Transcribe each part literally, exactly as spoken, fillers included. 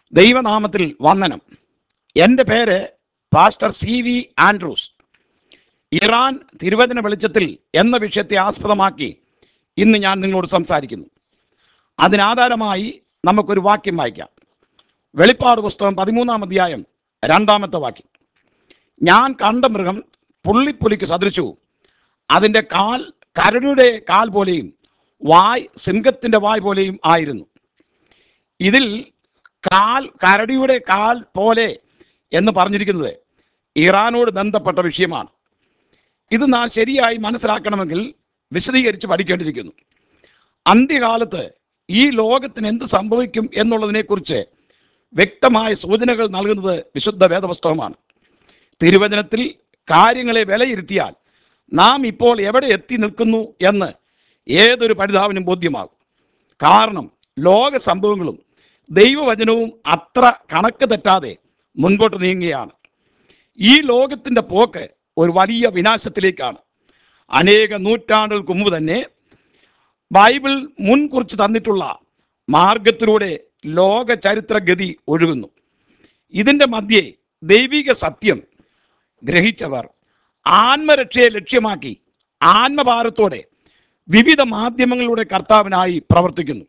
ദൈവനാമത്തിൽ വന്ദനം. എൻ്റെ പേര് pastor C V Andrews. Iran തിരുവചന വെളിച്ചത്തിൽ എന്ന വിഷയത്തെ ആസ്പദമാക്കി ഇന്ന് ഞാൻ നിങ്ങളോട് സംസാരിക്കുന്നു. അതിനാധാരമായി നമുക്കൊരു വാക്യം വായിക്കാം. വെളിപ്പാട് പുസ്തകം പതിമൂന്നാം അധ്യായം രണ്ടാമത്തെ വാക്യം. ഞാൻ കണ്ട മൃഗം പുള്ളിപ്പുലിക്ക് സദൃശവും, അതിൻ്റെ കാൽ കരടിയുടെ കാൽ പോലെയും വായ് സിംഹത്തിൻ്റെ വായ് പോലെയും ആയിരുന്നു. ഇതിൽ കാൽ കരടിയുടെ കാൽ പോലെ എന്ന് പറഞ്ഞിരിക്കുന്നത് ഇറാനോട് ബന്ധപ്പെട്ട വിഷയമാണ്. ഇത് നാം ശരിയായി മനസ്സിലാക്കണമെങ്കിൽ വിശദീകരിച്ച് പഠിക്കേണ്ടിയിരിക്കുന്നു. അന്ത്യകാലത്ത് ഈ ലോകത്തിന് എന്ത് സംഭവിക്കും എന്നുള്ളതിനെക്കുറിച്ച് വ്യക്തമായ സൂചനകൾ നൽകുന്നത് വിശുദ്ധ വേദപുസ്തകമാണ്. തിരുവചനത്തിൽ കാര്യങ്ങളെ വിലയിരുത്തിയാൽ നാം ഇപ്പോൾ എവിടെ എത്തി നിൽക്കുന്നു എന്ന് ഏതൊരു പഠിതാവിനും ബോധ്യമാകും. കാരണം ലോക സംഭവങ്ങളും ദൈവവചനവും അത്ര കണക്ക് തെറ്റാതെ മുൻപോട്ട് നീങ്ങുകയാണ്. ഈ ലോകത്തിൻ്റെ പോക്ക് ഒരു വലിയ വിനാശത്തിലേക്കാണ്. അനേക നൂറ്റാണ്ടുകൾക്ക് മുമ്പ് തന്നെ ബൈബിൾ മുൻകുറിച്ച് തന്നിട്ടുള്ള മാർഗത്തിലൂടെ ലോക ചരിത്രഗതി ഒഴുകുന്നു. ഇതിൻ്റെ മധ്യേ ദൈവിക സത്യം ഗ്രഹിച്ചവർ ആത്മരക്ഷയെ ലക്ഷ്യമാക്കി ആത്മഭാരത്തോടെ വിവിധ മാധ്യമങ്ങളിലൂടെ കർത്താവിനായി പ്രവർത്തിക്കുന്നു.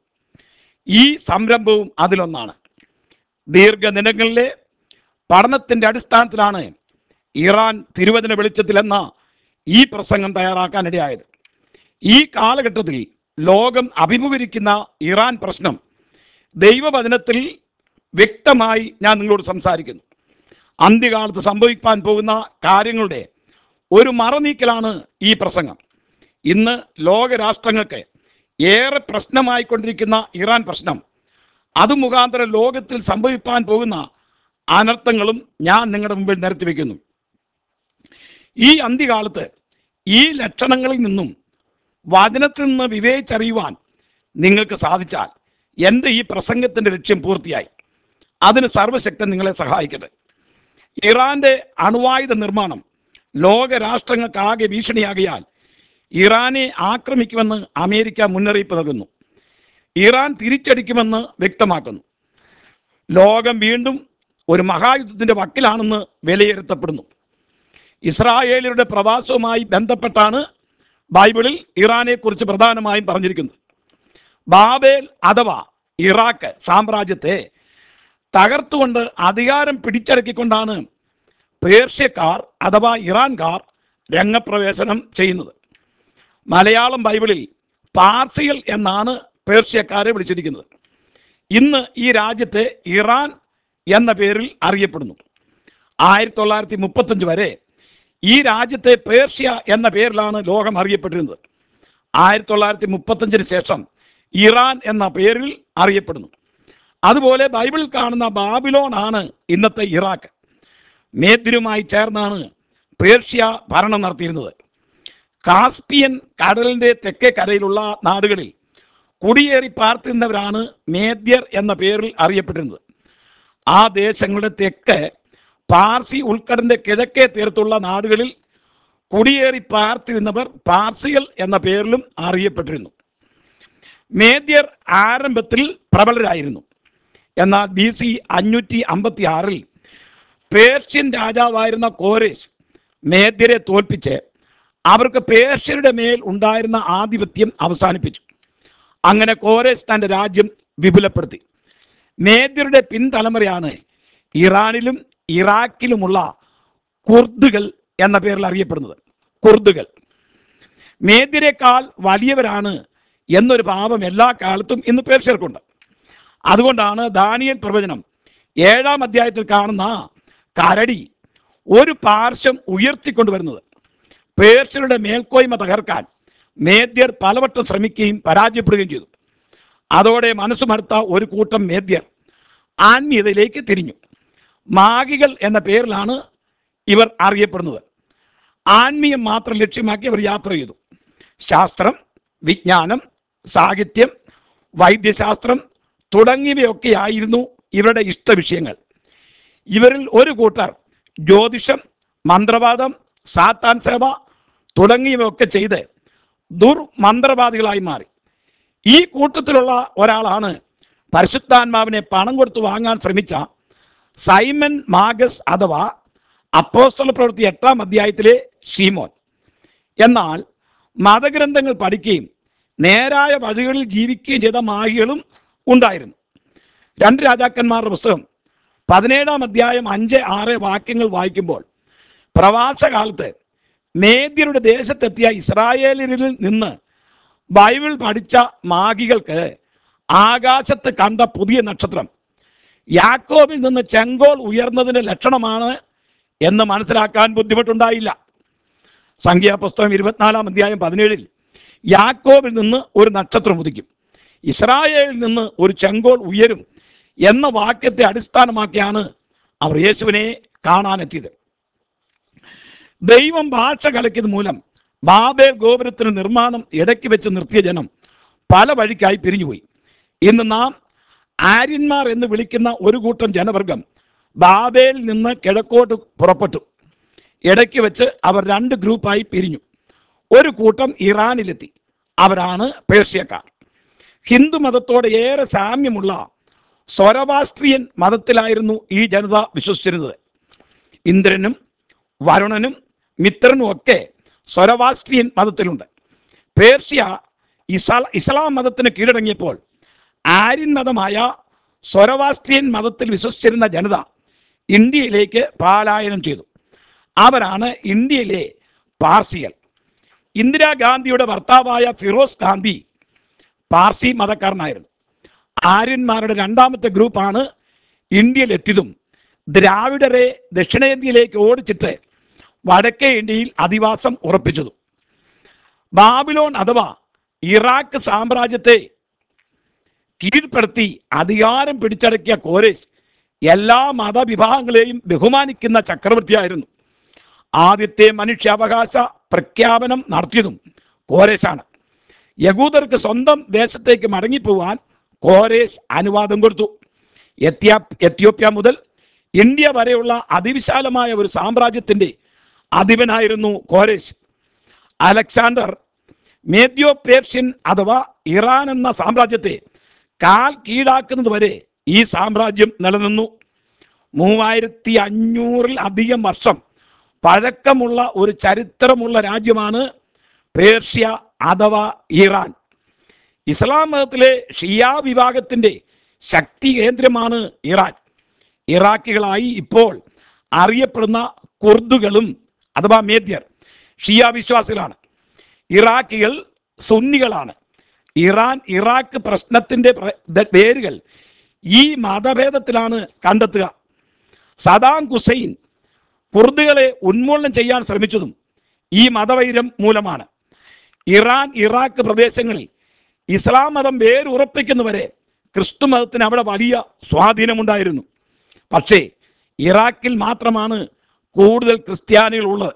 ഈ സംരംഭവും അതിലൊന്നാണ്. ദീർഘദിനങ്ങളിലെ പഠനത്തിൻ്റെ അടിസ്ഥാനത്തിലാണ് ഇറാൻ തിരുവചന വെളിച്ചത്തിൽ എന്ന ഈ പ്രസംഗം തയ്യാറാക്കാനിടയായത്. ഈ കാലഘട്ടത്തിൽ ലോകം അഭിമുഖീകരിക്കുന്ന ഇറാൻ പ്രശ്നം ദൈവവചനത്തിൽ വ്യക്തമായി ഞാൻ നിങ്ങളോട് സംസാരിക്കുന്നു. അന്ത്യകാലത്ത് സംഭവിക്കാൻ പോകുന്ന കാര്യങ്ങളുടെ ഒരു മറനീക്കലാണ് ഈ പ്രസംഗം. ഇന്ന് ലോകരാഷ്ട്രങ്ങൾക്ക് ഏറെ പ്രശ്നമായിക്കൊണ്ടിരിക്കുന്ന ഇറാൻ പ്രശ്നം, അത് മുഖാന്തരം ലോകത്തിൽ സംഭവിക്കാൻ പോകുന്ന അനർത്ഥങ്ങളും ഞാൻ നിങ്ങളുടെ മുമ്പിൽ നിരത്തി വയ്ക്കുന്നു. ഈ അന്ത്യകാലത്ത് ഈ ലക്ഷണങ്ങളിൽ നിന്നും വചനത്തിൽ നിന്ന് വിവേചിച്ചറിയുവാൻ നിങ്ങൾക്ക് സാധിച്ചാൽ എൻ്റെ ഈ പ്രസംഗത്തിൻ്റെ ലക്ഷ്യം പൂർത്തിയായി. അതിന് സർവശക്തൻ നിങ്ങളെ സഹായിക്കട്ടെ. ഇറാൻ്റെ അണുവായുധ നിർമ്മാണം ലോകരാഷ്ട്രങ്ങൾക്കാകെ ഭീഷണിയാകിയാൽ ഇറാനെ ആക്രമിക്കുമെന്ന് അമേരിക്ക മുന്നറിയിപ്പ് നൽകുന്നു. ഇറാൻ തിരിച്ചടിക്കുമെന്ന് വ്യക്തമാക്കുന്നു. ലോകം വീണ്ടും ഒരു മഹായുദ്ധത്തിൻ്റെ വക്കിലാണെന്ന് വിലയിരുത്തപ്പെടുന്നു. ഇസ്രായേലിയുടെ പ്രവാസവുമായി ബന്ധപ്പെട്ടാണ് ബൈബിളിൽ ഇറാനെക്കുറിച്ച് പ്രധാനമായും പറഞ്ഞിരിക്കുന്നത്. ബാബേൽ അഥവാ ഇറാഖ് സാമ്രാജ്യത്തെ തകർത്തുകൊണ്ട് അധികാരം പിടിച്ചടക്കിക്കൊണ്ടാണ് പേർഷ്യക്കാർ അഥവാ ഇറാൻകാർ രംഗപ്രവേശനം ചെയ്യുന്നത്. മലയാളം ബൈബിളിൽ പാർസികൾ എന്നാണ് പേർഷ്യക്കാരെ വിളിച്ചിരിക്കുന്നത്. ഇന്ന് ഈ രാജ്യത്തെ ഇറാൻ എന്ന പേരിൽ അറിയപ്പെടുന്നു. ആയിരത്തി തൊള്ളായിരത്തി മുപ്പത്തഞ്ച് വരെ ഈ രാജ്യത്തെ പേർഷ്യ എന്ന പേരിലാണ് ലോകം അറിയപ്പെട്ടിരുന്നത്. ആയിരത്തി തൊള്ളായിരത്തി മുപ്പത്തഞ്ചിന് ശേഷം ഇറാൻ എന്ന പേരിൽ അറിയപ്പെടുന്നു. അതുപോലെ ബൈബിളിൽ കാണുന്ന ബാബിലോൺ ആണ് ഇന്നത്തെ ഇറാഖ്. മേദ്യരുമായി ചേർന്നാണ് പേർഷ്യ ഭരണം നടത്തിയിരുന്നത്. കാസ്പിയൻ കടലിൻ്റെ തെക്കേ കരയിലുള്ള നാടുകളിൽ കുടിയേറി പാർത്തിരുന്നവരാണ് മേദ്യർ എന്ന പേരിൽ അറിയപ്പെട്ടിരുന്നത്. ആ ദേശങ്ങളുടെ തെക്ക് പാർസി ഉൾക്കടലിൻ്റെ കിഴക്കേ തീരത്തുള്ള നാടുകളിൽ കുടിയേറി പാർത്തിരുന്നവർ പാർസികൾ എന്ന പേരിലും അറിയപ്പെട്ടിരുന്നു. മേദ്യർ ആരംഭത്തിൽ പ്രബലരായിരുന്നു. എന്നാൽ ബി സി അഞ്ഞൂറ്റി അമ്പത്തി ആറിൽ പേർഷ്യൻ രാജാവായിരുന്ന കോരേശ് മേദ്യരെ തോൽപ്പിച്ച് അവർക്ക് പേർഷ്യരുടെ മേൽ ഉണ്ടായിരുന്ന ആധിപത്യം അവസാനിപ്പിച്ചു. അങ്ങനെ കോരേശ് തൻ്റെ രാജ്യം വിപുലപ്പെടുത്തി. മേദ്യരുടെ പിൻതലമുറയാണ് ഇറാനിലും ഇറാഖിലുമുള്ള കുർദുകൾ എന്ന പേരിൽ അറിയപ്പെടുന്നത്. കുർദുകൾ മേദ്യരെക്കാൾ വലിയവരാണ് എന്നൊരു ഭാവം എല്ലാ കാലത്തും ഇന്ന് പേർഷ്യർക്കുണ്ട്. അതുകൊണ്ടാണ് ദാനിയേൽ പ്രവചനം ഏഴാം അധ്യായത്തിൽ കാണുന്ന കരടി ഒരു പാർശ്വം ഉയർത്തിക്കൊണ്ടുവരുന്നത്. പേർഷ്യരുടെ മേൽക്കോയ്മ തകർക്കാൻ മേദ്യർ പലവട്ടം ശ്രമിക്കുകയും പരാജയപ്പെടുകയും ചെയ്തു. അതോടെ മനസ്സുമടുത്ത ഒരു കൂട്ടം മേദ്യർ ആത്മീയതയിലേക്ക് തിരിഞ്ഞു. മാഗികൾ എന്ന പേരിലാണ് ഇവർ അറിയപ്പെടുന്നത്. ആത്മീയം മാത്രം ലക്ഷ്യമാക്കി അവർ യാത്ര ചെയ്തു. ശാസ്ത്രം, വിജ്ഞാനം, സാഹിത്യം, വൈദ്യശാസ്ത്രം തുടങ്ങിയവയൊക്കെയായിരുന്നു ഇവരുടെ ഇഷ്ടവിഷയങ്ങൾ. ഇവരിൽ ഒരു കൂട്ടർ ജ്യോതിഷം, മന്ത്രവാദം, സാത്താൻ സേവ തുടങ്ങിയവയൊക്കെ ചെയ്ത് ദുർമന്ത്രവാദികളായി മാറി. ഈ കൂട്ടത്തിലുള്ള ഒരാളാണ് പരിശുദ്ധാത്മാവിനെ പണം കൊടുത്ത് വാങ്ങാൻ ശ്രമിച്ച സൈമൺ മാഗസ് അഥവാ അപ്പോസ്തല പ്രവൃത്തി എട്ടാം അധ്യായത്തിലെ ശീമോൻ. എന്നാൽ മതഗ്രന്ഥങ്ങൾ പഠിക്കുകയും നേരായ വഴികളിൽ ജീവിക്കുകയും ചെയ്ത മാഹികളും ഉണ്ടായിരുന്നു. രണ്ട് രാജാക്കന്മാരുടെ പുസ്തകം പതിനേഴാം അധ്യായം അഞ്ച് ആറ് വാക്യങ്ങൾ വായിക്കുമ്പോൾ പ്രവാസകാലത്ത് മേദ്യരുടെ ദേശത്തെത്തിയ ഇസ്രായേലിൽ നിന്ന് ബൈബിൾ പഠിച്ച മാഗികൾക്ക് ആകാശത്ത് കണ്ട പുതിയ നക്ഷത്രം യാക്കോബിൽ നിന്ന് ചെങ്കോൽ ഉയർന്നതിൻ്റെ ലക്ഷണമാണ് എന്ന് മനസ്സിലാക്കാൻ ബുദ്ധിമുട്ടുണ്ടായില്ല. സംഖ്യാപുസ്തകം ഇരുപത്തിനാലാം അധ്യായം പതിനേഴിൽ യാക്കോബിൽ നിന്ന് ഒരു നക്ഷത്രം ഉദിക്കും, ഇസ്രായേലിൽ നിന്ന് ഒരു ചെങ്കോൽ ഉയരും എന്ന വാക്യത്തെ അടിസ്ഥാനമാക്കിയാണ് അവർ യേശുവിനെ കാണാനെത്തിയത്. ദൈവം ഭാഷ കലക്കിയത് മൂലം ബാബേൽ ഗോപുരത്തിന് നിർമ്മാണം ഇടയ്ക്ക് വെച്ച് നിർത്തിയ ജനം പല വഴിക്കായി പിരിഞ്ഞുപോയി. ഇന്ന് നാം ആര്യന്മാർ എന്ന് വിളിക്കുന്ന ഒരു കൂട്ടം ജനവർഗം ബാബേലിൽ നിന്ന് കിഴക്കോട്ട് പുറപ്പെട്ടു. ഇടയ്ക്ക് വെച്ച് അവർ രണ്ട് ഗ്രൂപ്പായി പിരിഞ്ഞു. ഒരു കൂട്ടം ഇറാനിലെത്തി, അവരാണ് പേർഷ്യക്കാർ. ഹിന്ദു മതത്തോട് ഏറെ സാമ്യമുള്ള സൊരവാസ്ട്രിയൻ മതത്തിലായിരുന്നു ഈ ജനത വിശ്വസിച്ചിരുന്നത്. ഇന്ദ്രനും വരുണനും മിത്രനും ഒക്കെ സൊരവാസ്ട്രിയൻ മതത്തിലുണ്ട്. പേർഷ്യ ഇസ്ലാ ഇസ്ലാം മതത്തിന് കീഴടങ്ങിയപ്പോൾ ആര്യൻ മതമായ സൊരവാസ്ട്രിയൻ മതത്തിൽ വിശ്വസിച്ചിരുന്ന ജനത ഇന്ത്യയിലേക്ക് പലായനം ചെയ്തു. അവരാണ് ഇന്ത്യയിലെ പാർസികൾ. ഇന്ദിരാഗാന്ധിയുടെ ഭർത്താവായ ഫിറോസ് ഗാന്ധി പാർസി മതക്കാരനായിരുന്നു. ആര്യന്മാരുടെ രണ്ടാമത്തെ ഗ്രൂപ്പാണ് ഇന്ത്യയിലെത്തിയതും ദ്രാവിഡരെ ദക്ഷിണേന്ത്യയിലേക്ക് ഓടിച്ചിട്ട് വടക്കേ ഇന്ത്യയിൽ അധിവാസം ഉറപ്പിച്ചതും. ബാബിലോൺ അഥവാ ഇറാഖ് സാമ്രാജ്യത്തെ കീഴ്പ്പെടുത്തി അധികാരം പിടിച്ചടക്കിയ കോരേശ് എല്ലാ മതവിഭാഗങ്ങളെയും ബഹുമാനിക്കുന്ന ചക്രവർത്തിയായിരുന്നു. ആദ്യത്തെ മനുഷ്യാവകാശ പ്രഖ്യാപനം നടത്തിയതും കോരേശാണ്. യഹൂദർക്ക് സ്വന്തം ദേശത്തേക്ക് മടങ്ങിപ്പോവാൻ കോരേശ് അനുവാദം കൊടുത്തു. എത്യാ എത്യോപ്യ മുതൽ ഇന്ത്യ വരെയുള്ള അതിവിശാലമായ ഒരു സാമ്രാജ്യത്തിൻ്റെ അധിപനായിരുന്നു കോരേശ്. അലക്സാണ്ടർ മേദ്യോ പേർഷ്യൻ അഥവാ ഇറാൻ എന്ന സാമ്രാജ്യത്തെ കാൽ കീഴാക്കുന്നത് വരെ ഈ സാമ്രാജ്യം നിലനിന്നു. മൂവായിരത്തി അഞ്ഞൂറിൽ അധികം വർഷം പഴക്കമുള്ള ഒരു ചരിത്രമുള്ള രാജ്യമാണ് പേർഷ്യ അഥവാ ഇറാൻ. ഇസ്ലാം മതത്തിലെ ഷിയാ വിഭാഗത്തിൻ്റെ ശക്തി കേന്ദ്രമാണ് ഇറാൻ. ഇറാഖികളായി ഇപ്പോൾ അറിയപ്പെടുന്ന കുർദുകളും അഥവാ മേദ്യർ ഷിയ വിശ്വാസികളാണ്. ഇറാഖികൾ സുന്നികളാണ്. ഇറാൻ ഇറാഖ് പ്രശ്നത്തിൻ്റെ പേരുകൾ ഈ മതഭേദത്തിലാണ് കണ്ടെത്തുക. സദാം ഹുസൈൻ കുർദുകളെ ഉന്മൂലനം ചെയ്യാൻ ശ്രമിച്ചതും ഈ മതവൈരം മൂലമാണ്. ഇറാൻ ഇറാഖ് പ്രദേശങ്ങളിൽ ഇസ്ലാം മതം വേരുറപ്പിക്കുന്നവരെ ക്രിസ്തു മതത്തിന് അവിടെ വലിയ സ്വാധീനമുണ്ടായിരുന്നു. പക്ഷേ ഇറാഖിൽ മാത്രമാണ് കൂടുതൽ ക്രിസ്ത്യാനികൾ ഉള്ളത്.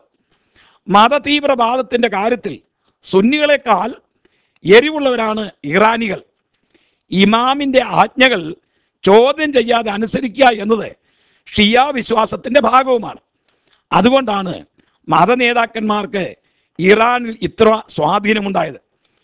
മതതീവ്രവാദത്തിൻ്റെ കാര്യത്തിൽ സുന്നികളെക്കാൾ എരിവുള്ളവരാണ് ഇറാനികൾ. ഇമാമിൻ്റെ ആജ്ഞകൾ ചോദ്യം ചെയ്യാതെ അനുസരിക്കുക എന്നത് ഷിയ വിശ്വാസത്തിൻ്റെ ഭാഗവുമാണ്. അതുകൊണ്ടാണ് മതനേതാക്കന്മാർക്ക് ഇറാനിൽ ഇത്ര സ്വാധീനമുണ്ടായത്.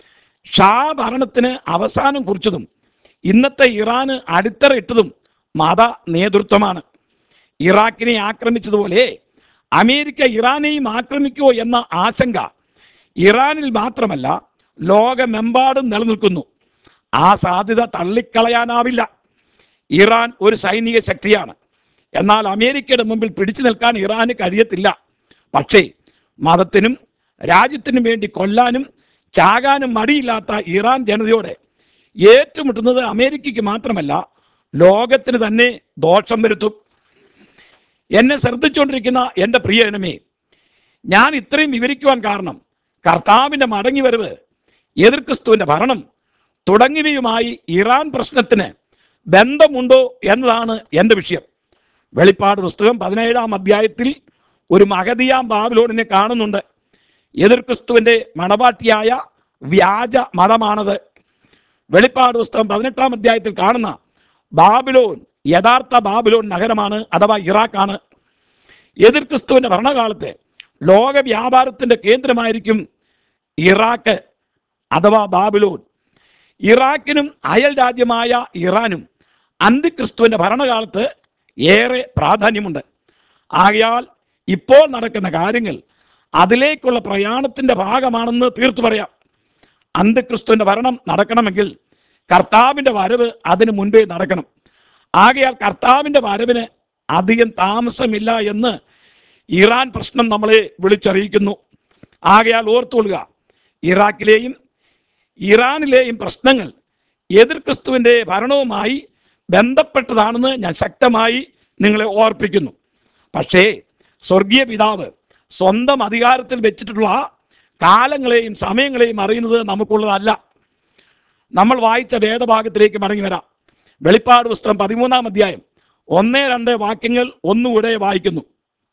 ഷാ ഭരണത്തിന് അവസാനം കുറിച്ചതും ഇന്നത്തെ ഇറാന് അടിത്തറയിട്ടതും മത നേതൃത്വമാണ്. ഇറാഖിനെ ആക്രമിച്ചതുപോലെ അമേരിക്ക ഇറാനെയും ആക്രമിക്കുമോ എന്ന ആശങ്ക ഇറാനിൽ മാത്രമല്ല ലോകമെമ്പാടും നിലനിൽക്കുന്നു. ആ സാധ്യത തള്ളിക്കളയാനാവില്ല. ഇറാൻ ഒരു സൈനിക ശക്തിയാണ്. എന്നാൽ അമേരിക്കയുടെ മുമ്പിൽ പിടിച്ചു നിൽക്കാൻ ഇറാന് കഴിയത്തില്ല. പക്ഷേ മതത്തിനും രാജ്യത്തിനും വേണ്ടി കൊല്ലാനും ചാകാനും മടിയില്ലാത്ത ഇറാൻ ജനതയോട് ഏറ്റുമുട്ടുന്നത് അമേരിക്കയ്ക്ക് മാത്രമല്ല ലോകത്തിന് തന്നെ ദോഷം വരുത്തും. എന്നെ ശ്രദ്ധിച്ചുകൊണ്ടിരിക്കുന്ന എൻ്റെ പ്രിയ ജനമേ, ഞാൻ ഇത്രയും വിവരിക്കുവാൻ കാരണം കർത്താവിൻ്റെ മടങ്ങിവരവ്, എതിർ ക്രിസ്തുവിൻ്റെ ഭരണം തുടങ്ങിയവയുമായി ഇറാൻ പ്രശ്നത്തിന് ബന്ധമുണ്ടോ എന്നതാണ് എൻ്റെ വിഷയം. വെളിപ്പാട് പുസ്തകം പതിനേഴാം അധ്യായത്തിൽ ഒരു മഹതിയാം ബാബിലോണിനെ കാണുന്നുണ്ട്. എതിർ ക്രിസ്തുവിൻ്റെ മണവാട്ടിയായ വ്യാജ മതമാണത്. വെളിപ്പാട് പുസ്തകം പതിനെട്ടാം അധ്യായത്തിൽ കാണുന്ന ബാബിലോൺ യഥാർത്ഥ ബാബിലോൺ നഗരമാണ് അഥവാ ഇറാഖാണ്. എതിർ ക്രിസ്തുവിൻ്റെ ഭരണകാലത്ത് ലോക വ്യാപാരത്തിൻ്റെ കേന്ദ്രമായിരിക്കും ഇറാഖ് അഥവാ ബാബിലോൺ. ഇറാഖിനും അയൽ രാജ്യമായ ഇറാനും അന്തിക്രിസ്തുവിൻ്റെ ഭരണകാലത്ത് ഏറെ പ്രാധാന്യമുണ്ട്. ആകയാൽ ഇപ്പോൾ നടക്കുന്ന കാര്യങ്ങൾ അതിലേക്കുള്ള പ്രയാണത്തിൻ്റെ ഭാഗമാണെന്ന് തീർത്തു പറയാം. അന്തിക്രിസ്തുവിൻ്റെ ഭരണം നടക്കണമെങ്കിൽ കർത്താവിൻ്റെ വരവ് അതിനു മുൻപേ നടക്കണം. ആകയാൽ കർത്താവിൻ്റെ വരവിന് അധികം താമസമില്ല എന്ന് ഇറാൻ പ്രശ്നം നമ്മളെ വിളിച്ചറിയിക്കുന്നു. ആകയാൽ ഓർത്തുകൊള്ളുക, ഇറാഖിലെയും ഇറാനിലെയും പ്രശ്നങ്ങൾ എതിർ ക്രിസ്തുവിൻ്റെ ഭരണവുമായി ബന്ധപ്പെട്ടതാണെന്ന് ഞാൻ ശക്തമായി നിങ്ങളെ ഓർപ്പിക്കുന്നു. പക്ഷേ സ്വർഗീയ പിതാവ് സ്വന്തം അധികാരത്തിൽ വെച്ചിട്ടുള്ള കാലങ്ങളെയും സമയങ്ങളെയും അറിയുന്നത് നമുക്കുള്ളതല്ല. നമ്മൾ വായിച്ച വേദഭാഗത്തിലേക്ക് മടങ്ങി വരാം. വെളിപ്പാട് പുസ്തകം പതിമൂന്നാം അധ്യായം ഒന്ന് രണ്ട് വാക്യങ്ങൾ ഒന്നുകൂടെ വായിക്കുന്നു.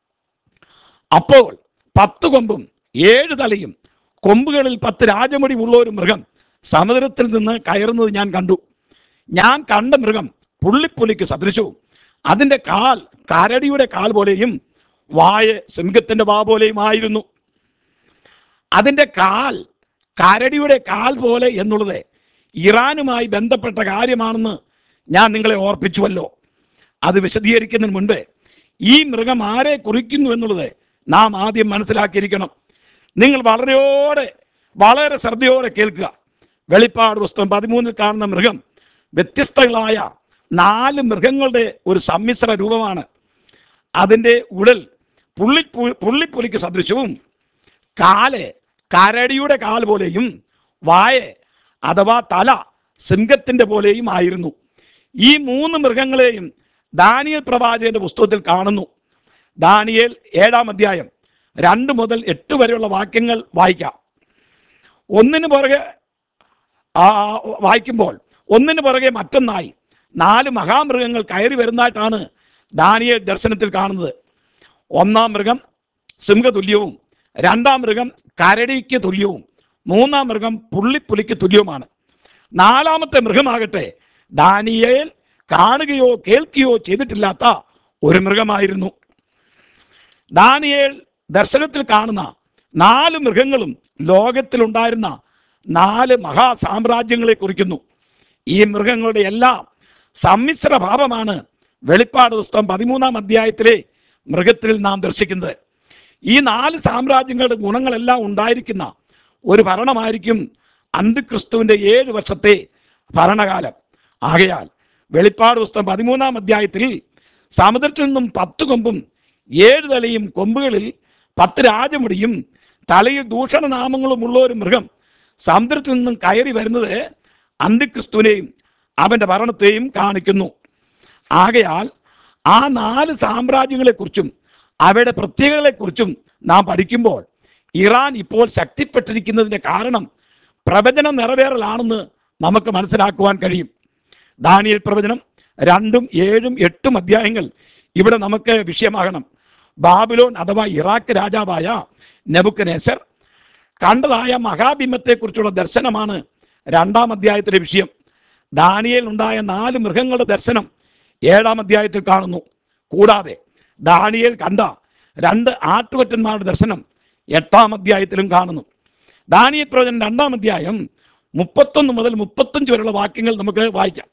അപ്പോൾ പത്ത് കൊമ്പും ഏഴ് തലയും കൊമ്പുകളിൽ പത്ത് രാജമുടി ഉള്ള ഒരു മൃഗം സമുദ്രത്തിൽ നിന്ന് കയറുന്നത് ഞാൻ കണ്ടു. ഞാൻ കണ്ട മൃഗം പുള്ളിപ്പുലിക്ക് സദൃശവും അതിൻ്റെ കാൽ കരടിയുടെ കാൽ പോലെയും വായ സിംഹത്തിൻ്റെ വാ പോലെയും ആയിരുന്നു. അതിൻ്റെ കാൽ കരടിയുടെ കാൽ പോലെ എന്നുള്ളത് ഇറാനുമായി ബന്ധപ്പെട്ട കാര്യമാണെന്ന് ഞാൻ നിങ്ങളെ ഓർപ്പിച്ചുവല്ലോ. അത് വിശദീകരിക്കുന്നതിന് മുൻപ് ഈ മൃഗം ആരെ കുറിക്കുന്നു എന്നുള്ളത് നാം ആദ്യം മനസ്സിലാക്കിയിരിക്കണം. നിങ്ങൾ വളരെയോടെ വളരെ ശ്രദ്ധയോടെ കേൾക്കുക. വെളിപ്പാട് പുസ്തകം പതിമൂന്നിൽ കാണുന്ന മൃഗം വ്യത്യസ്തങ്ങളായ നാല് മൃഗങ്ങളുടെ ഒരു സമ്മിശ്ര രൂപമാണ്. അതിൻ്റെ ഉടൽ പുള്ളി പുള്ളിപ്പുലിക്ക് സദൃശവും കാല് കരടിയുടെ കാൽ പോലെയും വായ അഥവാ തല സിംഹത്തിൻ്റെ പോലെയും ആയിരുന്നു. ഈ മൂന്ന് മൃഗങ്ങളെയും ദാനിയേൽ പ്രവാചകന്റെ പുസ്തകത്തിൽ കാണുന്നു. ദാനിയേൽ ഏഴാം അധ്യായം രണ്ട് മുതൽ എട്ട് വരെയുള്ള വാക്യങ്ങൾ വായിക്കാം. ഒന്നിന് പുറകെ വായിക്കുമ്പോൾ ഒന്നിന് പുറകെ മറ്റൊന്നായി നാല് മഹാമൃഗങ്ങൾ കയറി വരുന്നതായിട്ടാണ് ദാനിയേൽ ദർശനത്തിൽ കാണുന്നത്. ഒന്നാം മൃഗം സിംഹതുല്യവും രണ്ടാം മൃഗം കരടിക്ക് തുല്യവും മൂന്നാം മൃഗം പുള്ളിപ്പുലിക്ക് തുല്യവുമാണ്. നാലാമത്തെ മൃഗമാകട്ടെ ദാനിയേൽ കാണുകയോ കേൾക്കുകയോ ചെയ്തിട്ടില്ലാത്ത ഒരു മൃഗമായിരുന്നു. ദാനിയേൽ ദർശനത്തിൽ കാണുന്ന നാല് മൃഗങ്ങളും ലോകത്തിലുണ്ടായിരുന്ന നാല് മഹാസാമ്രാജ്യങ്ങളെ കുറിക്കുന്നു. ഈ മൃഗങ്ങളുടെ എല്ലാം സമ്മിശ്ര ഭാവമാണ് വെളിപ്പാട് പുസ്തകം പതിമൂന്നാം അധ്യായത്തിലെ മൃഗത്തിൽ നാം ദർശിക്കുന്നത്. ഈ നാല് സാമ്രാജ്യങ്ങളുടെ ഗുണങ്ങളെല്ലാം ഉണ്ടായിരിക്കുന്ന ഒരു ഭരണമായിരിക്കും അന്തിക്രിസ്തുവിൻ്റെ ഏഴ് വർഷത്തെ ഭരണകാലം. ആകയാൽ വെളിപ്പാട് പുസ്തകം പതിമൂന്നാം അധ്യായത്തിൽ സമുദ്രത്തിൽ നിന്നും പത്ത് കൊമ്പും ഏഴ് തലയും കൊമ്പുകളിൽ പത്ത് രാജമുടിയും തലയിൽ ദൂഷണനാമങ്ങളുമുള്ള ഒരു മൃഗം സമുദ്രത്തിൽ നിന്നും കയറി വരുന്നത് അന്തിക്രിസ്തുവിനെയും അവൻ്റെ ഭരണത്തെയും കാണിക്കുന്നു. ആകയാൽ ആ നാല് സാമ്രാജ്യങ്ങളെക്കുറിച്ചും അവയുടെ പ്രത്യേകതകളെക്കുറിച്ചും നാം പഠിക്കുമ്പോൾ ഇറാൻ ഇപ്പോൾ ശക്തിപ്പെട്ടിരിക്കുന്നതിൻ്റെ കാരണം പ്രവചനം നിറവേറലാണെന്ന് നമുക്ക് മനസ്സിലാക്കുവാൻ കഴിയും. ദാനിയേൽ പ്രവചനം രണ്ടും ഏഴും എട്ടും അധ്യായങ്ങൾ ഇവിടെ നമുക്ക് വിഷയമാകണം. ബാബിലോൺ അഥവാ ഇറാഖ് രാജാവായ നെബൂഖദ്നേസർ കണ്ടതായ മഹാബിംബത്തെക്കുറിച്ചുള്ള ദർശനമാണ് രണ്ടാം അധ്യായത്തിലെ വിഷയം. ദാനിയേൽ ഉണ്ടായ നാല് മൃഗങ്ങളുടെ ദർശനം ഏഴാം അധ്യായത്തിൽ കാണുന്നു. കൂടാതെ ദാനിയേൽ കണ്ട രണ്ട് ആട്ടുകൊറ്റന്മാരുടെ ദർശനം എട്ടാം അധ്യായത്തിലും കാണുന്നു. ദാനിയേൽ പ്രവചനം രണ്ടാം അധ്യായം മുപ്പത്തൊന്ന് മുതൽ മുപ്പത്തഞ്ച് വരെയുള്ള വാക്യങ്ങൾ നമുക്ക് വായിക്കാം.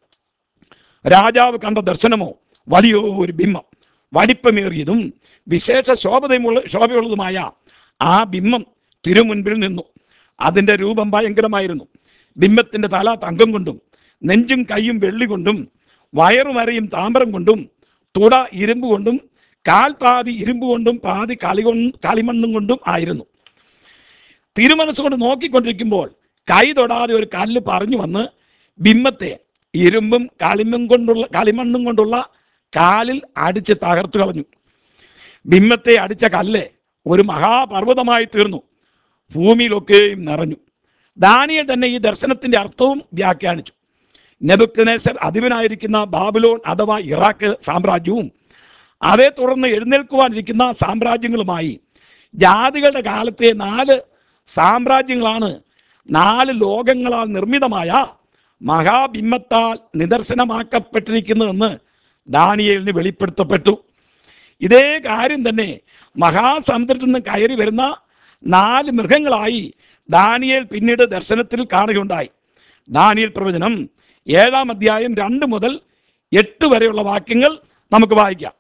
രാജാവ് കണ്ട ദർശനമോ വലിയ ഒരു ബിംബം, വലിപ്പമേറിയതും വിശേഷ ശോഭതയുമുള്ള ശോഭയുള്ളതുമായ ആ ബിംബം തിരുമുൻപിൽ നിന്നു. അതിൻ്റെ രൂപം ഭയങ്കരമായിരുന്നു. ബിംബത്തിൻ്റെ തല തങ്കം കൊണ്ടും നെഞ്ചും കൈയും വെള്ളി കൊണ്ടും വയറുമരയും താമ്രം കൊണ്ടും തുട ഇരുമ്പ് കൊണ്ടും കാൽ പാതി ഇരുമ്പ് കൊണ്ടും പാതി കളി കൊണ്ട് കളിമണ്ണും കൊണ്ടും ആയിരുന്നു. തിരുമനസ്സുകൊണ്ട് നോക്കിക്കൊണ്ടിരിക്കുമ്പോൾ കൈ തൊടാതെ ഒരു കല്ല് പറഞ്ഞു വന്ന് ബിംബത്തെ ഇരുമ്പും കളിമൺ കൊണ്ടുള്ള കളിമണ്ണും കൊണ്ടുള്ള കാലിൽ അടിച്ച് തകർത്തു കളഞ്ഞു. ബിംബത്തെ അടിച്ച കല്ല് ഒരു മഹാപർവ്വതമായി തീർന്നു, ഭൂമിയിലൊക്കെയും നിറഞ്ഞു. ദാനിയേൽ തന്നെ ഈ ദർശനത്തിൻ്റെ അർത്ഥവും വ്യാഖ്യാനിച്ചു. നെബൂഖദ്നേസർ അധിപനായിരിക്കുന്ന ബാബിലോൺ അഥവാ ഇറാഖ് സാമ്രാജ്യവും അതേ തുടർന്ന് എഴുന്നേൽക്കുവാനിരിക്കുന്ന സാമ്രാജ്യങ്ങളുമായി ജാതികളുടെ കാലത്തെ നാല് സാമ്രാജ്യങ്ങളാണ് നാല് ലോകങ്ങളാൽ നിർമ്മിതമായ മഹാബിംബത്താൽ നിദർശനമാക്കപ്പെട്ടിരിക്കുന്നതെന്ന് ദാനിയേലിന് വെളിപ്പെടുത്തപ്പെട്ടു. ഇതേ കാര്യം തന്നെ മഹാസമുദ്രത്തിൽ നിന്ന് കയറി വരുന്ന നാല് മൃഗങ്ങളായി ദാനിയേൽ പിന്നീട് ദർശനത്തിൽ കാണുകയുണ്ടായി. ദാനിയേൽ പ്രവചനം ഏഴാം അധ്യായം രണ്ട് മുതൽ എട്ട് വരെയുള്ള വാക്യങ്ങൾ നമുക്ക് വായിക്കാം.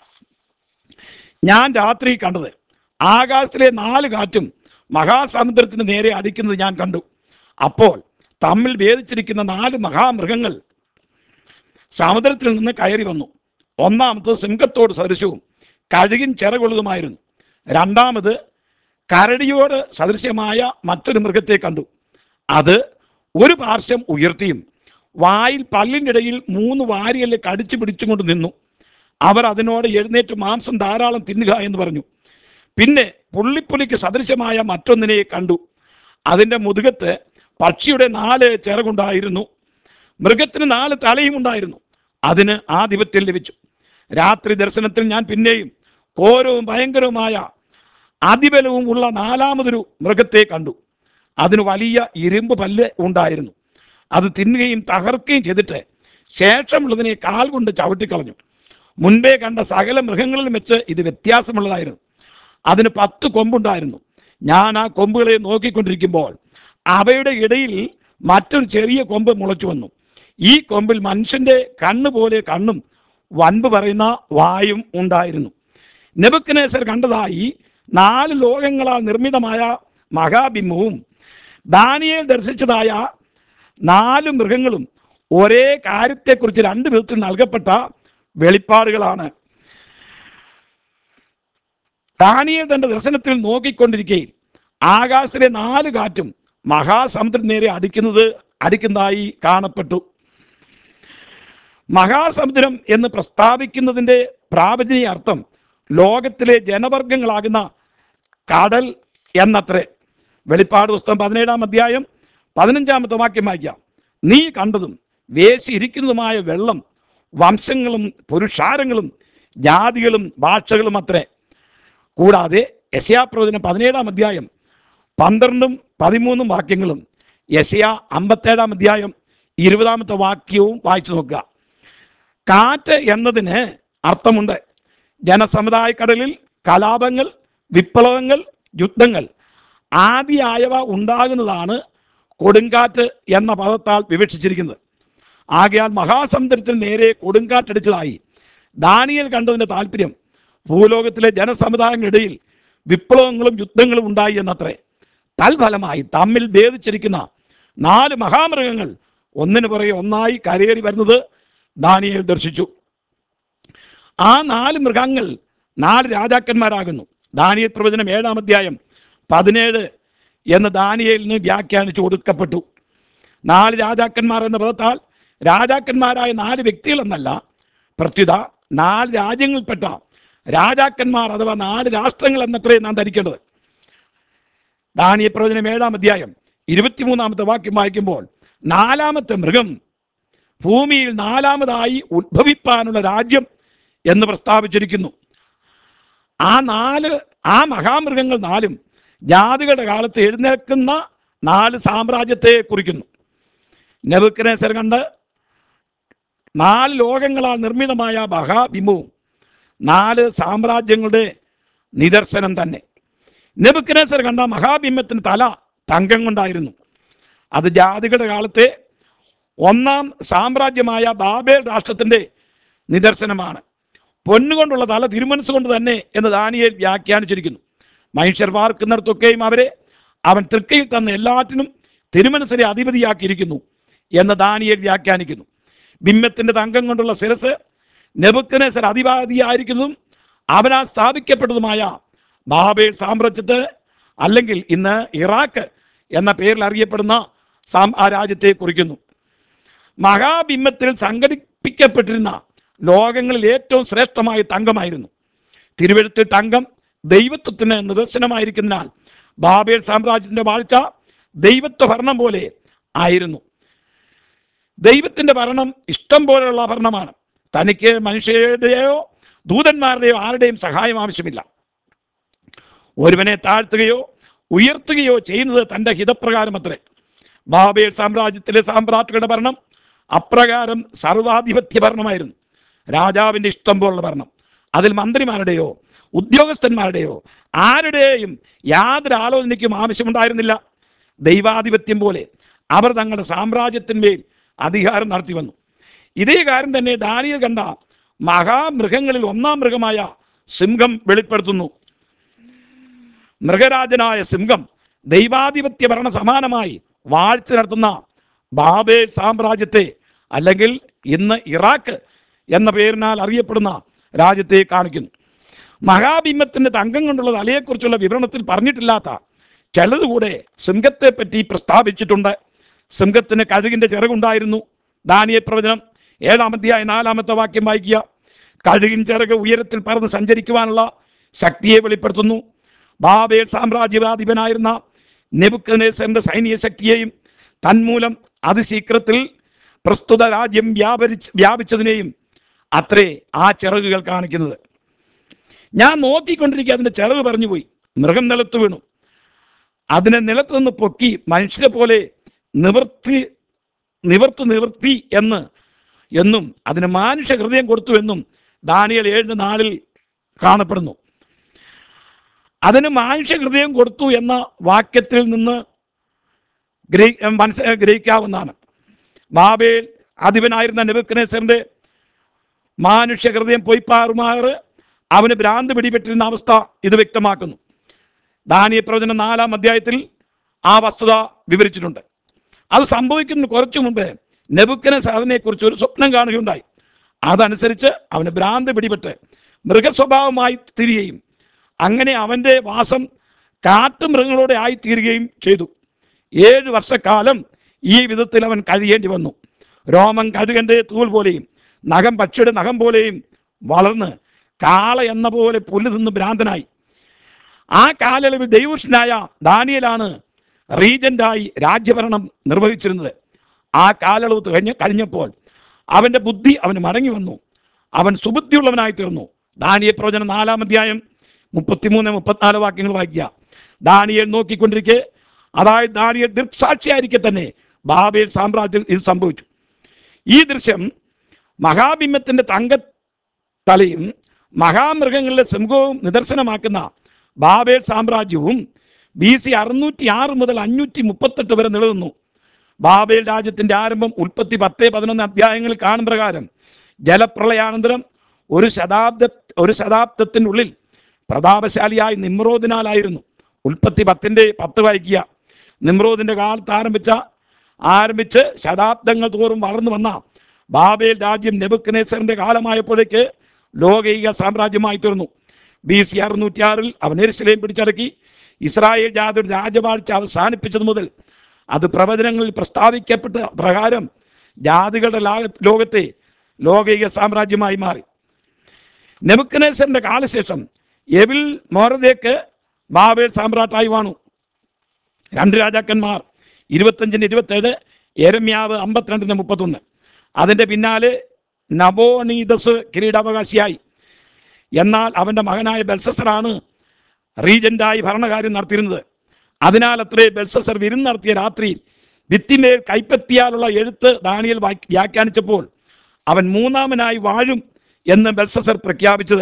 ഞാൻ രാത്രി കണ്ടത് ആകാശത്തിലെ നാല് കാറ്റും മഹാസമുദ്രത്തിന് നേരെ അടിക്കുന്നത് ഞാൻ കണ്ടു. അപ്പോൾ തമ്മിൽ ഭേദിച്ചിരിക്കുന്ന നാല് മഹാമൃഗങ്ങൾ സമുദ്രത്തിൽ നിന്ന് കയറി വന്നു. ഒന്നാമത് സിംഹത്തോട് സദൃശവും കഴുകിൻ ചിറകുള്ളതുമായിരുന്നു. രണ്ടാമത് കരടിയോട് സദൃശ്യമായ മറ്റൊരു മൃഗത്തെ കണ്ടു. അത് ഒരു പാർശ്വം ഉയർത്തിയും വായിൽ പല്ലിൻ്റെ ഇടയിൽ മൂന്ന് വാരിയല് കടിച്ചു പിടിച്ചും കൊണ്ട് നിന്നു. അവർ അതിനോട് എഴുന്നേറ്റ് മാംസം ധാരാളം തിന്നുക എന്ന് പറഞ്ഞു. പിന്നെ പുള്ളിപ്പുലിക്ക് സദൃശമായ മറ്റൊന്നിനെ കണ്ടു. അതിൻ്റെ മുതുകത്ത് പക്ഷിയുടെ നാല് ചിറകുണ്ടായിരുന്നു. മൃഗത്തിന് നാല് തലയും ഉണ്ടായിരുന്നു. അതിന് ആധിപത്യം ലഭിച്ചു. രാത്രി ദർശനത്തിൽ ഞാൻ പിന്നെയും ഘോരവും ഭയങ്കരവുമായ അതിബലവും ഉള്ള നാലാമതൊരു മൃഗത്തെ കണ്ടു. അതിന് വലിയ ഇരുമ്പ് പല്ല് ഉണ്ടായിരുന്നു. അത് തിന്നുകയും തകർക്കുകയും ചെയ്തിട്ട് ശേഷമുള്ളതിനെ കാൽ കൊണ്ട് ചവിട്ടിക്കളഞ്ഞു. മുൻപേ കണ്ട സകല മൃഗങ്ങളിലും വെച്ച് ഇത് വ്യത്യാസമുള്ളതായിരുന്നു. അതിന് പത്ത് കൊമ്പുണ്ടായിരുന്നു. ഞാൻ ആ കൊമ്പുകളെ നോക്കിക്കൊണ്ടിരിക്കുമ്പോൾ അവയുടെ ഇടയിൽ മറ്റൊരു ചെറിയ കൊമ്പ് മുളച്ചു വന്നു. ഈ കൊമ്പിൽ മനുഷ്യൻ്റെ കണ്ണ് പോലെ കണ്ണും വൻപ് പറയുന്ന വായും ഉണ്ടായിരുന്നു. നെബൂഖദ്നേസർ കണ്ടതായി നാല് ലോകങ്ങളാൽ നിർമ്മിതമായ മഹാബിംബവും ദാനിയേൽ ദർശിച്ചതായ നാല് മൃഗങ്ങളും ഒരേ കാര്യത്തെക്കുറിച്ച് രണ്ട് വിധത്തിൽ നൽകപ്പെട്ട വെളിപ്പാടുകളാണ്. ദാനിയേൽ തന്റെ ദർശനത്തിൽ നോക്കിക്കൊണ്ടിരിക്കുകയും ആകാശത്തിലെ നാല് കാറ്റും മഹാസമുദ്രത്തിന് നേരെ അടിക്കുന്നത് അടിക്കുന്നതായി കാണപ്പെട്ടു. മഹാസമുദ്രം എന്ന് പ്രസ്താവിക്കുന്നതിൻ്റെ പ്രാവചനിക അർത്ഥം ലോകത്തിലെ ജനവർഗങ്ങളാകുന്ന കടൽ എന്നത്രേ. വെളിപ്പാട് പുസ്തകം പതിനേഴാം അധ്യായം പതിനഞ്ചാമത്തെ വാക്യം വായിക്കാം. നീ കണ്ടതും വേശിയിരിക്കുന്നതുമായ വെള്ളം വംശങ്ങളും പുരുഷാരങ്ങളും ജാതികളും ഭാഷകളും അത്രേ. കൂടാതെ യെശയ്യാ പ്രവചനം പതിനേഴാം അധ്യായം പന്ത്രണ്ടും പതിമൂന്നും വാക്യങ്ങളും യെശയ്യാ അമ്പത്തേഴാം അധ്യായം ഇരുപതാമത്തെ വാക്യവും വായിച്ചു നോക്കുക. കാറ്റ് എന്നതിന് അർത്ഥമുണ്ട്. ജനസമുദായ കടലിൽ കലാപങ്ങൾ, വിപ്ലവങ്ങൾ, യുദ്ധങ്ങൾ ആദിയായവ ഉണ്ടാകുന്നതാണ് കൊടുങ്കാറ്റ് എന്ന പദത്താൽ വിവക്ഷിച്ചിരിക്കുന്നത്. ആകയാൽ മഹാസമുദ്രത്തിൽ നേരെ കൊടുങ്കാറ്റടിച്ചതായി ദാനിയേൽ കണ്ടതിൻ്റെ താല്പര്യം ഭൂലോകത്തിലെ ജനസമുദായങ്ങളിടയിൽ വിപ്ലവങ്ങളും യുദ്ധങ്ങളും ഉണ്ടായി എന്നത്രേ. തൽഫലമായി തമ്മിൽ ഭേദിച്ചിരിക്കുന്ന നാല് മഹാമൃഗങ്ങൾ ഒന്നിനു പുറകെ ഒന്നായി കരയേറി വരുന്നത് ദാനിയേൽ ദർശിച്ചു. ആ നാല് മൃഗങ്ങൾ നാല് രാജാക്കന്മാരാകുന്നു. ദാനിയേൽ പ്രവചനം ഏഴാം അധ്യായം പതിനേഴ് എന്ന് ദാനിയേലിന് വ്യാഖ്യാനിച്ചു കൊടുക്കപ്പെട്ടു. നാല് രാജാക്കന്മാർ എന്ന പദത്താൽ രാജാക്കന്മാരായ നാല് വ്യക്തികൾ എന്നല്ല, പ്രത്യുത നാല് രാജ്യങ്ങളിൽപ്പെട്ട രാജാക്കന്മാർ അഥവാ നാല് രാഷ്ട്രങ്ങൾ എന്നത്രേ നാം ധരിക്കേണ്ടത്. ദാനിയേൽ പ്രവചനം ഏഴാം അധ്യായം ഇരുപത്തിമൂന്നാമത്തെ വാക്യം വായിക്കുമ്പോൾ നാലാമത്തെ മൃഗം ഭൂമിയിൽ നാലാമതായി ഉദ്ഭവിപ്പാനുള്ള രാജ്യം എന്ന് പ്രസ്താവിച്ചിരിക്കുന്നു. ആ നാല് ആ മഹാമൃഗങ്ങൾ നാലും ജാതികളുടെ കാലത്ത് എഴുന്നേൽക്കുന്ന നാല് സാമ്രാജ്യത്തെ കുറിക്കുന്നു. നെബൂഖദ്നേസർ കണ്ട് നാല് ലോകങ്ങളാൽ നിർമ്മിതമായ മഹാബിംബവും നാല് സാമ്രാജ്യങ്ങളുടെ നിദർശനം തന്നെ. നെബൂഖദ്നേസർ കണ്ട മഹാബിംബത്തിന് തല തങ്കം കൊണ്ടായിരുന്നു. അത് ജാതികളുടെ കാലത്തെ ഒന്നാം സാമ്രാജ്യമായ ബാബേൽ രാഷ്ട്രത്തിൻ്റെ നിദർശനമാണ്. പൊന്നുകൊണ്ടുള്ള തല തിരുമനസ് കൊണ്ട് തന്നെ എന്ന് ദാനിയേൽ വ്യാഖ്യാനിച്ചിരിക്കുന്നു. മനുഷ്യർ പാർക്കുന്നിടത്തൊക്കെയും അവരെ അവൻ തൃക്കയിൽ തന്ന എല്ലാറ്റിനും തിരുമനസിനെ അധിപതിയാക്കിയിരിക്കുന്നു എന്ന് ദാനിയേൽ വ്യാഖ്യാനിക്കുന്നു. ബിംബത്തിൻ്റെ തങ്കം കൊണ്ടുള്ള ശിരസ് നെബൂഖദ്നേസർ അധിപതിയായിരിക്കുന്നതും അവനാൽ സ്ഥാപിക്കപ്പെട്ടതുമായ ബാബേൽ സാമ്രാജ്യത്തെ അല്ലെങ്കിൽ ഇന്ന് ഇറാഖ് എന്ന പേരിൽ അറിയപ്പെടുന്ന സാം ആ രാജ്യത്തെ കുറിക്കുന്നു. മഹാബിംബത്തിൽ സംഘടിപ്പിക്കപ്പെട്ടിരുന്ന ലോകങ്ങളിൽ ഏറ്റവും ശ്രേഷ്ഠമായ തങ്കമായിരുന്നു. തിരുവെഴുത്തിൽ തങ്കം ദൈവത്വത്തിന് നിദർശനമായിരിക്കുന്നതിനാൽ ബാബേൽ സാമ്രാജ്യത്തിൻ്റെ വാഴ്ച ദൈവത്വ ഭരണം പോലെ ആയിരുന്നു. ദൈവത്തിൻ്റെ ഭരണം ഇഷ്ടം പോലെയുള്ള ഭരണമാണ്. തനിക്ക് മനുഷ്യരുടെയോ ദൂതന്മാരുടെയോ ആരുടെയും സഹായം ആവശ്യമില്ല. ഒരുവനെ താഴ്ത്തുകയോ ഉയർത്തുകയോ ചെയ്യുന്നത് തൻ്റെ ഹിതപ്രകാരം അത്രേ. ബാബേൽ സാമ്രാജ്യത്തിലെ സാമ്രാട്ടുകളുടെ ഭരണം അപ്രകാരം സർവാധിപത്യ ഭരണമായിരുന്നു. രാജാവിൻ്റെ ഇഷ്ടം പോലുള്ള ഭരണം. അതിൽ മന്ത്രിമാരുടെയോ ഉദ്യോഗസ്ഥന്മാരുടെയോ ആരുടെയും യാതൊരു ആലോചനയ്ക്കും ആവശ്യമുണ്ടായിരുന്നില്ല. ദൈവാധിപത്യം പോലെ അവർ തങ്ങളുടെ സാമ്രാജ്യത്തിന്മേൽ അധികാരം നടത്തി വന്നു. ഇതേ കാര്യം തന്നെ ദാനിയേൽ കണ്ട മഹാമൃഗങ്ങളിൽ ഒന്നാം മൃഗമായ സിംഹം വെളിപ്പെടുത്തുന്നു. മൃഗരാജനായ സിംഹം ദൈവാധിപത്യ ഭരണ സമാനമായി വാഴ്ച നടത്തുന്ന ബാബേൽ സാമ്രാജ്യത്തെ, അല്ലെങ്കിൽ ഇന്ന് ഇറാഖ് എന്ന പേരിനാൽ അറിയപ്പെടുന്ന രാജ്യത്തെ കാണിക്കുന്നു. മഹാബിംബത്തിൻ്റെ തങ്കം കൊണ്ടുള്ള തലയെക്കുറിച്ചുള്ള വിവരണത്തിൽ പറഞ്ഞിട്ടില്ലാത്ത ചിലതുകൂടെ സിംഹത്തെ പറ്റി പ്രസ്താവിച്ചിട്ടുണ്ട്. സിംഹത്തിന് കഴുകിൻ്റെ ചിറകുണ്ടായിരുന്നു. ദാനിയേൽ പ്രവചനം ഏഴാം അധ്യായം നാലാമത്തെ വാക്യം വായിക്കുക. കഴുകിൻ ചിറക് ഉയരത്തിൽ പറന്ന് സഞ്ചരിക്കുവാനുള്ള ശക്തിയെ വെളിപ്പെടുത്തുന്നു. ബാബേൽ സാമ്രാജ്യാധിപനായിരുന്ന നെബൂഖദ്നേസറിന്റെ സൈനിക ശക്തിയെയും തന്മൂലം അതിശീഘ്രത്തിൽ പ്രസ്തുത രാജ്യം വ്യാപരിച്ച് വ്യാപിച്ചതിനെയും അത്രേ ആ ചിറകുകൾ കാണിക്കുന്നത്. ഞാൻ നോക്കിക്കൊണ്ടിരിക്കുക, അതിൻ്റെ ചിറക് പറഞ്ഞുപോയി. മൃഗം നിലത്ത് വീണു. അതിനെ നിലത്ത് നിന്ന് പൊക്കി മനുഷ്യരെ പോലെ നിവർത്തി നിവർത്ത് നിവർത്തി എന്ന് എന്നും അതിന് മാനുഷ്യ ഹൃദയം കൊടുത്തു എന്നും ദാനിയേൽ ഏഴ് നാലിൽ കാണപ്പെടുന്നു. അതിന് മാനുഷ്യ ഹൃദയം കൊടുത്തു എന്ന വാക്യത്തിൽ നിന്ന് ഗ്രഹി മനസ്സ് ഗ്രഹിക്കാവുന്നതാണ്. ബാബേൽ അധിപനായിരുന്ന നെബൂഖദ്നേസറിന്റെ മാനുഷ്യ ഹൃദയം പൊയ്പാറുമാറ് അവന് ഭ്രാന്ത് പിടിപെട്ടിരുന്ന അവസ്ഥ ഇത് വ്യക്തമാക്കുന്നു. ദാനിയേൽ പ്രവചനം നാലാം അധ്യായത്തിൽ ആ വസ്തുത വിവരിച്ചിട്ടുണ്ട്. അത് സംഭവിക്കുന്ന കുറച്ചു മുമ്പ് നെബൂഖദ്നേസർ അതിനെക്കുറിച്ച് ഒരു സ്വപ്നം കാണുകയുണ്ടായി. അതനുസരിച്ച് അവന് ഭ്രാന്ത് പിടിപെട്ട് മൃഗസ്വഭാവമായി തീരുകയും അങ്ങനെ അവൻ്റെ വാസം കാട്ടുമൃഗങ്ങളോടെ ആയിത്തീരുകയും ചെയ്തു. ഏഴ് വർഷക്കാലം ഈ വിധത്തിൽ അവൻ കഴിയേണ്ടി വന്നു. രോമം കഴുകൻ്റെ തൂൽ പോലെയും നഖം പക്ഷിയുടെ നഖം പോലെയും വളർന്ന് കാള എന്ന പോലെ പുല്ല് തിന്ന് ഭ്രാന്തനായി. ആ കാലയളവിൽ ദൈവപുരുഷനായ ദാനിയേലാണ് റീജന്റായി രാജ്യഭരണം നിർവഹിച്ചിരുന്നത്. ആ കാലയളവ് കഴിഞ്ഞ് കഴിഞ്ഞപ്പോൾ അവൻ്റെ ബുദ്ധി അവന് മടങ്ങി വന്നു. അവൻ സുബുദ്ധിയുള്ളവനായി തീർന്നു. ദാനിയേൽ പ്രവചനം നാലാം അധ്യായം മുപ്പത്തിമൂന്ന് മുപ്പത്തിനാല് വാക്യങ്ങൾ വായിക്കുക. ദാനിയേൽ നോക്കിക്കൊണ്ടിരിക്കെ, അതായത് ദാനിയേൽ ദൃക്സാക്ഷിയായിരിക്കെ തന്നെ ബാബേൽ സാമ്രാജ്യത്തിൽ ഇത് സംഭവിച്ചു. ഈ ദൃശ്യം മഹാബിംബത്തിൻ്റെ തങ്കത്തലയും മഹാമൃഗങ്ങളുടെ സിംഹവും നിദർശനമാക്കുന്ന ബാബേൽ സാമ്രാജ്യവും ബി സി അറുന്നൂറ്റി ആറ് മുതൽ അഞ്ഞൂറ്റി മുപ്പത്തെട്ട് വരെ നിലനിന്നു. ബാബേൽ രാജ്യത്തിൻ്റെ ആരംഭം ഉൽപ്പത്തി പത്ത് പതിനൊന്ന് അധ്യായങ്ങളിൽ കാണും പ്രകാരം ജലപ്രളയാനന്തരം ഒരു ശതാബ്ദ ഒരു ശതാബ്ദത്തിനുള്ളിൽ പ്രതാപശാലിയായി നിമ്രോദിനാലായിരുന്നു. ഉൽപ്പത്തി പത്തിൻ്റെ പത്ത് വായിക്കുക. നിമ്രോദിൻ്റെ കാലത്ത് ആരംഭിച്ച ആരംഭിച്ച് ശതാബ്ദങ്ങൾ തോറും വളർന്നു വന്ന ബാബേൽ രാജ്യം നെബൂഖദ്നേസറിൻ്റെ കാലമായപ്പോഴേക്ക് ലോകൈക സാമ്രാജ്യമായി തീർന്നു. ബി സി അറുന്നൂറ്റി ആറിൽ അവൻ യെരൂശലേം പിടിച്ചടക്കി. ഇസ്രായേൽ ജാതിയുടെ രാജവാഴ്ച അവസാനിപ്പിച്ചത് മുതൽ അത് പ്രവചനങ്ങളിൽ പ്രസ്താവിക്കപ്പെട്ട പ്രകാരം ജാതികളുടെ ലോകത്തെ ലോകൈക സാമ്രാജ്യമായി മാറി. നെബൂഖദ്നേസറിന്റെ കാലശേഷം എബിൽ മോറദേക്ക് ബാബേൽ സാമ്രാട്ടായി വാണു. രണ്ട് രാജാക്കന്മാർ ഇരുപത്തഞ്ചിന് ഇരുപത്തേഴ്, യെരമ്യാവ് അമ്പത്തിരണ്ടിന് മുപ്പത്തൊന്ന്. അതിൻ്റെ പിന്നാലെ നബോണീദസ് കിരീടാവകാശിയായി. എന്നാൽ അവൻ്റെ മകനായ ബെൽസസറാണ് റീജന്റായി ഭരണകാര്യം നടത്തിയിരുന്നത്. അതിനാൽ അത്രേ ബെൽസസർ വിരുന്ന് നടത്തിയ രാത്രിയിൽ ഭിത്തിമേൽ കൈപ്പറ്റിയാലുള്ള എഴുത്ത് ദാനിയേൽ വ്യാഖ്യാനിച്ചപ്പോൾ അവൻ മൂന്നാമനായി വാഴും എന്ന് ബെൽസസർ പ്രഖ്യാപിച്ചത്.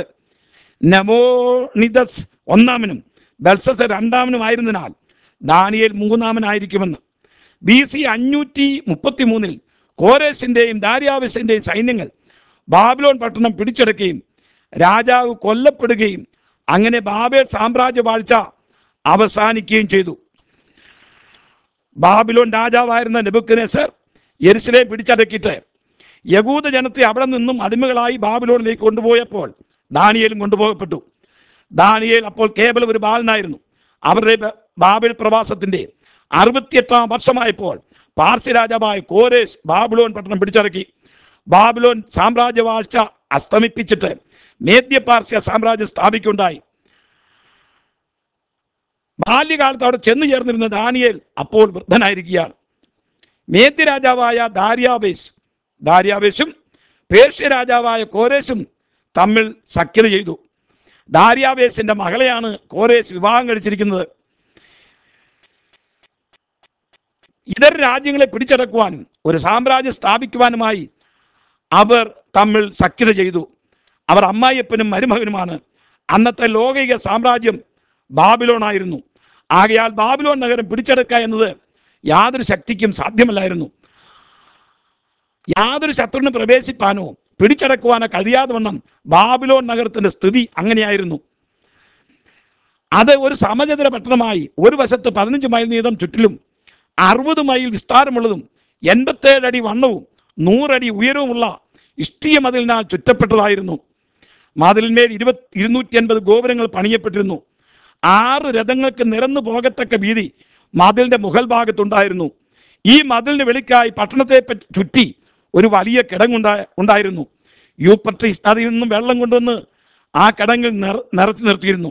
നബോണിദസ് ഒന്നാമനും ബെൽസസർ രണ്ടാമനുമായിരുന്നതിനാൽ ദാനിയേൽ മൂന്നാമനായിരിക്കുമെന്ന്. ബി സി അഞ്ഞൂറ്റി മുപ്പത്തി മൂന്നിൽ കോരേശിൻ്റെയും ദാര്യാവേശിൻ്റെയും സൈന്യങ്ങൾ ബാബിലോൺ പട്ടണം പിടിച്ചെടുക്കുകയും രാജാവ് കൊല്ലപ്പെടുകയും അങ്ങനെ ബാബേൽ സാമ്രാജ്യ വാഴ്ച അവസാനിക്കുകയും ചെയ്തു. ബാബിലോൺ രാജാവായിരുന്ന നെബൂഖദ്നേസർ യെരൂശലേം പിടിച്ചടക്കിയിട്ട് യഹൂദ ജനത്തെ അവിടെ നിന്നും അടിമകളായി ബാബിലോണിലേക്ക് കൊണ്ടുപോയപ്പോൾ ദാനിയേലും കൊണ്ടുപോകപ്പെട്ടു. ദാനിയേൽ അപ്പോൾ കേവലം ഒരു ബാലനായിരുന്നു. അവരുടെ ബാബേൽ പ്രവാസത്തിൻ്റെ അറുപത്തിയെട്ടാം വർഷമായപ്പോൾ പാർസി രാജാവായ കോരേശ് ബാബിലോൺ പട്ടണം പിടിച്ചടക്കി. ബാബിലോൺ സാമ്രാജ്യവാഴ്ച അസ്തമിപ്പിച്ചിട്ട് മേദ്യ പാർസ്യ സാമ്രാജ്യം സ്ഥാപിക്കുകയുണ്ടായി. ബാല്യകാലത്ത് അവിടെ ചെന്നു ചേർന്നിരുന്ന ദാനിയേൽ അപ്പോൾ വൃദ്ധനായിരിക്കുകയാണ്. മേദ്യ രാജാവായ ദാര്യാവേശ് ദാര്യാവേശും പേർഷ്യ രാജാവായ കോരേശും തമ്മിൽ സഖ്യത ചെയ്തു. ദാര്യാവേശിന്റെ മകളെയാണ് കോരേശ് വിവാഹം കഴിച്ചിരിക്കുന്നത്. ഇതര രാജ്യങ്ങളെ പിടിച്ചടക്കുവാനും ഒരു സാമ്രാജ്യം സ്ഥാപിക്കുവാനുമായി അവർ തമ്മിൽ സഖ്യത ചെയ്തു. അവർ അമ്മായിയപ്പനും മരുമകനുമാണ്. അന്നത്തെ ലോകൈക സാമ്രാജ്യം ബാബിലോൺ ആയിരുന്നു. ആകയാൽ ബാബിലോൺ നഗരം പിടിച്ചെടുക്കുക എന്നത് യാതൊരു ശക്തിക്കും സാധ്യമല്ലായിരുന്നു. യാതൊരു ശത്രുവിന് പ്രവേശിപ്പാനോ പിടിച്ചടക്കുവാനോ കഴിയാതെ വണ്ണം ബാബിലോൺ നഗരത്തിന്റെ സ്ഥിതി അങ്ങനെയായിരുന്നു. അത് ഒരു സമചതുര പട്ടണമായി ഒരു വശത്ത് പതിനഞ്ച് മൈൽ നീളം ചുറ്റിലും അറുപത് മൈൽ വിസ്താരമുള്ളതും എൺപത്തേഴ് അടി വണ്ണവും നൂറടി ഉയരവുമുള്ള ഇഷ്ടിയ മതിലിനാൽ ചുറ്റപ്പെട്ടതായിരുന്നു. മതിലിന്മേൽ ഇരുപത് ഇരുന്നൂറ്റി അൻപത് ഗോപുരങ്ങൾ പണിയപ്പെട്ടിരുന്നു. ആറ് രഥങ്ങൾക്ക് നിരന്നു പോകത്തക്ക വീതി മതിലിന്റെ മുകൾ ഭാഗത്തുണ്ടായിരുന്നു. ഈ മതിലിന് വെളിക്കായി പട്ടണത്തെ ചുറ്റി ഒരു വലിയ കിടങ്ങുണ്ടാ ഉണ്ടായിരുന്നു യൂഫ്രട്ടീസ് നദിയിൽ നിന്നും വെള്ളം കൊണ്ടുവന്ന് ആ കിടങ്ങിൽ നിറ നിറച്ചു നിർത്തിയിരുന്നു.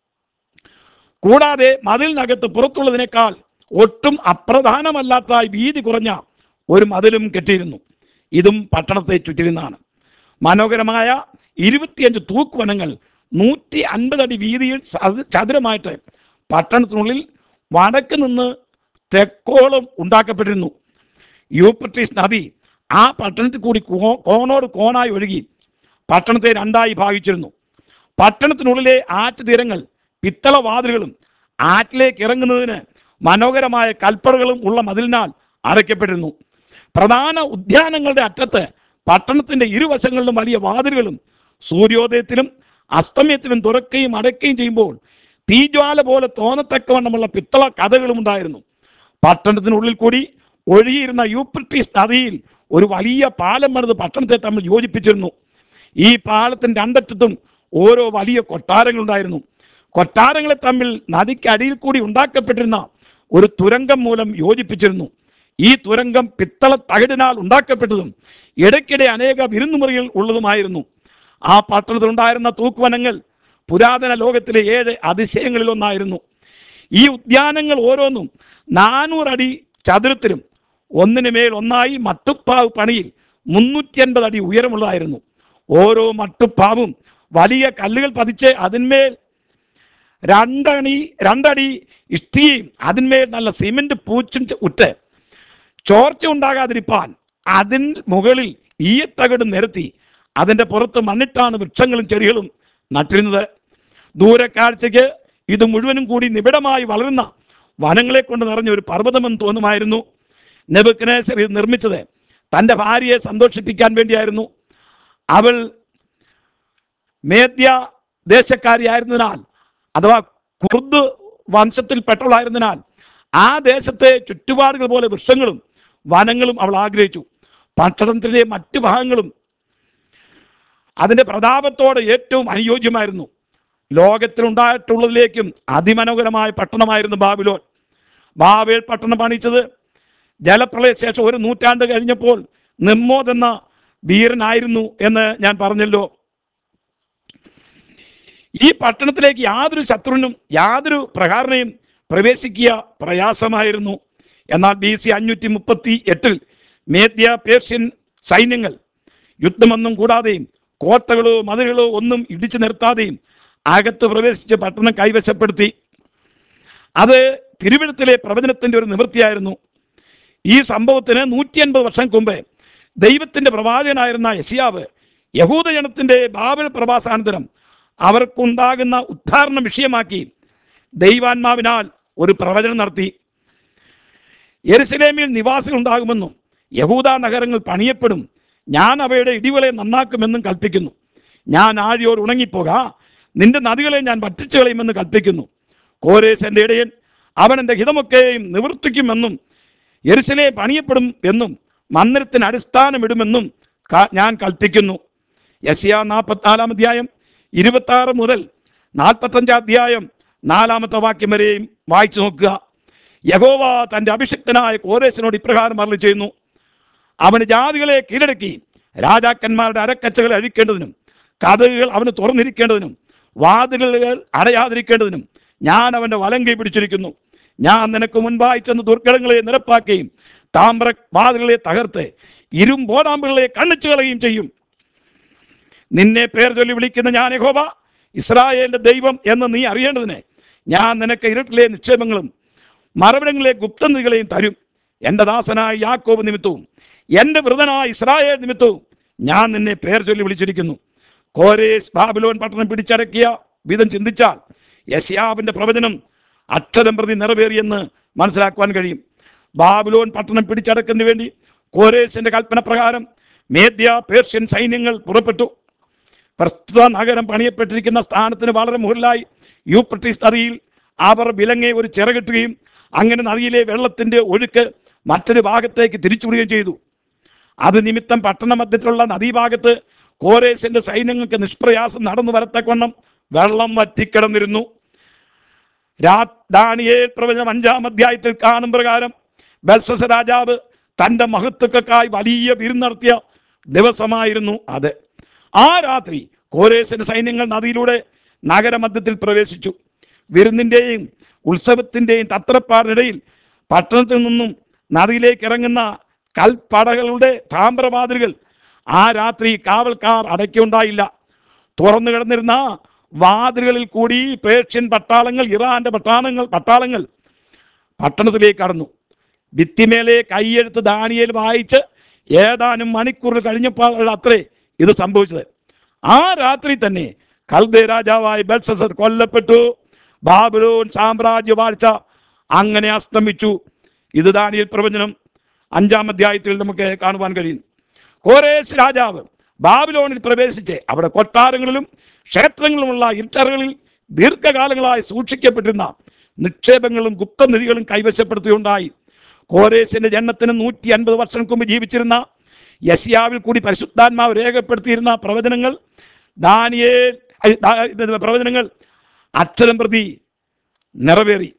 കൂടാതെ മതിലിനകത്ത് പുറത്തുള്ളതിനേക്കാൾ ഒട്ടും അപ്രധാനമല്ലാത്തതായി വീതി കുറഞ്ഞ ഒരു മതിലും കെട്ടിയിരുന്നു. ഇതും പട്ടണത്തെ ചുറ്റിരുന്നാണ്. മനോഹരമായ ഇരുപത്തിയഞ്ച് തൂക്കുവനങ്ങൾ നൂറ്റി അൻപത് അടി വീതിയിൽ ചതുരമായിട്ട് പട്ടണത്തിനുള്ളിൽ വടക്ക് നിന്ന് തെക്കോളം ഉണ്ടാക്കപ്പെട്ടിരുന്നു. യൂഫ്രട്ടീസ് നദി ആ പട്ടണത്തിൽ കൂടി കോണോട് കോണായി ഒഴുകി പട്ടണത്തെ രണ്ടായി ഭാഗിച്ചിരുന്നു. പട്ടണത്തിനുള്ളിലെ ആറ്റുതീരങ്ങൾ പിത്തള വാതിലുകളും ആറ്റിലേക്ക് ഇറങ്ങുന്നതിന് മനോഹരമായ കൽപ്പടകളും ഉള്ള മതിലിനാൽ അടയ്ക്കപ്പെട്ടിരുന്നു. പ്രധാന ഉദ്യാനങ്ങളുടെ അറ്റത്ത് പട്ടണത്തിന്റെ ഇരുവശങ്ങളിലും വലിയ വാതിലുകളും സൂര്യോദയത്തിലും അസ്തമയത്തിലും തുറക്കുകയും അടയ്ക്കുകയും ചെയ്യുമ്പോൾ തീജ്വാല പോലെ തോന്നത്തക്കവണ്ണമുള്ള പിത്തള കഥകളും ഉണ്ടായിരുന്നു. പട്ടണത്തിനുള്ളിൽ കൂടി ഒഴുകിയിരുന്ന യൂഫ്രട്ടീസ് നദിയിൽ ഒരു വലിയ പാലം പണിത് പട്ടണത്തെ തമ്മിൽ യോജിപ്പിച്ചിരുന്നു. ഈ പാലത്തിന് രണ്ടറ്റത്തും ഓരോ വലിയ കൊട്ടാരങ്ങളുണ്ടായിരുന്നു. കൊട്ടാരങ്ങളെ തമ്മിൽ നദിക്കടിയിൽ കൂടി ഉണ്ടാക്കപ്പെട്ടിരുന്ന ഒരു തുരങ്കം മൂലം യോജിപ്പിച്ചിരുന്നു. ഈ തുരങ്കം പിത്തള തകിടിനാൽ ഉണ്ടാക്കപ്പെട്ടതും ഇടയ്ക്കിടെ അനേക വിരുന്നുമുറികൾ ഉള്ളതുമായിരുന്നു. ആ പട്ടണത്തിലുണ്ടായിരുന്ന തൂക്കുവനങ്ങൾ പുരാതന ലോകത്തിലെ ഏഴ് അതിശയങ്ങളിൽ ഒന്നായിരുന്നു. ഈ ഉദ്യാനങ്ങൾ ഓരോന്നും നാനൂറടി ചതുരത്തിലും ഒന്നിനു മേൽ ഒന്നായി മട്ടുപ്പാവ് പണിയിൽ മുന്നൂറ്റി അൻപത് അടി ഉയരമുള്ളതായിരുന്നു. ഓരോ മട്ടുപ്പാവും വലിയ കല്ലുകൾ പതിച്ച് അതിന്മേൽ രണ്ടണി രണ്ടടി ഇഷ്ടിയും അതിന്മേൽ നല്ല സിമെന്റ് പൂച്ചും ഉറ്റ് ചോർച്ച ഉണ്ടാകാതിരിപ്പാൻ അതിൻ മുകളിൽ ഈയത്തകിട് നിരത്തി അതിൻ്റെ പുറത്ത് മണ്ണിട്ടാണ് വൃക്ഷങ്ങളും ചെടികളും നട്ടിരുന്നത്. ദൂരക്കാഴ്ചയ്ക്ക് ഇത് മുഴുവനും കൂടി നിബിഡമായി വളരുന്ന വനങ്ങളെ കൊണ്ട് നിറഞ്ഞ ഒരു പർവ്വതമെന്ന് തോന്നുമായിരുന്നു. നെബൂഖദ്നേസർ ഇത് നിർമ്മിച്ചത് തൻ്റെ ഭാര്യയെ സന്തോഷിപ്പിക്കാൻ വേണ്ടിയായിരുന്നു. അവൾ മേദ്യ ദേശക്കാരിയായിരുന്നതിനാൽ അഥവാ കുർദ് വംശത്തിൽപ്പെട്ടവളായിരുന്നതിനാൽ ആ ദേശത്തെ ചുറ്റുപാടുകൾ പോലെ വൃക്ഷങ്ങളും വനങ്ങളും അവൾ ആഗ്രഹിച്ചു. പട്ടണത്തിലെ മറ്റു ഭാഗങ്ങളും അതിൻ്റെ പ്രതാപത്തോട് ഏറ്റവും അനുയോജ്യമായിരുന്നു. ലോകത്തിലുണ്ടായിട്ടുള്ളതിലേക്കും അതിമനോഹരമായ പട്ടണമായിരുന്നു ബാബിലോൺ. ബാബേൽ പട്ടണം പണിച്ചത് ജലപ്രളയ ശേഷം ഒരു നൂറ്റാണ്ട് കഴിഞ്ഞപ്പോൾ നിമ്മോദ് എന്ന വീരനായിരുന്നു എന്ന് ഞാൻ പറഞ്ഞല്ലോ. ഈ പട്ടണത്തിലേക്ക് യാതൊരു ശത്രുവിനും യാതൊരു പ്രകാരനെയും പ്രവേശിക്കുക പ്രയാസമായിരുന്നു. എന്നാൽ ബി സി അഞ്ഞൂറ്റി മുപ്പത്തി എട്ടിൽ മേദ്യ പേർഷ്യൻ സൈന്യങ്ങൾ യുദ്ധമൊന്നും കൂടാതെയും കോട്ടകളോ മതിലുകളോ ഒന്നും ഇടിച്ചു നിർത്താതെയും അകത്ത് പ്രവേശിച്ച് പട്ടണം കൈവശപ്പെടുത്തി. അത് തിരുവഴുത്തിലെ പ്രവചനത്തിൻ്റെ ഒരു നിവൃത്തിയായിരുന്നു. ഈ സംഭവത്തിന് നൂറ്റി അൻപത് വർഷം മുമ്പ് ദൈവത്തിൻ്റെ പ്രവാചകനായിരുന്ന യെശയ്യാവ് യഹൂദജനത്തിൻ്റെ ബാബേൽ പ്രവാസാനന്തരം അവർക്കുണ്ടാകുന്ന ഉദ്ധാരണം വിഷയമാക്കി ദൈവാത്മാവിനാൽ ഒരു പ്രവചനം നടത്തി. യെരുശലേമിൽ നിവാസികൾ ഉണ്ടാകുമെന്നും യഹൂദ നഗരങ്ങൾ പണിയപ്പെടും, ഞാൻ അവയുടെ ഇടിവുകളെ നന്നാക്കുമെന്നും കൽപ്പിക്കുന്നു. ഞാൻ ആഴിയോട് ഉണങ്ങിപ്പോക, നിന്റെ നദികളെ ഞാൻ വറ്റിച്ചു കളയുമെന്ന് കൽപ്പിക്കുന്നു. കോരേശ് എൻ്റെ ഇടയൻ, അവൻ എൻ്റെ ഹിതമൊക്കെയും നിവർത്തിക്കുമെന്നും യെരുശലേം പണിയപ്പെടും എന്നും മന്ദിരത്തിന് അടിസ്ഥാനമിടുമെന്നും ഞാൻ കൽപ്പിക്കുന്നു. യെശയ്യാ നാൽപ്പത്തിനാലാം അധ്യായം ഇരുപത്തി ആറ് മുതൽ നാൽപ്പത്തഞ്ചാം അധ്യായം നാലാമത്തെ വാക്യം വരെയും വായിച്ചു നോക്കുക. യഹോവ തൻ്റെ അഭിഷിക്തനായ കോരേശിനോട് ഇപ്രകാരം അരുളി ചെയ്യുന്നു: അവന് ജാതികളെ കീഴടക്കി രാജാക്കന്മാരുടെ അരക്കച്ചകൾ അഴിക്കേണ്ടതിനും കതകുകൾ അവന് തുറന്നിരിക്കേണ്ടതിനും വാതിലുകൾ അടയാതിരിക്കേണ്ടതിനും ഞാൻ അവൻ്റെ വലങ്കൈ പിടിച്ചിരിക്കുന്നു. ഞാൻ നിനക്ക് മുൻപായി ചെന്ന് ദുർഘടങ്ങളെ നിരപ്പാക്കുകയും താമ്ര വാതിലുകളെ തകർത്ത് ഇരുമ്പോടാമ്പുകളെ കണ്ണിച്ചു കളയുകയും ചെയ്യും. നിന്നെ പേർ ചൊല്ലി വിളിക്കുന്ന ഞാൻ യഹോവ ഇസ്രായേലിന്റെ ദൈവം എന്ന് നീ അറിയേണ്ടതിന് ഞാൻ നിനക്ക് ഇരുട്ടിലെ നിക്ഷേപങ്ങളും മറവിടങ്ങളിലെ ഗുപ്തനിധികളെയും തരും. എൻ്റെ ദാസനായ യാക്കോബ് നിമിത്തവും എൻ്റെ വൃതനായ ഇസ്രായേൽ നിമിത്തവും ഞാൻ നിന്നെ പേർ ചൊല്ലി വിളിച്ചിരിക്കുന്നു. കോരേശ് ബാബിലോൺ പട്ടണം പിടിച്ചടക്കിയ വിധം ചിന്തിച്ചാൽ യെശയ്യാവിൻ്റെ പ്രവചനം അക്ഷരം പ്രതി നിറവേറിയെന്ന് മനസ്സിലാക്കുവാൻ കഴിയും. ബാബിലോൺ പട്ടണം പിടിച്ചടക്കുന്നതിന് വേണ്ടി കോരേശിന്റെ കൽപ്പന പ്രകാരം മേദ്യ പേർഷ്യൻ സൈന്യങ്ങൾ പുറപ്പെട്ടു. പ്രസ്തുത നഗരം പണിയപ്പെട്ടിരിക്കുന്ന സ്ഥാനത്തിന് വളരെ മുകളിലായി യൂഫ്രട്ടീസ് നദിയിൽ അവർ വിലങ്ങെ ഒരു ചിറകിട്ടുകയും അങ്ങനെ നദിയിലെ വെള്ളത്തിന്റെ ഒഴുക്ക് മറ്റൊരു ഭാഗത്തേക്ക് തിരിച്ചുവിടുകയും ചെയ്തു. അത് നിമിത്തം പട്ടണ മധ്യത്തിലുള്ള നദീഭാഗത്ത് കോരേശിന്റെ സൈന്യങ്ങൾക്ക് നിഷ്പ്രയാസം നടന്നു വരത്തക്കൊണ്ണം വെള്ളം വറ്റിക്കിടന്നിരുന്നു. ദാനിയേൽ പ്രവചനം അഞ്ചാം അധ്യായത്തിൽ കാണും പ്രകാരം ബെൽഷസ്സർ രാജാവ് തൻ്റെ മഹത്വക്കായി വലിയ വിരുന്ന് നടത്തിയ ദിവസമായിരുന്നു അത്. ആ രാത്രി കോരേശിന്റെ സൈന്യങ്ങൾ നദിയിലൂടെ നഗരമധ്യത്തിൽ പ്രവേശിച്ചു. വിരുന്നിൻ്റെയും ഉത്സവത്തിൻ്റെയും തത്രപ്പാടിനിടയിൽ പട്ടണത്തിൽ നിന്നും നദിയിലേക്ക് ഇറങ്ങുന്ന കൽപ്പടകളുടെ താമ്രവാതിലുകൾ ആ രാത്രി കാവൽക്കാർ അടയ്ക്കുണ്ടായില്ല. തുറന്നു കിടന്നിരുന്ന വാതിലുകളിൽ കൂടി പേർഷ്യൻ പട്ടാളങ്ങൾ, ഇറാന്റെ പട്ടാളങ്ങൾ പട്ടാളങ്ങൾ പട്ടണത്തിലേക്ക് കടന്നു. ഭിത്തിമേലെ കൈയെടുത്ത് ദാനിയേൽ വായിച്ച് ഏതാനും മണിക്കൂറുകൾ കഴിഞ്ഞപ്പോൾ അത്രേ ഇത് സംഭവിച്ചത്. ആ രാത്രി തന്നെ കൽദേ രാജാവായ ബെൽഷസ്സർ കൊല്ലപ്പെട്ടു. ബാബിലോൺ സാമ്രാജ്യ വാഴ്ച അങ്ങനെ അസ്തമിച്ചു. ഇത് ദാനിയേൽ പ്രവചനം അഞ്ചാം അധ്യായത്തിൽ നമുക്ക് കാണുവാൻ കഴിയുന്നു. കോരേശ് രാജാവ് ബാബിലോണിൽ പ്രവേശിച്ച് അവിടെ കൊട്ടാരങ്ങളിലും ക്ഷേത്രങ്ങളുമുള്ള ഇരുട്ടറകളിൽ ദീർഘകാലങ്ങളായി സൂക്ഷിക്കപ്പെട്ടിരുന്ന നിക്ഷേപങ്ങളും ഗുപ്തനിധികളും കൈവശപ്പെടുത്തിയുണ്ടായി. കോരേശിന്റെ ജനനത്തിന് നൂറ്റി അൻപത് വർഷങ്ങൾക്ക് മുമ്പ് ജീവിച്ചിരുന്ന യെശയ്യാവിൽ കൂടി പരിശുദ്ധാത്മാവ് രേഖപ്പെടുത്തിയിരുന്ന പ്രവചനങ്ങൾ ദാനിയേൽ പ്രവചനങ്ങൾ അക്ഷരം പ്രതി നിറവേറി.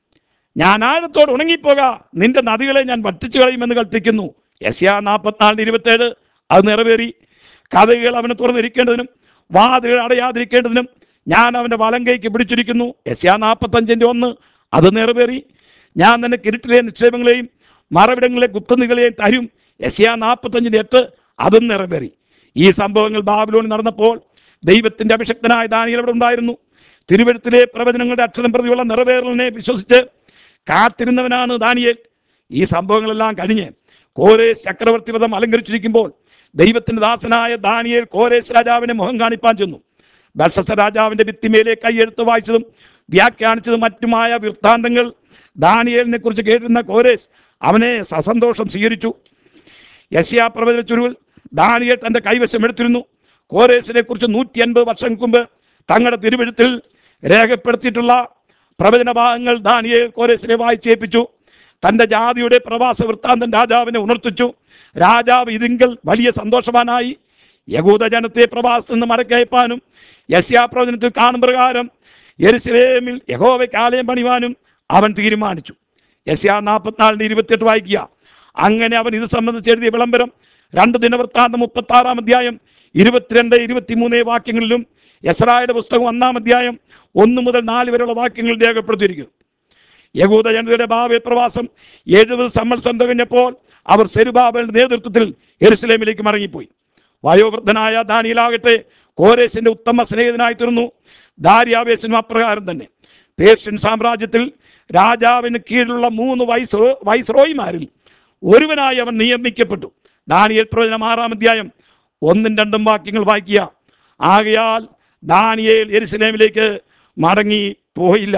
ഞാൻ ആഴത്തോട് ഉണങ്ങിപ്പോക, നിന്റെ നദികളെ ഞാൻ വറ്റിച്ചു കളയുമെന്ന് കൽപ്പിക്കുന്നു. യെശയ്യാ നാൽപ്പത്തിനാലിന് ഇരുപത്തേഴ് അത് നിറവേറി. കഥകൾ അവന് തുറന്നിരിക്കേണ്ടതിനും വാതിലുകൾ അടയാതിരിക്കേണ്ടതിനും ഞാൻ അവൻ്റെ വലം കൈക്ക് പിടിച്ചിരിക്കുന്നു. യെശയ്യാ നാൽപ്പത്തഞ്ചിൻ്റെ ഒന്ന് അത് നിറവേറി. ഞാൻ നിന്നെ കിരീട്ടിലെ നിക്ഷേപങ്ങളെയും മറവിടങ്ങളിലെ ഗുപ്തനിധികളെയും തരും. യെശയ്യാ നാൽപ്പത്തഞ്ചിൻ്റെ എട്ട് അതും നിറവേറി. ഈ സംഭവങ്ങൾ ബാബിലോണിൽ നടന്നപ്പോൾ ദൈവത്തിൻ്റെ അഭിഷക്തനായ ദാനിയേൽ അവിടെ ഉണ്ടായിരുന്നു. തിരുവെഴുത്തിലെ പ്രവചനങ്ങളുടെ അക്ഷരം പ്രതിയുള്ള നിറവേറലിനെ വിശ്വസിച്ച് കാത്തിരുന്നവനാണ് ദാനിയേൽ. ഈ സംഭവങ്ങളെല്ലാം കഴിഞ്ഞ് കോരേശ് ചക്രവർത്തി പദം അലങ്കരിച്ചിരിക്കുമ്പോൾ ദൈവത്തിൻ്റെ ദാസനായ ദാനിയേൽ കോരേശ് രാജാവിനെ മുഖം കാണിപ്പാൻ ചെന്നു. ബെൽഷസ്സർ രാജാവിൻ്റെ ഭിത്തിമേലെ കൈയെടുത്ത് വായിച്ചതും വ്യാഖ്യാനിച്ചതും മറ്റുമായ വൃത്താന്തങ്ങൾ ദാനിയേലിനെ കുറിച്ച് കേട്ടിരുന്ന കോരേശ് അവനെ സസന്തോഷം സ്വീകരിച്ചു. യെശയ്യാ പ്രവചന ചുരുൾ ദാനിയേൽ തൻ്റെ കൈവശം എടുത്തിരുന്നു. കോരേശിനെ കുറിച്ച് നൂറ്റി അൻപത് വർഷങ്ങൾക്ക് മുമ്പ് തങ്ങളുടെ തിരുവെഴുത്തിൽ രേഖപ്പെടുത്തിയിട്ടുള്ള പ്രവചന ഭാഗങ്ങൾ ദാനിയേൽ കോരേശിനെ വായിച്ചേൽപ്പിച്ചു. തൻ്റെ ജാതിയുടെ പ്രവാസ വൃത്താന്തം രാജാവിനെ ഉണർത്തിച്ചു. രാജാവ് ഇതിങ്കൽ വലിയ സന്തോഷവാനായി. യഹൂദ ജനത്തെ പ്രവാസത്തിൽ നിന്ന് മടക്കയപ്പാനും യെശയ്യാ പ്രവചനത്തിൽ കാണും പ്രകാരം യെരുശലേമിൽ യഹോവയ്ക്ക് ആലയം പണിവാനും അവൻ തീരുമാനിച്ചു. യെശയ്യാ നാൽപ്പത്തിനാലിന് ഇരുപത്തിയെട്ട് വായിക്കുക. അങ്ങനെ അവൻ ഇത് സംബന്ധിച്ച് എഴുതിയ വിളംബരം രണ്ട് ദിനവൃത്താന്തം മുപ്പത്തി ആറാം അധ്യായം ഇരുപത്തിരണ്ട് ഇരുപത്തിമൂന്ന് വാക്യങ്ങളിലും യെസ്രായുടെ പുസ്തകം ഒന്നാം അധ്യായം ഒന്ന് മുതൽ നാല് വരെയുള്ള വാക്യങ്ങളിൽ രേഖപ്പെടുത്തിയിരിക്കുന്നു. യഹൂദ ജനതയുടെ ബാബേൽ പ്രവാസം എഴുപത് സംവത്സരം തികഞ്ഞപ്പോൾ അവർ സെരുബാബേലിന്റെ നേതൃത്വത്തിൽ യെരുശലേമിലേക്ക് മടങ്ങിപ്പോയി. വയോവൃദ്ധനായ ദാനിയേലാകട്ടെ കോരേശിന്റെ ഉത്തമ സ്നേഹിതനായി തീർന്നു. ദാര്യാവേശനും അപ്രകാരം തന്നെ. പേർഷ്യൻ സാമ്രാജ്യത്തിൽ രാജാവിന് കീഴിലുള്ള മൂന്ന് വൈസ് വൈസ്രോയിമാരിൽ ഒരുവനായി അവൻ നിയമിക്കപ്പെട്ടു. ദാനിയേൽ പ്രവചനം ആറാം അധ്യായം ഒന്നും രണ്ടും വാക്യങ്ങൾ വായിക്കുക. ആകയാൽ ദാനിയേൽ യെരുശലേമിലേക്ക് മടങ്ങി പോയില്ല.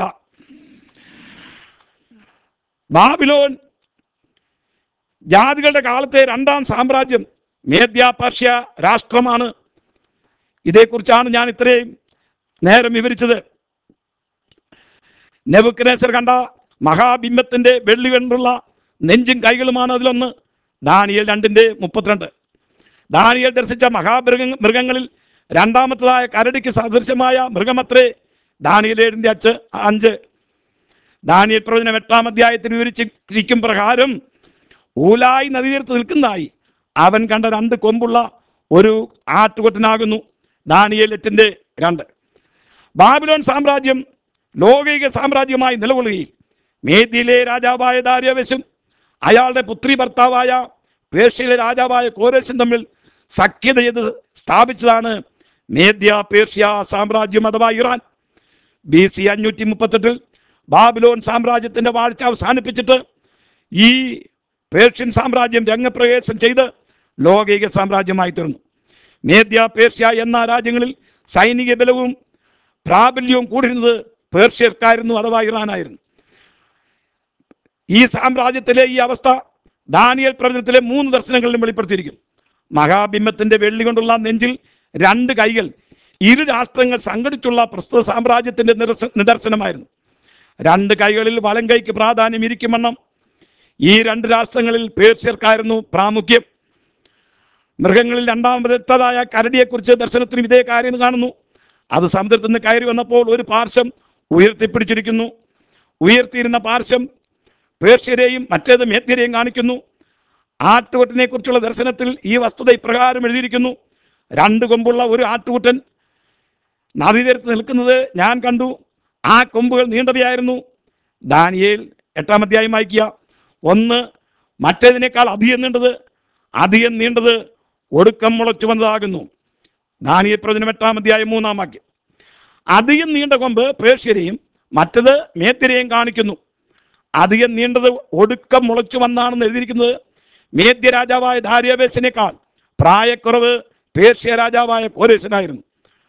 ബാബിലോൺ ജാതികളുടെ കാലത്തെ രണ്ടാം സാമ്രാജ്യം മേദ്യ പേർഷ്യ രാഷ്ട്രമാണ്. ഇതേക്കുറിച്ചാണ് ഞാൻ ഇത്രയും നേരം വിവരിച്ചത്. നെബൂഖദ്നേസർ കണ്ട മഹാബിംബത്തിന്റെ വെള്ളി കൊണ്ടുള്ള നെഞ്ചും കൈകളുമാണ് അതിലൊന്ന്. ദാനിയേൽ രണ്ടിൻ്റെ മുപ്പത്തിരണ്ട്. ദാനിയേൽ ദർശിച്ച മഹാമൃഗ മൃഗങ്ങളിൽ രണ്ടാമത്തതായ കരടിക്ക് സദൃശമായ മൃഗമത്രേ ദാനിയേൽ ഏഴിൻ്റെ അച്ച് അഞ്ച്. ദാനിയേൽ പ്രവചനം എട്ടാം അധ്യായത്തിൽ വിവരിച്ചിരിക്കും പ്രകാരം ഊലായി നദീതീരത്ത് നിൽക്കുന്നതായി അവൻ കണ്ട രണ്ട് കൊമ്പുള്ള ഒരു ആട്ടുകൊറ്റനാകുന്നു. ദാനിയേൽ എട്ടിൻ്റെ രണ്ട്. ബാബിലോൺ സാമ്രാജ്യം ലൗകിക സാമ്രാജ്യമായി നിലകൊള്ളുകയും മേദ്യയിലെ രാജാവായ ദാര്യാവേശും അയാളുടെ പുത്രി ഭർത്താവായ പേർഷ്യയിലെ രാജാവായ കോരേശും തമ്മിൽ സഖ്യത ചെയ്ത് സ്ഥാപിച്ചതാണ് മേദ്യ പേർഷ്യ സാമ്രാജ്യം അഥവാ ഇറാൻ. ബി സി അഞ്ഞൂറ്റി മുപ്പത്തെട്ടിൽ ബാബിലോൺ സാമ്രാജ്യത്തിൻ്റെ വാഴ്ച അവസാനിപ്പിച്ചിട്ട് ഈ പേർഷ്യൻ സാമ്രാജ്യം രംഗപ്രവേശം ചെയ്ത് ലൗകിക സാമ്രാജ്യമായി തീർന്നു. മേദ്യ പേർഷ്യ എന്ന രാജ്യങ്ങളിൽ സൈനിക ബലവും പ്രാബല്യവും കൂടിയിരുന്നത് പേർഷ്യക്കായിരുന്നു അഥവാ ഇറാനായിരുന്നു. ഈ സാമ്രാജ്യത്തിലെ ഈ അവസ്ഥ ദാനിയേൽ പ്രവചനത്തിലെ മൂന്ന് ദർശനങ്ങളിലും വെളിപ്പെടുത്തിയിരിക്കുന്നു. മഹാബിംബത്തിന്റെ വെള്ളി കൊണ്ടുള്ള നെഞ്ചിൽ രണ്ട് കൈകൾ ഇരു രാഷ്ട്രങ്ങൾ സംഘടിച്ചുള്ള പ്രസ്തുത സാമ്രാജ്യത്തിന്റെ നിദർശനമായിരുന്നു. രണ്ട് കൈകളിൽ വലം കൈക്ക് പ്രാധാന്യം ഇരിക്കും വണ്ണം ഈ രണ്ട് രാഷ്ട്രങ്ങളിൽ പേർഷ്യർക്കായിരുന്നു പ്രാമുഖ്യം. മൃഗങ്ങളിൽ രണ്ടാമതെത്തതായ കരടിയെക്കുറിച്ച് ദർശനത്തിനും ഇതേ കാര്യം കാണുന്നു. അത് സമുദ്രത്തിൽ നിന്ന് കയറി വന്നപ്പോൾ ഒരു പാർശ്വം ഉയർത്തിപ്പിടിച്ചിരിക്കുന്നു. ഉയർത്തിയിരുന്ന പാർശ്വം പേർഷ്യരെയും മറ്റേത് മേദ്യരെയും കാണിക്കുന്നു. ആട്ടുകുട്ടനെ കുറിച്ചുള്ള ദർശനത്തിൽ ഈ വസ്തുത ഇപ്രകാരം എഴുതിയിരിക്കുന്നു: രണ്ട് കൊമ്പുള്ള ഒരു ആട്ടുകുട്ടൻ നദീതീരത്ത് നിൽക്കുന്നത് ഞാൻ കണ്ടു. ആ കൊമ്പുകൾ നീണ്ടവയായിരുന്നു. ദാനിയേൽ എട്ടാം അധ്യായം വായിക്കുക. ഒന്ന് മറ്റേതിനേക്കാൾ അധികം നീണ്ടത്, അധികം നീണ്ടത് ഒടുക്കം മുളച്ചു വന്നതാകുന്നു. ദാനിയേൽ പ്രവചനം എട്ടാം അധ്യായം മൂന്നാം വാക്യം. അധികം നീണ്ട കൊമ്പ് പേർഷ്യരെയും മറ്റത് മേദ്യരെയും കാണിക്കുന്നു. അധികം നീണ്ടത് ഒടുക്കം മുളച്ചു വന്നാണെന്ന് എഴുതിയിരിക്കുന്നത് മേദ്യ രാജാവായ ദാരിയാവേശിനേക്കാൾ പ്രായക്കുറവ് പേർഷ്യ രാജാവായ കോരേശനായിരുന്നു.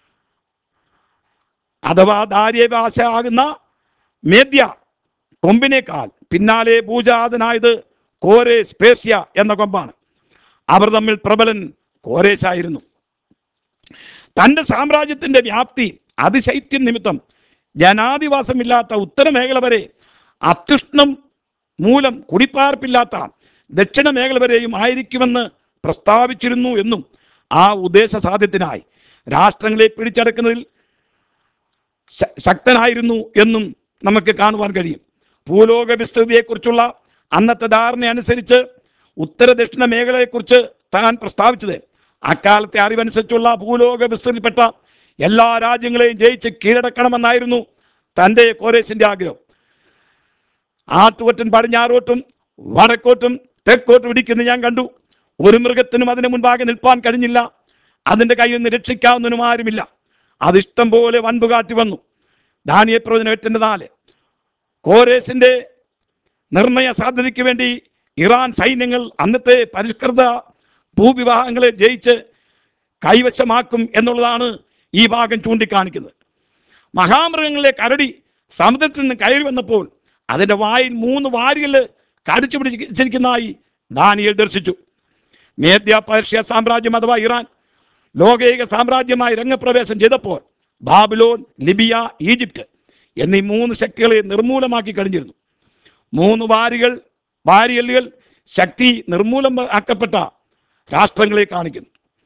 അഥവാ ദാരിയാവേശ ആകുന്ന മേദ്യ കൊമ്പിനേക്കാൾ പിന്നാലെ പൂജാതനായത് കോരേശ് പേർഷ്യ എന്ന കൊമ്പാണ്. അവർ തമ്മിൽ പ്രബലൻ കോരേശായിരുന്നു. തൻ്റെ സാമ്രാജ്യത്തിൻ്റെ വ്യാപ്തി അതിശൈത്യം നിമിത്തം ജനാധിവാസമില്ലാത്ത ഉത്തരമേഖല വരെ അത്യുഷ്ണം മൂലം കുടിപ്പാർപ്പില്ലാത്ത ദക്ഷിണ മേഖല വരെയും ആയിരിക്കുമെന്ന് പ്രസ്താവിച്ചിരുന്നു എന്നും ആ ഉദ്ദേശ സാധ്യത്തിനായി രാഷ്ട്രങ്ങളെ പിടിച്ചടക്കുന്നതിൽ ശക്തനായിരുന്നു എന്നും നമുക്ക് കാണുവാൻ കഴിയും. ഭൂലോക വിസ്തൃതിയെക്കുറിച്ചുള്ള അന്നത്തെ ധാരണ അനുസരിച്ച് ഉത്തര ദക്ഷിണ മേഖലയെക്കുറിച്ച് താൻ പ്രസ്താവിച്ചത് അക്കാലത്തെ അറിവനുസരിച്ചുള്ള ഭൂലോക വിസ്തൃതിപ്പെട്ട എല്ലാ രാജ്യങ്ങളെയും ജയിച്ച് കീഴടക്കണമെന്നായിരുന്നു തൻ്റെ കോരേശിൻ്റെ ആഗ്രഹം. ആട്ടുകൊറ്റൻ പടിഞ്ഞാറോട്ടും വടക്കോട്ടും തെക്കോട്ടും ഇടിക്കുന്നത് ഞാൻ കണ്ടു. ഒരു മൃഗത്തിനും അതിന് മുൻപാകെ നിൽപ്പാൻ കഴിഞ്ഞില്ല. അതിൻ്റെ കയ്യിൽ നിന്ന് രക്ഷിക്കാവുന്നതിനും ആരുമില്ല. അതിഷ്ടം പോലെ വൻപ് കാട്ടി വന്നു. ദാനിയേൽ പ്രവചനം എട്ടിൻ്റെ നാല്. കോരേശിൻ്റെ നിർണയ സാധ്യതയ്ക്ക് വേണ്ടി ഇറാൻ സൈന്യങ്ങൾ അന്നത്തെ പരിഷ്കൃത ഭൂവിവാഹങ്ങളെ ജയിച്ച് കൈവശമാക്കും എന്നുള്ളതാണ് ഈ ഭാഗം ചൂണ്ടിക്കാണിക്കുന്നത്. മഹാമൃഗങ്ങളിലെ കരടി സമുദ്രത്തിൽ നിന്ന് കയറി വന്നപ്പോൾ അതിൻ്റെ വായിൽ മൂന്ന് വാരികൾ കടിച്ചു പിടിച്ചിരിക്കുന്നതായി ദാനിയേൽ ദർശിച്ചു. മേദ്യ പേർഷ്യ സാമ്രാജ്യം അഥവാ ഇറാൻ ലോകൈക സാമ്രാജ്യമായി രംഗപ്രവേശം ചെയ്തപ്പോൾ ബാബിലോൺ, ലിബിയ, ഈജിപ്റ്റ് എന്നീ മൂന്ന് ശക്തികളെ നിർമൂലമാക്കി കഴിഞ്ഞിരുന്നു. മൂന്ന് വാരികൾ വാരിയല്ലുകൾ ശക്തി നിർമൂലമാക്കപ്പെട്ട രാഷ്ട്രങ്ങളെ കാണിക്കുന്നു.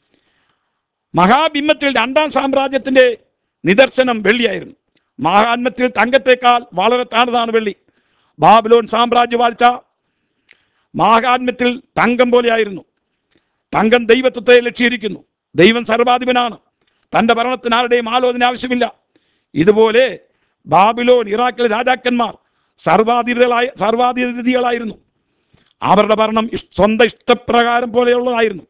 മഹാബിംബത്തിൽ രണ്ടാം സാമ്രാജ്യത്തിൻ്റെ നിദർശനം വെള്ളിയായിരുന്നു. മഹാത്മ്യത്തിൽ തങ്കത്തേക്കാൾ വളരെ താണതാണ് വെള്ളി. ബാബിലോൺ സാമ്രാജ്യവാഴ്ച മഹാത്മ്യത്തിൽ തങ്കം പോലെയായിരുന്നു. തങ്കം ദൈവത്വത്തെ ലക്ഷ്യരിക്കുന്നു. ദൈവം സർവാധിപനാണ്. തൻ്റെ ഭരണത്തിന് ആരുടെയും ആലോചന ആവശ്യമില്ല. ഇതുപോലെ ബാബിലോൺ, ഇറാഖിലെ രാജാക്കന്മാർ സർവാധിപതികളായ സർവാധിപതികളായിരുന്നു. അവരുടെ ഭരണം സ്വന്തം ഇഷ്ടപ്രകാരം പോലെയുള്ളതായിരുന്നു.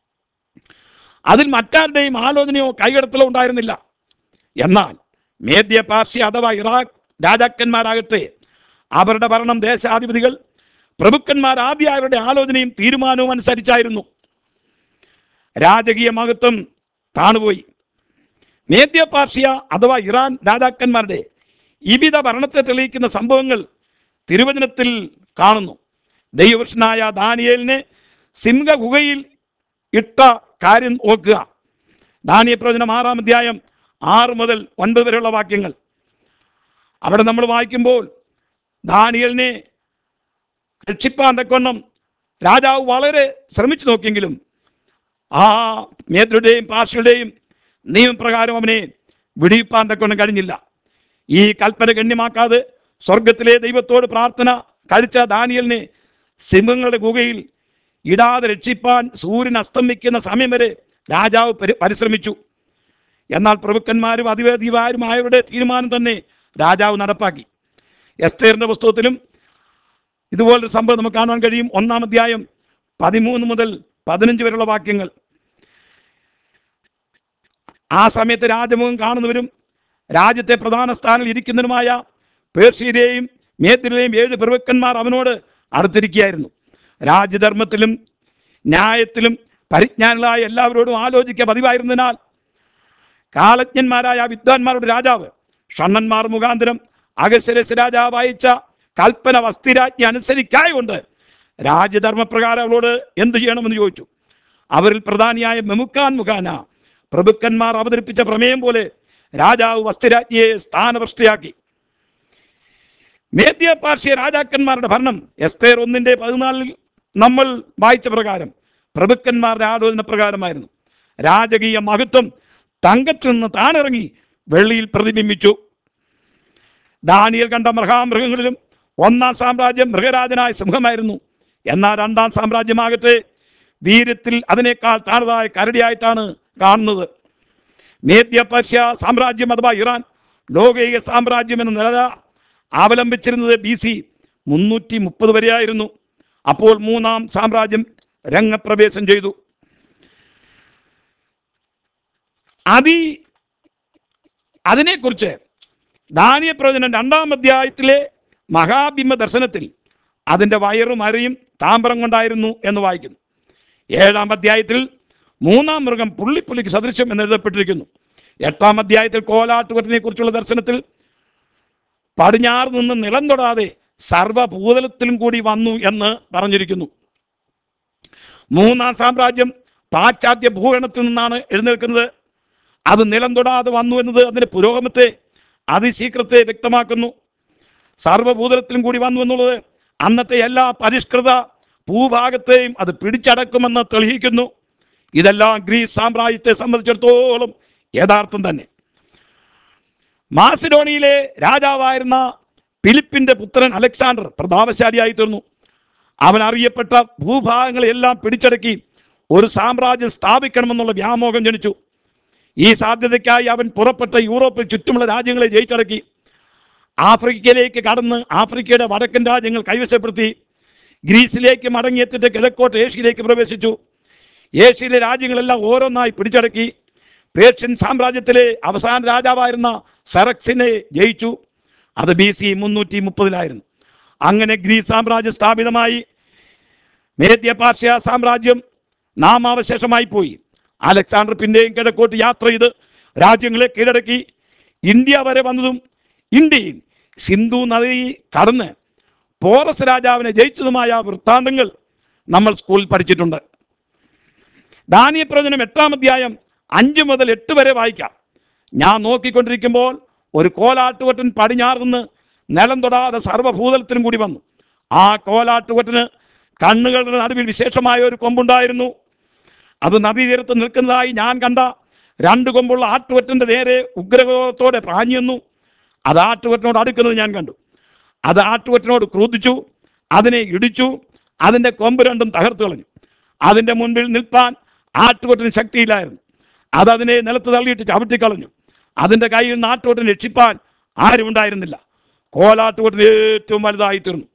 അതിൽ മറ്റാരുടെയും ആലോചനയോ കൈകടത്തലോ ഉണ്ടായിരുന്നില്ല. എന്നാൽ മേദ്യ പാർശ്യ അഥവാ ഇറാഖ് രാജാക്കന്മാരാകട്ടെ അവരുടെ ഭരണം ദേശാധിപതികൾ, പ്രഭുക്കന്മാർ ആദ്യവരുടെ ആലോചനയും തീരുമാനവും അനുസരിച്ചായിരുന്നു. രാജകീയ മഹത്വം താണുപോയി. മേദ്യ പാർശ്യ അഥവാ ഇറാൻ രാജാക്കന്മാരുടെ ഇവിധ ഭരണത്തെ തെളിയിക്കുന്ന സംഭവങ്ങൾ തിരുവചനത്തിൽ കാണുന്നു. ദൈവപുരുഷനായ ദാനിയേലിനെ സിംഹഗുഹയിൽ ഇട്ട കാര്യം ഓർക്കുക. ദാനിയേൽ പ്രവചനം ആറാം അധ്യായം ആറ് മുതൽ ഒൻപത് വരെയുള്ള വാക്യങ്ങൾ. അവിടെ നമ്മൾ വായിക്കുമ്പോൾ ദാനിയേലിനെ രക്ഷിപ്പാൻ തക്കവണ്ണം രാജാവ് വളരെ ശ്രമിച്ചു നോക്കിയെങ്കിലും ആ മേദ്യരുടെയും പാർശ്വയുടെയും നിയമപ്രകാരം അവനെ വിടിയിപ്പാൻ തക്കവണ്ണം കഴിഞ്ഞില്ല. ഈ കൽപ്പന ഗണ്യമാക്കാതെ സ്വർഗത്തിലെ ദൈവത്തോട് പ്രാർത്ഥന കഴിച്ച ദാനിയേലിനെ സിംഹങ്ങളുടെ ഗുഹയിൽ ഇടാതെ രക്ഷിപ്പാൻ സൂര്യൻ അസ്തമിക്കുന്ന സമയം വരെ രാജാവ് പരിശ്രമിച്ചു. എന്നാൽ പ്രഭുക്കന്മാരും അധിപതിമാരുമായവരുടെ തീരുമാനം തന്നെ രാജാവ് നടപ്പാക്കി. എസ്തേറിൻ്റെ പുസ്തകത്തിലും ഇതുപോലൊരു സംഭവം നമുക്ക് കാണാൻ കഴിയും. ഒന്നാം അധ്യായം പതിമൂന്ന് മുതൽ പതിനഞ്ച് വരെയുള്ള വാക്യങ്ങൾ. ആ സമയത്ത് രാജമുഖം കാണുന്നവരും രാജ്യത്തെ പ്രധാന സ്ഥാനങ്ങളിൽ ഇരിക്കുന്നവരുമായ പേർഷ്യരെയും മേദ്യരെയും ഏഴ് പ്രഭുക്കന്മാർ അവനോട് അടുത്തിരിക്കുകയായിരുന്നു. രാജ്യധർമ്മത്തിലും ന്യായത്തിലും പരിജ്ഞാനികളായ എല്ലാവരോടും ആലോചിക്കുക പതിവായിരുന്നതിനാൽ കാലജ്ഞന്മാരായ വിദ്വാൻമാരുടെ രാജാവ് ഷണ്ണന്മാർ മുഖാന്തരം അഗസ്വരസ് രാജാവ് അയച്ച കൽപ്പന വസ്തിരാജ്ഞ അനുസരിക്കായകൊണ്ട് രാജധർമ്മപ്രകാരം അവളോട് എന്ത് ചെയ്യണമെന്ന് ചോദിച്ചു. അവരിൽ പ്രധാനിയായ മെമുക്കാൻ മുഖാന പ്രഭുക്കന്മാർ അവതരിപ്പിച്ച പ്രമേയം പോലെ രാജാവ് വസ്തിരാജ്ഞിയെ സ്ഥാനഭ്രഷ്ടയാക്കി. മേദ്യ പാർശ്യ രാജാക്കന്മാരുടെ ഭരണം എസ്തേർ ഒന്നിന്റെ പതിനാലിൽ നമ്മൾ വായിച്ച പ്രകാരം പ്രഭുക്കന്മാരുടെ ആലോചന പ്രകാരമായിരുന്നു. രാജകീയ മഹത്വം തങ്കത്തിൽ നിന്ന് താണിറങ്ങി വെള്ളിയിൽ പ്രതിബിംബിച്ചു. ദാനിയേൽ കണ്ട മൃഗാമൃഗങ്ങളിലും ഒന്നാം സാമ്രാജ്യം മൃഗരാജനായ സിംഹമായിരുന്നു. എന്നാൽ രണ്ടാം സാമ്രാജ്യമാകട്ടെ വീര്യത്തിൽ അതിനേക്കാൾ താണതായ കരടിയായിട്ടാണ് കാണുന്നത്. മേദ്യ പർഷ്യ സാമ്രാജ്യം അഥവാ ഇറാൻ ലോകൈക സാമ്രാജ്യം എന്ന നില അവലംബിച്ചിരുന്നത് ബി സി മുന്നൂറ്റി മുപ്പത് വരെയായിരുന്നു. അപ്പോൾ മൂന്നാം സാമ്രാജ്യം രംഗപ്രവേശം ചെയ്തു. അതി അതിനെക്കുറിച്ച് ദാനിയേൽ പ്രവചനം രണ്ടാം അധ്യായത്തിലെ മഹാബിംബ ദർശനത്തിൽ അതിൻ്റെ വയറും അരയും താമ്രം കൊണ്ടായിരുന്നു എന്ന് വായിക്കുന്നു. ഏഴാം അധ്യായത്തിൽ മൂന്നാം മൃഗം പുള്ളിപ്പുള്ളിക്ക് സദൃശ്യം എന്ന് എഴുതപ്പെട്ടിരിക്കുന്നു. എട്ടാം അധ്യായത്തിൽ കോലാട്ടുകൊറ്റനെ കുറിച്ചുള്ള ദർശനത്തിൽ പടിഞ്ഞാറ് നിന്ന് നിലം തൊടാതെ സർവഭൂതലത്തിലും കൂടി വന്നു എന്ന് പറഞ്ഞിരിക്കുന്നു. മൂന്നാം സാമ്രാജ്യം പാശ്ചാത്യ ഭൂഖണ്ഡത്തിൽ നിന്നാണ് എഴുന്നേൽക്കുന്നത്. അത് നിലം തൊടാതെ വന്നു എന്നത് അതിൻ്റെ പുരോഗമത്തെ അതിശീഘ്രത്തെ വ്യക്തമാക്കുന്നു. സർവഭൂതലത്തിലും കൂടി വന്നു എന്നുള്ളത് അന്നത്തെ എല്ലാ പരിഷ്കൃത ഭൂഭാഗത്തെയും അത് പിടിച്ചടക്കുമെന്ന് തെളിയിക്കുന്നു. ഇതെല്ലാം ഗ്രീസ് സാമ്രാജ്യത്തെ സംബന്ധിച്ചിടത്തോളം യഥാർത്ഥം തന്നെ. മാസിഡോണിയയിലെ രാജാവായിരുന്ന ഫിലിപ്പിന്റെ പുത്രൻ അലക്സാണ്ടർ പ്രതാപശാലിയായി തീർന്നു. അവൻ അറിയപ്പെട്ട ഭൂഭാഗങ്ങളെല്ലാം പിടിച്ചടക്കി ഒരു സാമ്രാജ്യം സ്ഥാപിക്കണമെന്നുള്ള വ്യാമോഹം ജനിച്ചു. ഈ സാധ്യതയ്ക്കായി അവൻ പുറപ്പെട്ട യൂറോപ്പിൽ ചുറ്റുമുള്ള രാജ്യങ്ങളെ ജയിച്ചടക്കി. ആഫ്രിക്കയിലേക്ക് കടന്ന് ആഫ്രിക്കയുടെ വടക്കൻ രാജ്യങ്ങൾ കൈവശപ്പെടുത്തി. ഗ്രീസിലേക്ക് മടങ്ങിയെത്തിയിട്ട് കിഴക്കോട്ട് ഏഷ്യയിലേക്ക് പ്രവേശിച്ചു. ഏഷ്യയിലെ രാജ്യങ്ങളെല്ലാം ഓരോന്നായി പിടിച്ചടക്കി. പേർഷ്യൻ സാമ്രാജ്യത്തിലെ അവസാന രാജാവായിരുന്ന സെറക്സിനെ ജയിച്ചു. അത് ബി സി മുന്നൂറ്റി മുപ്പതിലായിരുന്നു. അങ്ങനെ ഗ്രീസ് സാമ്രാജ്യം സ്ഥാപിതമായി. മേദ്യ പാർഷ്യ സാമ്രാജ്യം നാമാവശേഷമായി പോയി. അലക്സാണ്ടർ പിന്നെയും കിഴക്കോട്ട് യാത്ര ചെയ്ത് രാജ്യങ്ങളെ കീഴടക്കി. ഇന്ത്യ വരെ വന്നതും ഇന്ത്യയിൽ സിന്ധു നദി കടന്ന് പോറസ് രാജാവിനെ ജയിച്ചതുമായ വൃത്താന്തങ്ങൾ നമ്മൾ സ്കൂളിൽ പഠിച്ചിട്ടുണ്ട്. ദാനിയേൽ പ്രവചനം എട്ടാം അധ്യായം അഞ്ച് മുതൽ എട്ട് വരെ വായിക്കാം. ഞാൻ നോക്കിക്കൊണ്ടിരിക്കുമ്പോൾ ഒരു കോലാട്ടുകൊറ്റൻ പടിഞ്ഞാറ് നിന്ന് നിലം തൊടാതെ സർവ്വഭൂതലത്തിനും കൂടി വന്നു. ആ കോലാട്ടുകൊറ്റന് കണ്ണുകളുടെ നടുവിൽ വിശേഷമായ ഒരു കൊമ്പുണ്ടായിരുന്നു. അത് നദീതീരത്ത് നിൽക്കുന്നതായി ഞാൻ കണ്ട രണ്ട് കൊമ്പുള്ള ആട്ടുകൊറ്റൻ്റെ നേരെ ഉഗ്രകോപത്തോടെ പ്രാഞ്ഞു വന്നു. അത് ആട്ടുകൊറ്റനോട് അടുക്കുന്നത് ഞാൻ കണ്ടു. അത് ആട്ടുകൊറ്റനോട് ക്രോധിച്ചു, അതിനെ ഇടിച്ചു, അതിൻ്റെ കൊമ്പ് രണ്ടും തകർത്തു കളഞ്ഞു. അതിൻ്റെ മുൻപിൽ നിൽപ്പാൻ ആട്ടുകൊറ്റന് ശക്തിയില്ലായിരുന്നു. അതതിനെ നിലത്ത് തള്ളിയിട്ട് ചവിട്ടിക്കളഞ്ഞു. അതിൻ്റെ കയ്യിൽ നിന്ന് ആട്ടുകൊറ്റനെ രക്ഷിപ്പാൻ ആരും ഉണ്ടായിരുന്നില്ല. കോലാട്ടുകൊറ്റൻ ഏറ്റവും വലുതായി തീർന്നു.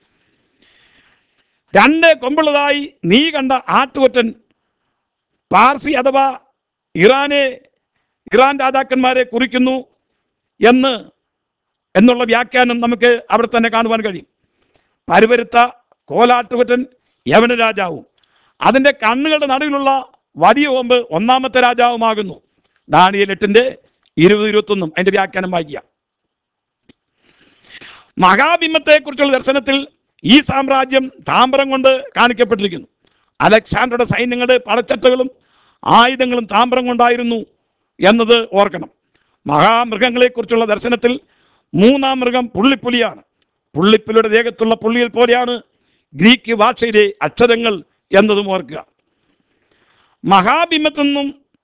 രണ്ട് കൊമ്പുള്ളതായി നീ കണ്ട ആട്ടുകൊറ്റൻ പാർസി അഥവാ ഇറാനെ ഇറാൻ രാജാക്കന്മാരെ കുറിക്കുന്നു എന്ന് എന്നുള്ള വ്യാഖ്യാനം നമുക്ക് അവിടെ തന്നെ കാണുവാൻ കഴിയും. പരുവരുത്ത കോലാട്ടുകൊറ്റൻ യവന രാജാവും അതിൻ്റെ കണ്ണുകളുടെ നടുവിലുള്ള വലിയ കൊമ്പ് ഒന്നാമത്തെ രാജാവുമാകുന്നു. ദാനിയേൽ എട്ടിൻ്റെ ഇരുപത് ഇരുപത്തൊന്നും അതിൻ്റെ വ്യാഖ്യാനം വായിക്കുക. മഹാബിംബത്തെക്കുറിച്ചുള്ള ദർശനത്തിൽ ഈ സാമ്രാജ്യം താമ്രം കൊണ്ട് കാണിക്കപ്പെട്ടിരിക്കുന്നു. അലക്സാണ്ടറുടെ സൈന്യങ്ങളുടെ പടച്ചട്ടകളും ആയുധങ്ങളും താമ്രം കൊണ്ടായിരുന്നു എന്നത് ഓർക്കണം. മഹാമൃഗങ്ങളെക്കുറിച്ചുള്ള ദർശനത്തിൽ മൂന്നാം മൃഗം പുള്ളിപ്പുലിയാണ്. പുള്ളിപ്പുലിയുടെ ദേഹത്തുള്ള പുള്ളിയിൽ പോലെയാണ് ഗ്രീക്ക് ഭാഷയിലെ അക്ഷരങ്ങൾ എന്നതും ഓർക്കുക. മഹാബിംബത്തിൽ നിന്നും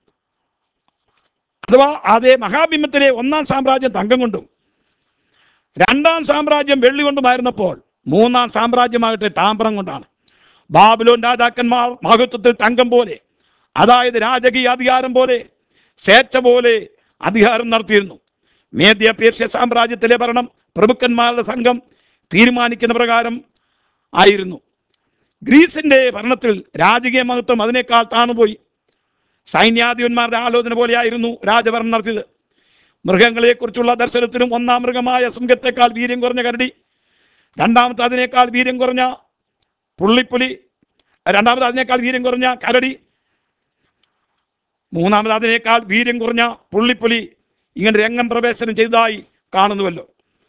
അഥവാ അതേ മഹാബിംബത്തിലെ ഒന്നാം സാമ്രാജ്യം തങ്കം കൊണ്ടും രണ്ടാം സാമ്രാജ്യം വെള്ളി കൊണ്ടുമായിരുന്നപ്പോൾ മൂന്നാം സാമ്രാജ്യമാകട്ടെ താമ്രം കൊണ്ടാണ്. ബാബിലോൺ രാജാക്കന്മാർ മഹത്വത്തിൽ തങ്കം പോലെ, അതായത് രാജകീയ അധികാരം പോലെ, സ്വേച്ഛ പോലെ അധികാരം നടത്തിയിരുന്നു. മേദ്യ പേർഷ്യ സാമ്രാജ്യത്തിലെ ഭരണം പ്രഭുക്കന്മാരുടെ സംഘം തീരുമാനിക്കുന്ന പ്രകാരം ആയിരുന്നു. ഗ്രീസിൻ്റെ ഭരണത്തിൽ രാജകീയ മഹത്വം അതിനേക്കാൾ താണുപോയി. സൈന്യാധിപന്മാരുടെ ആലോചന പോലെയായിരുന്നു രാജഭരണം നടത്തിയത്. മൃഗങ്ങളെക്കുറിച്ചുള്ള ദർശനത്തിനും ഒന്നാം മൃഗമായ സിംഹത്തെക്കാൾ വീര്യം കുറഞ്ഞ കരടി, രണ്ടാമത്തെ അതിനേക്കാൾ വീര്യം കുറഞ്ഞ പുള്ളിപ്പുലി, രണ്ടാമത് അതിനേക്കാൾ വീര്യം കുറഞ്ഞ കരടി, മൂന്നാമത് അതിനേക്കാൾ വീര്യം കുറഞ്ഞ പുള്ളിപ്പുലി ഇങ്ങനെ രംഗം പ്രവേശനം ചെയ്തതായി കാണുന്നുവല്ലോ.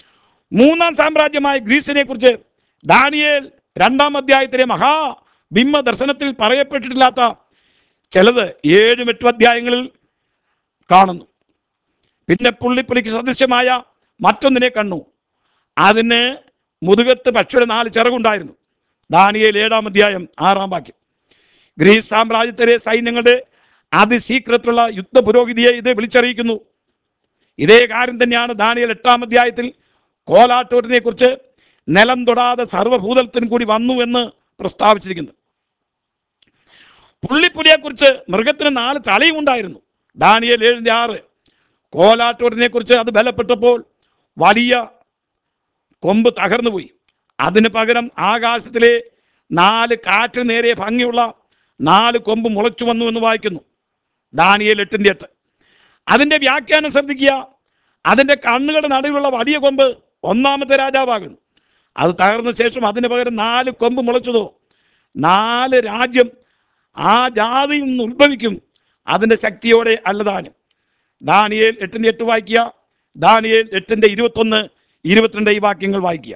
മൂന്നാം സാമ്രാജ്യമായ ഗ്രീസിനെ കുറിച്ച് ദാനിയേൽ രണ്ടാം അധ്യായത്തിലെ മഹാബിംബ ദർശനത്തിൽ പറയപ്പെട്ടിട്ടില്ലാത്ത ചിലത് ഏഴും എട്ടും അധ്യായങ്ങളിൽ കാണുന്നു. പിന്നെ പുള്ളിപ്പുലിക്ക് സദൃശ്യമായ മറ്റൊന്നിനെ കണ്ടു. അതിന് മുതുകത്ത് പക്ഷിയുടെ നാല് ചിറകുണ്ടായിരുന്നു. ദാനിയേൽ ഏഴാം അധ്യായം ആറാം വാക്യം. ഗ്രീസ് സാമ്രാജ്യത്തിലെ സൈന്യങ്ങളുടെ അതിശീഘ്രത്തിലുള്ള യുദ്ധ പുരോഗതിയെ ഇത് വിളിച്ചറിയിക്കുന്നു. ഇതേ കാര്യം തന്നെയാണ് ദാനിയേൽ എട്ടാം അധ്യായത്തിൽ കോലാട്ടൂരിനെ കുറിച്ച് നിലം തൊടാതെ സർവ്വഭൂതലത്തിനും കൂടി വന്നു എന്ന് പ്രസ്താവിച്ചിരിക്കുന്നത്. പുള്ളിപ്പുലിയെ കുറിച്ച് മൃഗത്തിന് നാല് തലയും ഉണ്ടായിരുന്നു. ദാനിയേൽ ഏഴിന്റെ ആറ്. കോലാട്ടൂരിനെ കുറിച്ച് അത് ബലപ്പെട്ടപ്പോൾ വലിയ കൊമ്പ് തകർന്നുപോയി. അതിന് പകരം ആകാശത്തിലെ നാല് കാറ്റിന് നേരെ ഭംഗിയുള്ള നാല് കൊമ്പ് മുളച്ചു വന്നു എന്ന് വായിക്കുന്നു. ദാനിയേൽ എട്ടിന്റെ എട്ട്. അതിൻ്റെ വ്യാഖ്യാനം ശ്രദ്ധിക്കുക. അതിൻ്റെ കണ്ണുകളുടെ നടുവിലുള്ള വലിയ കൊമ്പ് ഒന്നാമത്തെ രാജാവാകുന്നു. അത് തകർന്ന ശേഷം അതിന് പകരം നാല് കൊമ്പ് മുളച്ചതോ നാല് രാജ്യം ആ ജാതിയിൽ നിന്ന് ഉത്ഭവിക്കും, അതിൻ്റെ ശക്തിയോടെ അല്ലതാനും. ദാനിയേൽ എട്ടിൻ്റെ എട്ട് വായിക്കുക. ദാനിയേൽ എട്ടിൻ്റെ ഇരുപത്തൊന്ന് ഇരുപത്തിരണ്ട് ഈ വാക്യങ്ങൾ വായിക്കുക.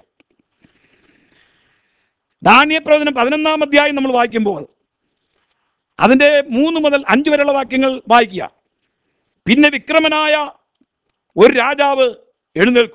ദാനിയേൽ പ്രവചനം പതിനൊന്നാം അധ്യായം നമ്മൾ വായിക്കുമ്പോൾ അതിൻ്റെ മൂന്ന് മുതൽ അഞ്ച് വരെയുള്ള വാക്യങ്ങൾ വായിക്കുക. പിന്നെ വിക്രമനായ ഒരു രാജാവ് എഴുന്നേൽക്കും.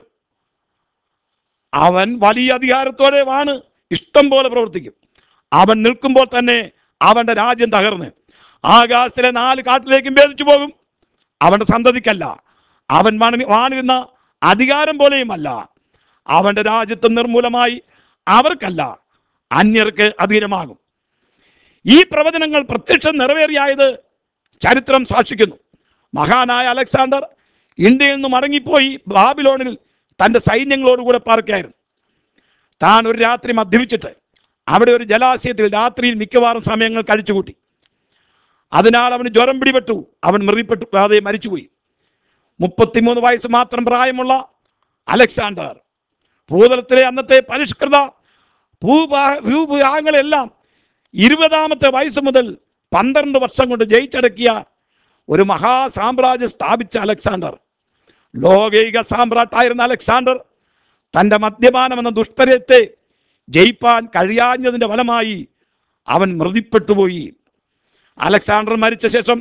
അവൻ വലിയ അധികാരത്തോടെ വാണ് ഇഷ്ടം പോലെ പ്രവർത്തിക്കും. അവൻ നിൽക്കുമ്പോൾ തന്നെ അവൻ്റെ രാജ്യം തകർന്ന് ആകാശത്തിലെ നാല് കാട്ടിലേക്കും ഭേദിച്ചു പോകും. അവൻ്റെ സന്തതിക്കല്ല, അവൻ വാണിരുന്ന അധികാരം പോലെയുമല്ല. അവൻ്റെ രാജ്യത്വം നിർമൂലമായി അവർക്കല്ല, അന്യർക്ക് അധീനമാകും. ഈ പ്രവചനങ്ങൾ പ്രത്യക്ഷം നിറവേറിയായത് ചരിത്രം സാക്ഷിക്കുന്നു. മഹാനായ അലക്സാണ്ടർ ഇന്ത്യയിൽ നിന്ന് മടങ്ങിപ്പോയി ബാബിലോണിൽ തൻ്റെ സൈന്യങ്ങളോടുകൂടെ പാർക്കായിരുന്നു. താൻ ഒരു രാത്രി മദ്യപിച്ചിട്ട് അവിടെ ഒരു ജലാശയത്തിൽ രാത്രിയിൽ മിക്കവാറും സമയങ്ങൾ കഴിച്ചുകൂട്ടി. അതിനാൽ അവന് ജ്വരം പിടിപെട്ടു. അവൻ മൃതിപ്പെട്ടു, അതെ മരിച്ചുപോയി. മുപ്പത്തിമൂന്ന് വയസ്സ് മാത്രം പ്രായമുള്ള അലക്സാണ്ടർ ഭൂതലത്തിലെ അന്നത്തെ പരിഷ്കൃത ഭൂഭാ ഭൂഭാഗങ്ങളെല്ലാം ഇരുപതാമത്തെ വയസ്സ് മുതൽ പന്ത്രണ്ട് വർഷം കൊണ്ട് ജയിച്ചടക്കിയ ഒരു മഹാസാമ്രാജ്യം സ്ഥാപിച്ച അലക്സാണ്ടർ, ലോകൈക സാമ്രാട്ടായിരുന്ന അലക്സാണ്ടർ തൻ്റെ മദ്യപാനം എന്ന ദുഷ്കര്യത്തെ ജയിപ്പാൻ കഴിയാഞ്ഞതിൻ്റെ ഫലമായി അവൻ മൃതിപ്പെട്ടുപോയി. അലക്സാണ്ടർ മരിച്ച ശേഷം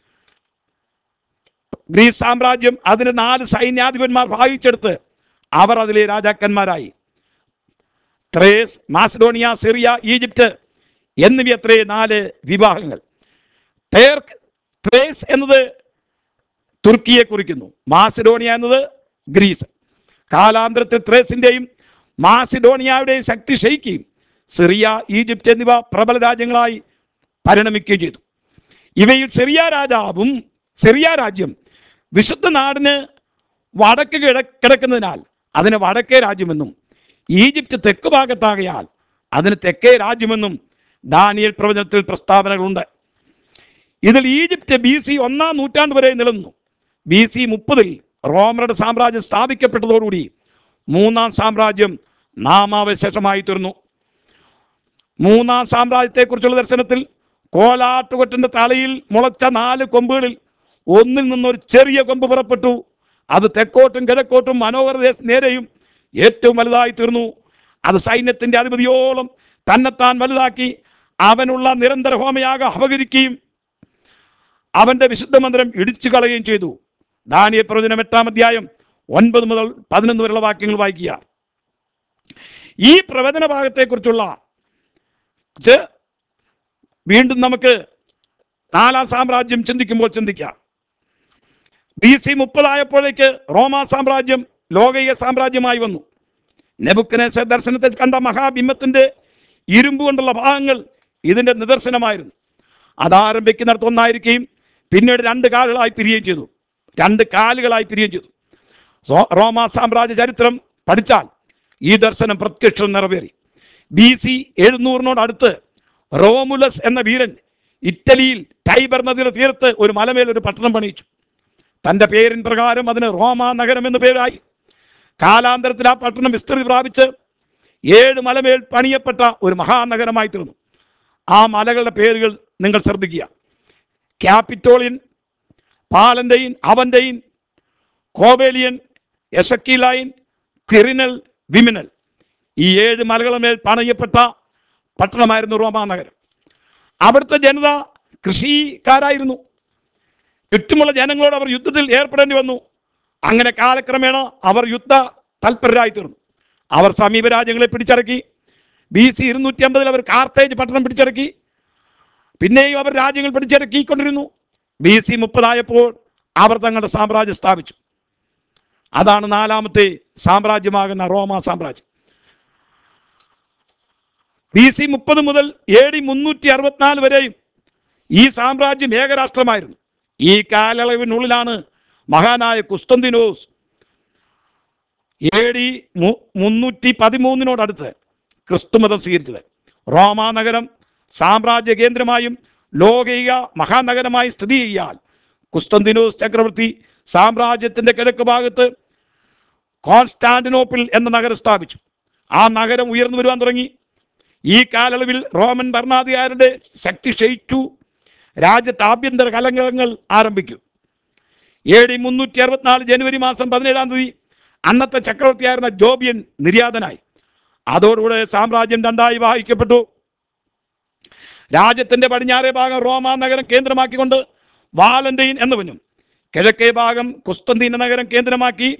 ഗ്രീസ് സാമ്രാജ്യം അതിന് നാല് സൈന്യാധിപന്മാർ ഭാഗിച്ചെടുത്ത് അവർ അതിലെ രാജാക്കന്മാരായി. ത്രേസ്, മാസിഡോണിയ, സിറിയ, ഈജിപ്റ്റ് എന്നിവയത്രേ നാല് വിഭാഗങ്ങൾ. തേർക്ക് ത്രേസ് എന്നത് തുർക്കിയെ കുറിക്കുന്നു. മാസിഡോണിയ എന്നത് ഗ്രീസ്. കാലാന്തരത്തിൽ ത്രേസിൻ്റെയും മാസിഡോണിയയുടെയും ശക്തി ക്ഷയിക്കുകയും സിറിയ, ഈജിപ്റ്റ് എന്നിവ പ്രബല രാജ്യങ്ങളായി പരിണമിക്കുകയും ചെയ്തു. ഇവയിൽ സിറിയ രാജാവും സിറിയ രാജ്യം വിശുദ്ധ നാടിന് വടക്ക് കിഴ കിടക്കുന്നതിനാൽ അതിന് വടക്കേ രാജ്യമെന്നും ഈജിപ്റ്റ് തെക്ക് ഭാഗത്താകയാൽ അതിന് തെക്കേ രാജ്യമെന്നും ദാനിയേൽ പ്രവചനത്തിൽ പ്രസ്താവനകളുണ്ട്. ഇതിൽ ഈജിപ്റ്റ് ബി സി ഒന്നാം നൂറ്റാണ്ട് വരെ നിലനിന്നു. ബി സി മുപ്പതിൽ റോമരുടെ സാമ്രാജ്യം സ്ഥാപിക്കപ്പെട്ടതോടുകൂടി മൂന്നാം സാമ്രാജ്യം നാമാവശേഷമായി തീർന്നു. മൂന്നാം സാമ്രാജ്യത്തെക്കുറിച്ചുള്ള ദർശനത്തിൽ കോലാട്ടുകൊറ്റൻ്റെ തലയിൽ മുളച്ച നാല് കൊമ്പുകളിൽ ഒന്നിൽ നിന്നൊരു ചെറിയ കൊമ്പ് പുറപ്പെട്ടു. അത് തെക്കോട്ടും കിഴക്കോട്ടും മനോഹര നേരെയും ഏറ്റവും വലുതായി തീർന്നു. അത് സൈന്യത്തിൻ്റെ അധിപതിയോളം തന്നെത്താൻ വലുതാക്കി അവനുള്ള നിരന്തര ഹോമയാഗം അപകരിക്കുകയും അവൻ്റെ വിശുദ്ധ മന്ദിരം ഇടിച്ചു കളയുകയും ചെയ്തു. ദാനിയേൽ പ്രവചനം എട്ടാം അധ്യായം ഒൻപത് മുതൽ പതിനൊന്ന് വരെയുള്ള വാക്യങ്ങൾ വായിക്കുക. ഈ പ്രവചന ഭാഗത്തെക്കുറിച്ചുള്ള വീണ്ടും നമുക്ക് നാലാം സാമ്രാജ്യം ചിന്തിക്കുമ്പോൾ ചിന്തിക്കാം. ബി സി മുപ്പതായപ്പോഴേക്ക് റോമാ സാമ്രാജ്യം ലോകീയ സാമ്രാജ്യമായി വന്നു. നെബൂഖദ്നേസർ ദർശനത്തിൽ കണ്ട മഹാബിംബത്തിൻ്റെ ഇരുമ്പ് കൊണ്ടുള്ള ഭാഗങ്ങൾ ഇതിൻ്റെ നിദർശനമായിരുന്നു. അതാരംഭിക്കുന്നിടത്തൊന്നായിരിക്കുകയും പിന്നീട് രണ്ട് കാലുകളായി പിരിയുകയും ചെയ്തു രണ്ട് കാലുകളായി പിരിയുകയും ചെയ്തു. റോമാ സാമ്രാജ്യ ചരിത്രം പഠിച്ചാൽ ഈ ദർശനം പ്രത്യക്ഷം നിറവേറി. ബി സി എഴുന്നൂറിനോടടുത്ത് റോമുലസ് എന്ന വീരൻ ഇറ്റലിയിൽ ടൈബർ നദിയുടെ തീരത്ത് ഒരു മലമേൽ ഒരു പട്ടണം പണിയിച്ചു. തൻ്റെ പേരിൻ പ്രകാരം അതിന് റോമാ നഗരം എന്ന് പേരായി. കാലാന്തരത്തിൽ ആ പട്ടണം വിസ്തൃതി പ്രാപിച്ച് ഏഴ് മലമേൽ പണിയപ്പെട്ട ഒരു മഹാനഗരമായി തീർന്നു. ആ മലകളുടെ പേരുകൾ നിങ്ങൾ ശ്രദ്ധിക്കുക: ക്യാപിറ്റോളിയൻ, പാലന്റൈൻ, അവന്റൈൻ, കോവേലിയൻ, എസക്കിലൈൻ, ക്വിറിനൽ, വിമിനൽ, ഈ ഏഴ് മലകളുമേൽ പണയപ്പെട്ട പട്ടണമായിരുന്നു റോമാ നഗരം. അവിടുത്തെ ജനത കൃഷിക്കാരായിരുന്നു. ചുറ്റുമുള്ള ജനങ്ങളോട് അവർ യുദ്ധത്തിൽ ഏർപ്പെടേണ്ടി വന്നു. അങ്ങനെ കാലക്രമേണ അവർ യുദ്ധ തൽപരരായി തീർന്നു. അവർ സമീപ രാജ്യങ്ങളെ പിടിച്ചടക്കി. ബി സി ഇരുന്നൂറ്റി അമ്പതിൽ അവർ കാർത്തേജ് പട്ടണം പിടിച്ചടക്കി. പിന്നെയും അവർ രാജ്യങ്ങൾ പിടിച്ചടക്കിക്കൊണ്ടിരുന്നു. ബി സി മുപ്പതായപ്പോൾ അവർ തങ്ങളുടെ സാമ്രാജ്യം സ്ഥാപിച്ചു. അതാണ് നാലാമത്തെ സാമ്രാജ്യമാകുന്ന റോമാ സാമ്രാജ്യം. ബി സി മുപ്പത് മുതൽ എ ഡി മുന്നൂറ്റി അറുപത്തിനാല് വരെയും ഈ സാമ്രാജ്യം ഏകരാഷ്ട്രമായിരുന്നു. ഈ കാലയളവിനുള്ളിലാണ് മഹാനായ കുസ്തന്തിനോസ് എ ഡി മുന്നൂറ്റി പതിമൂന്നിനോടടുത്ത് ക്രിസ്തുമതം സ്വീകരിച്ചത്. റോമാ നഗരം സാമ്രാജ്യ കേന്ദ്രമായും ലോകൈക മഹാനഗരമായി സ്ഥിതി ചെയ്യാൽ കുസ്തന്തിനോസ് ചക്രവർത്തി സാമ്രാജ്യത്തിൻ്റെ കിഴക്ക് ഭാഗത്ത് കോൺസ്റ്റാന്റിനോപ്പിൾ എന്ന നഗരം സ്ഥാപിച്ചു. ആ നഗരം ഉയർന്നു വരുവാൻ തുടങ്ങി. ഈ കാലയളവിൽ റോമൻ ഭരണാധികാരിയുടെ ശക്തി ക്ഷയിച്ചു. രാജ്യത്ത് ആഭ്യന്തര കലഹങ്ങൾ ആരംഭിക്കും. എ ഡി മുന്നൂറ്റി അറുപത്തിനാല് ജനുവരി മാസം പതിനേഴാം തീയതി അന്നത്തെ ചക്രവർത്തിയായിരുന്ന ജോബിയൻ നിര്യാതനായി. അതോടുകൂടെ സാമ്രാജ്യം രണ്ടായി വിഭജിക്കപ്പെട്ടു. രാജ്യത്തിന്റെ പടിഞ്ഞാറേ ഭാഗം റോമാ നഗരം കേന്ദ്രമാക്കിക്കൊണ്ട് വാലന്റൈൻ എന്നവനും, കിഴക്കേ ഭാഗം കുസ്തന്തീന നഗരം കേന്ദ്രമാക്കി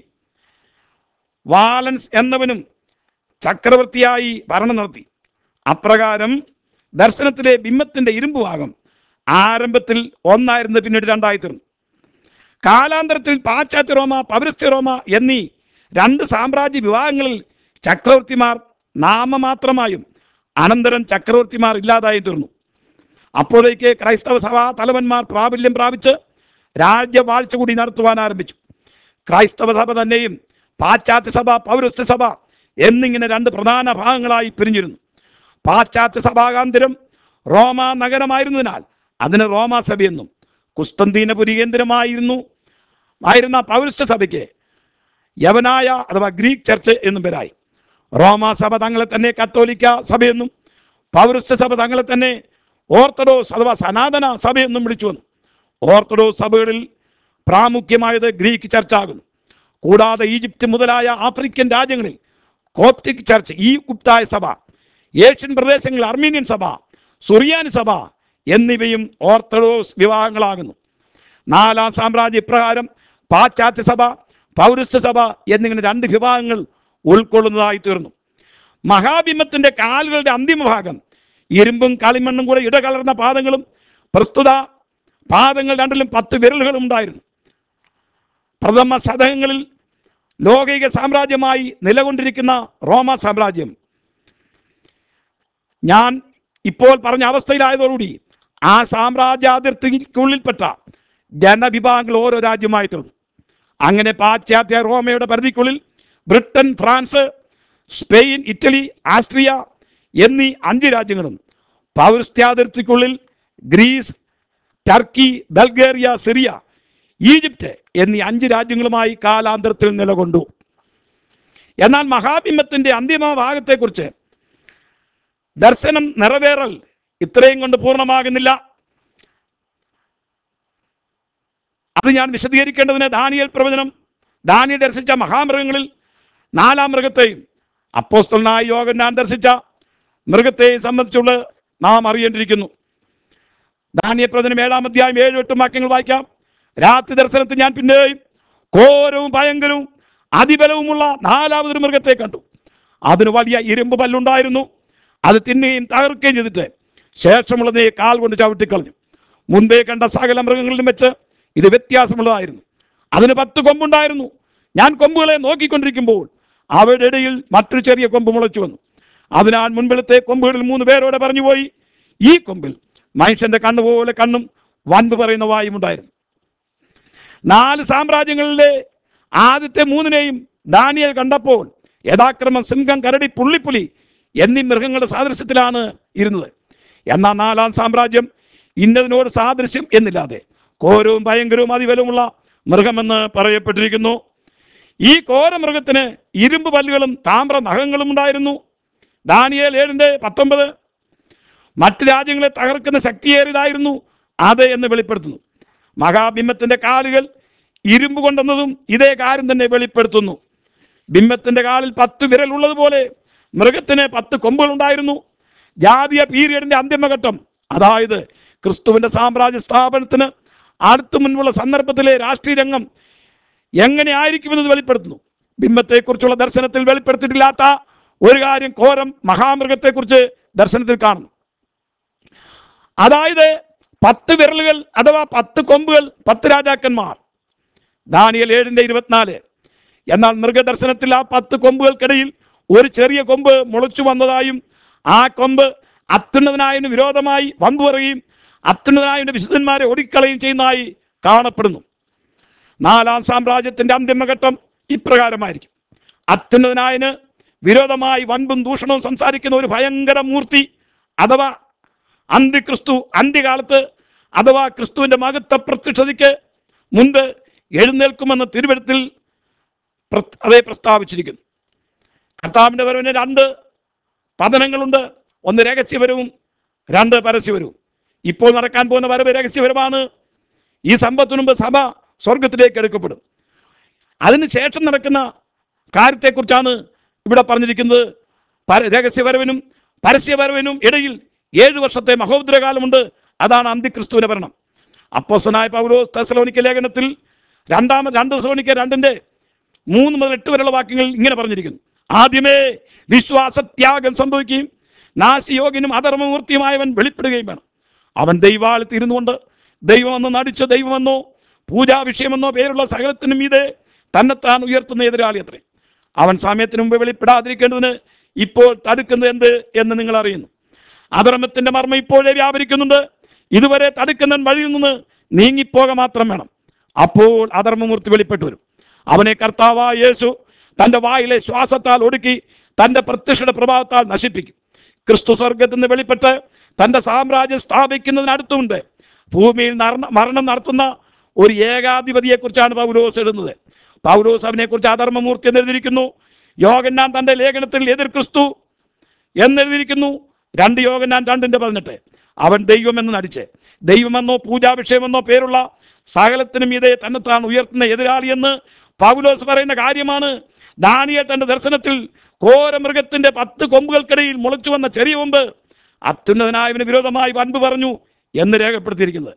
വാലൻസ് എന്നവനും ചക്രവർത്തിയായി ഭരണം നടത്തി. അപ്രകാരം ദർശനത്തിലെ ബിംബത്തിന്റെ ഇരുമ്പ് ഭാഗം ആരംഭത്തിൽ ഒന്നായിരുന്നു, പിന്നീട് രണ്ടായി തീർന്നു. കാലാന്തരത്തിൽ പാശ്ചാത്യ റോമ, പൗരസ്ത്യ റോമ എന്നീ രണ്ട് സാമ്രാജ്യ വിഭാഗങ്ങളിൽ ചക്രവർത്തിമാർ നാമമാത്രമായും അനന്തരം ചക്രവർത്തിമാർ ഇല്ലാതായി തീർന്നു. അപ്പോഴേക്ക് ക്രൈസ്തവ സഭാ തലവന്മാർ പ്രാബല്യം പ്രാപിച്ച് രാജ്യവാഴ്ച കൂടി നടത്തുവാൻ ആരംഭിച്ചു. ക്രൈസ്തവ സഭ തന്നെയും പാശ്ചാത്യ സഭ, പൗരസ്ത്യ സഭ എന്നിങ്ങനെ രണ്ട് പ്രധാന ഭാഗങ്ങളായി പിരിഞ്ഞിരുന്നു. പാശ്ചാത്യ സഭാകാന്തരം റോമാ നഗരമായിരുന്നതിനാൽ അതിന് റോമാ സഭയെന്നും, കുസ്തന്തീനപുരി കേന്ദ്രമായിരുന്നു ആയിരുന്ന പൗരസ്ത്യ സഭയ്ക്ക് യവനായ അഥവാ ഗ്രീക്ക് ചർച്ച് എന്നും പേരായി. റോമാ സഭ തങ്ങളെ തന്നെ കത്തോലിക്ക സഭയെന്നും പൗരസ്ത്യ സഭ തങ്ങളെ തന്നെ ഓർത്തഡോക്സ് അഥവാ സനാതന സഭയെന്നും വിളിച്ചു വന്നു. ഓർത്തഡോക്സ് സഭകളിൽ പ്രാമുഖ്യമായത് ഗ്രീക്ക് ചർച്ച് ആകുന്നു. കൂടാതെ ഈജിപ്റ്റ് മുതലായ ആഫ്രിക്കൻ രാജ്യങ്ങളിൽ കോപ്റ്റിക് ചർച്ച്, ഈ ഗുപ്തായ സഭ, ഏഷ്യൻ പ്രദേശങ്ങളിൽ അർമീനിയൻ സഭ, സുറിയാനി സഭ എന്നിവയും ഓർത്തഡോക്സ് വിഭാഗങ്ങളാകുന്നു. നാലാം സാമ്രാജ്യ ഇപ്രകാരം പാശ്ചാത്യ സഭ, പൗരസ്ത്യ സഭ എന്നിങ്ങനെ രണ്ട് വിഭാഗങ്ങൾ ഉൾക്കൊള്ളുന്നതായി തീർന്നു. മഹാബിംബത്തിന്റെ കാലുകളുടെ അന്തിമ ഭാഗം ഇരുമ്പും കളിമണ്ണും കൂടെ ഇടകലർന്ന പാദങ്ങളും, പ്രസ്തുത പാദങ്ങൾ രണ്ടിലും പത്ത് വിരലുകളും ഉണ്ടായിരുന്നു. പ്രഥമ ശതകങ്ങളിൽ ലോകൈക സാമ്രാജ്യമായി നിലകൊണ്ടിരിക്കുന്ന റോമാ സാമ്രാജ്യം ഞാൻ ഇപ്പോൾ പറഞ്ഞ അവസ്ഥയിലായതോടുകൂടി ആ സാമ്രാജ്യാതിർത്തിക്കുള്ളിൽപ്പെട്ട ജനവിഭാഗങ്ങൾ ഓരോ രാജ്യമായി തീർന്നു. അങ്ങനെ പാശ്ചാത്യ റോമയുടെ പരിധിക്കുള്ളിൽ Britain, France, Spain, Italy, Austria എന്നീ അഞ്ച് രാജ്യങ്ങളും, പൗരസ്ത്യാതിർത്തിക്കുള്ളിൽ Greece, Turkey, Bulgaria, Syria, Egypt എന്നീ അഞ്ച് രാജ്യങ്ങളുമായി കാലാന്തരത്തിൽ നിലകൊണ്ടു. എന്നാൽ മഹാബിംബത്തിന്റെ അന്തിമ ഭാഗത്തെക്കുറിച്ച് ദർശനം നിറവേറൽ ഇത്രയും കൊണ്ട് പൂർണ്ണമാകുന്നില്ല. അത് ഞാൻ വിശദീകരിക്കേണ്ടതിന് ദാനിയേൽ പ്രവചനം, ദാനിയേൽ ദർശിച്ച മഹാമൃഗങ്ങളിൽ നാലാം മൃഗത്തെയും അപ്പോസ്തലനായ യോഹന്നാൻ ദർശിച്ച മൃഗത്തെയും സംബന്ധിച്ചുള്ള നാം അറിയേണ്ടിയിരിക്കുന്നു. ദാനിയേൽ പ്രവചനം ഏഴാം അധ്യായം ഏഴ് എട്ടും വാക്യങ്ങൾ വായിക്കാം. രാത്രി ദർശനത്തിൽ ഞാൻ പിന്നെയും ഘോരവും ഭയങ്കരവും അതിബലവുമുള്ള നാലാമതൊരു മൃഗത്തെ കണ്ടു. അതിന് വലിയ ഇരുമ്പ് പല്ലുണ്ടായിരുന്നു. അത് തിന്നുകയും തകർക്കുകയും ചെയ്തിട്ട് ശേഷമുള്ളതേ കാൽ കൊണ്ട് ചവിട്ടിക്കളഞ്ഞു. മുൻപേ കണ്ട സകല മൃഗങ്ങളിലും വെച്ച് ഇത് വ്യത്യാസമുള്ളതായിരുന്നു. അതിന് പത്ത് കൊമ്പുണ്ടായിരുന്നു. ഞാൻ കൊമ്പുകളെ നോക്കിക്കൊണ്ടിരിക്കുമ്പോൾ അവയുടെ ഇടയിൽ മറ്റൊരു ചെറിയ കൊമ്പ് മുളച്ചു വന്നു. അതിനാൽ മുൻപിലത്തെ കൊമ്പുകളിൽ മൂന്ന് പേരോടെ പറഞ്ഞുപോയി, ഈ കൊമ്പിൽ മനുഷ്യന്റെ കണ്ണുപോലെ കണ്ണും വൻപ് പറയുന്ന വായും ഉണ്ടായിരുന്നു. നാല് സാമ്രാജ്യങ്ങളിലെ ആദ്യത്തെ മൂന്നിനെയും ദാനിയേൽ കണ്ടപ്പോൾ യഥാക്രമം സിംഹം, കരടി, പുള്ളിപ്പുലി എന്നീ മൃഗങ്ങളുടെ സാദൃശ്യത്തിലാണ് ഇരുന്നത്. എന്നാൽ നാലാം സാമ്രാജ്യം ഇന്നതിനോട് സാദൃശ്യം എന്നില്ലാതെ ഘോരവും ഭയങ്കരവും അതിബലവുമുള്ള മൃഗമെന്ന് പറയപ്പെട്ടിരിക്കുന്നു. ഈ ഘോര മൃഗത്തിന് ഇരുമ്പ് പല്ലുകളും താമ്ര നഖങ്ങളും ഉണ്ടായിരുന്നു. ദാനിയേൽ ഏഴിന്റെ പത്തൊമ്പത് മറ്റ് രാജ്യങ്ങളെ തകർക്കുന്ന ശക്തിയേറിയതായിരുന്നു അത് എന്ന് വെളിപ്പെടുത്തുന്നു. മഹാബിംബത്തിന്റെ കാലുകൾ ഇരുമ്പ് കൊണ്ടെന്നതും ഇതേ കാര്യം തന്നെ വെളിപ്പെടുത്തുന്നു. ബിംബത്തിന്റെ കാലിൽ പത്ത് വിരൽ ഉള്ളതുപോലെ മൃഗത്തിന് പത്ത് കൊമ്പുകൾ ഉണ്ടായിരുന്നു. ജാതീയ പീരിയഡിന്റെ അന്തിമഘട്ടം, അതായത് ക്രിസ്തുവിന്റെ സാമ്രാജ്യ സ്ഥാപനത്തിന് അടുത്തു മുൻപുള്ള സന്ദർഭത്തിലെ രാഷ്ട്രീയ രംഗം എങ്ങനെ ആയിരിക്കുമെന്നത് വെളിപ്പെടുത്തുന്നു. ബിംബത്തെക്കുറിച്ചുള്ള ദർശനത്തിൽ വെളിപ്പെടുത്തിയിട്ടില്ലാത്ത ഒരു കാര്യം ഘോരം മഹാമൃഗത്തെക്കുറിച്ച് ദർശനത്തിൽ കാണുന്നു. അതായത് പത്ത് വിരലുകൾ അഥവാ പത്ത് കൊമ്പുകൾ, പത്ത് രാജാക്കന്മാർ. ദാനിയേൽ ഏഴിന്റെ ഇരുപത്തിനാല്. എന്നാൽ മൃഗദർശനത്തിൽ ആ പത്ത് കൊമ്പുകൾക്കിടയിൽ ഒരു ചെറിയ കൊമ്പ് മുളച്ചു വന്നതായും ആ കൊമ്പ് അത്യുന്നതനായതിന് വിരോധമായി വമ്പു പറയുകയും അത്യുന്നതനായതിന്റെ വിശുദ്ധന്മാരെ ഒടിക്കളയും ചെയ്യുന്നതായി കാണപ്പെടുന്നു. നാലാം സാമ്രാജ്യത്തിന്റെ അന്തിമഘട്ടം ഇപ്രകാരമായിരിക്കും. അത്യുന്നതനായതിന് വിരോധമായി വൻപും ദൂഷണവും സംസാരിക്കുന്ന ഒരു ഭയങ്കര മൂർത്തി അഥവാ അന്തിക്രിസ്തു അന്ത്യകാലത്ത് അഥവാ ക്രിസ്തുവിന്റെ മഹത്വ പ്രത്യക്ഷതയ്ക്ക് മുൻപ് എഴുന്നേൽക്കുമെന്ന് തിരുവെഴുത്തിൽ അതേ പ്രസ്താവിച്ചിരിക്കുന്നു. കർത്താവിന്റെ വരവിന് രണ്ട് പതനങ്ങളുണ്ട്. ഒന്ന് രഹസ്യപരവും രണ്ട് പരസ്യപരവും. ഇപ്പോൾ നടക്കാൻ പോകുന്ന വരവ് രഹസ്യപരമാണ്. ഈ സംഭവത്തിനു മുമ്പ് സഭ സ്വർഗത്തിലേക്ക് എടുക്കപ്പെടും. അതിനുശേഷം നടക്കുന്ന കാര്യത്തെക്കുറിച്ചാണ് ഇവിടെ പറഞ്ഞിരിക്കുന്നത്. രഹസ്യവരവിനും പരസ്യവരവിനും ഇടയിൽ ഏഴു വർഷത്തെ മഹോദരകാലമുണ്ട്. അതാണ് അന്തിക്രിസ്തുവിന്റെ ഭരണം. അപ്പോസ്തലനായ പൗലോസ് തെസ്സലോനിക്ക ലേഖനത്തിൽ രണ്ടാമ രണ്ട് തെസ്സലോനിക്ക രണ്ടിന്റെ മൂന്ന് മുതൽ എട്ട് വരെയുള്ള വാക്യങ്ങളിൽ ഇങ്ങനെ പറഞ്ഞിരിക്കുന്നു: ആദ്യമേ വിശ്വാസത്യാഗം സംഭവിക്കുകയും നാശയോഗ്യനും അധർമ്മമൂർത്തിയുമായവൻ വെളിപ്പെടുകയും വേണം. അവൻ ദൈവാലയത്തിൽ ഇരുന്നുകൊണ്ട് ദൈവമെന്ന് നടിച്ച ദൈവമെന്നോ പൂജാ വിഷയമെന്നോ പേരുള്ള സകലത്തിനും മീതെ തന്നെത്താൻ ഉയർത്തുന്ന എതിരാളി അത്രേ. അവൻ സമയത്തിന് മുമ്പ് വെളിപ്പെടാതിരിക്കേണ്ടതിന് ഇപ്പോൾ തടുക്കുന്നത് എന്ത് എന്ന് നിങ്ങൾ അറിയുന്നു. അധർമ്മത്തിന്റെ മർമ്മം ഇപ്പോഴേ വ്യാപരിക്കുന്നുണ്ട്. ഇതുവരെ തടുക്കുന്നവൻ വഴിയിൽ നിന്ന് നീങ്ങിപ്പോക മാത്രം വേണം. അപ്പോൾ അധർമ്മമൂർത്തി വെളിപ്പെട്ടു വരും. അവനെ കർത്താവായ യേശു തൻ്റെ വായിലെ ശ്വാസത്താൽ ഒടുക്കി തൻ്റെ പ്രത്യക്ഷയുടെ പ്രഭാവത്താൽ നശിപ്പിക്കും. ക്രിസ്തു സ്വർഗത്തിൽ നിന്ന് വെളിപ്പെട്ട് തൻ്റെ സാമ്രാജ്യം സ്ഥാപിക്കുന്നതിനടുത്തുണ്ട്. ഭൂമിയിൽ മരണം നടത്തുന്ന ഒരു ഏകാധിപതിയെക്കുറിച്ചാണ് പൗലോസ് എഴുതുന്നത്. പൗലോസ് അവനെക്കുറിച്ച് അധർമ്മമൂർത്തി എന്നെഴുതിയിരിക്കുന്നു. യോഹന്നാൻ തൻ്റെ ലേഖനത്തിൽ എതിർ ക്രിസ്തു എന്നെഴുതിയിരിക്കുന്നു. രണ്ട് യോഹന്നാൻ രണ്ടിന്റെ പതിനെട്ട്. അവൻ ദൈവമെന്ന് നടിച്ച് ദൈവമെന്നോ പൂജാ വിഷയമെന്നോ പേരുള്ള സകലത്തിനും ഇതേ തന്നെത്താൻ ഉയർത്തുന്ന എതിരാളിയെന്ന് പൗലോസ് പറയുന്ന കാര്യമാണ്. ദാനിയേൽ തന്റെ ദർശനത്തിൽ ഘോരമൃഗത്തിന്റെ പത്ത് കൊമ്പുകൾക്കിടയിൽ മുളച്ചു വന്ന ചെറിയ കൊമ്പ് അത്യുന്നതനായവന് വിരോധമായി വൻപ് പറഞ്ഞു എന്ന് രേഖപ്പെടുത്തിയിരിക്കുന്നത്.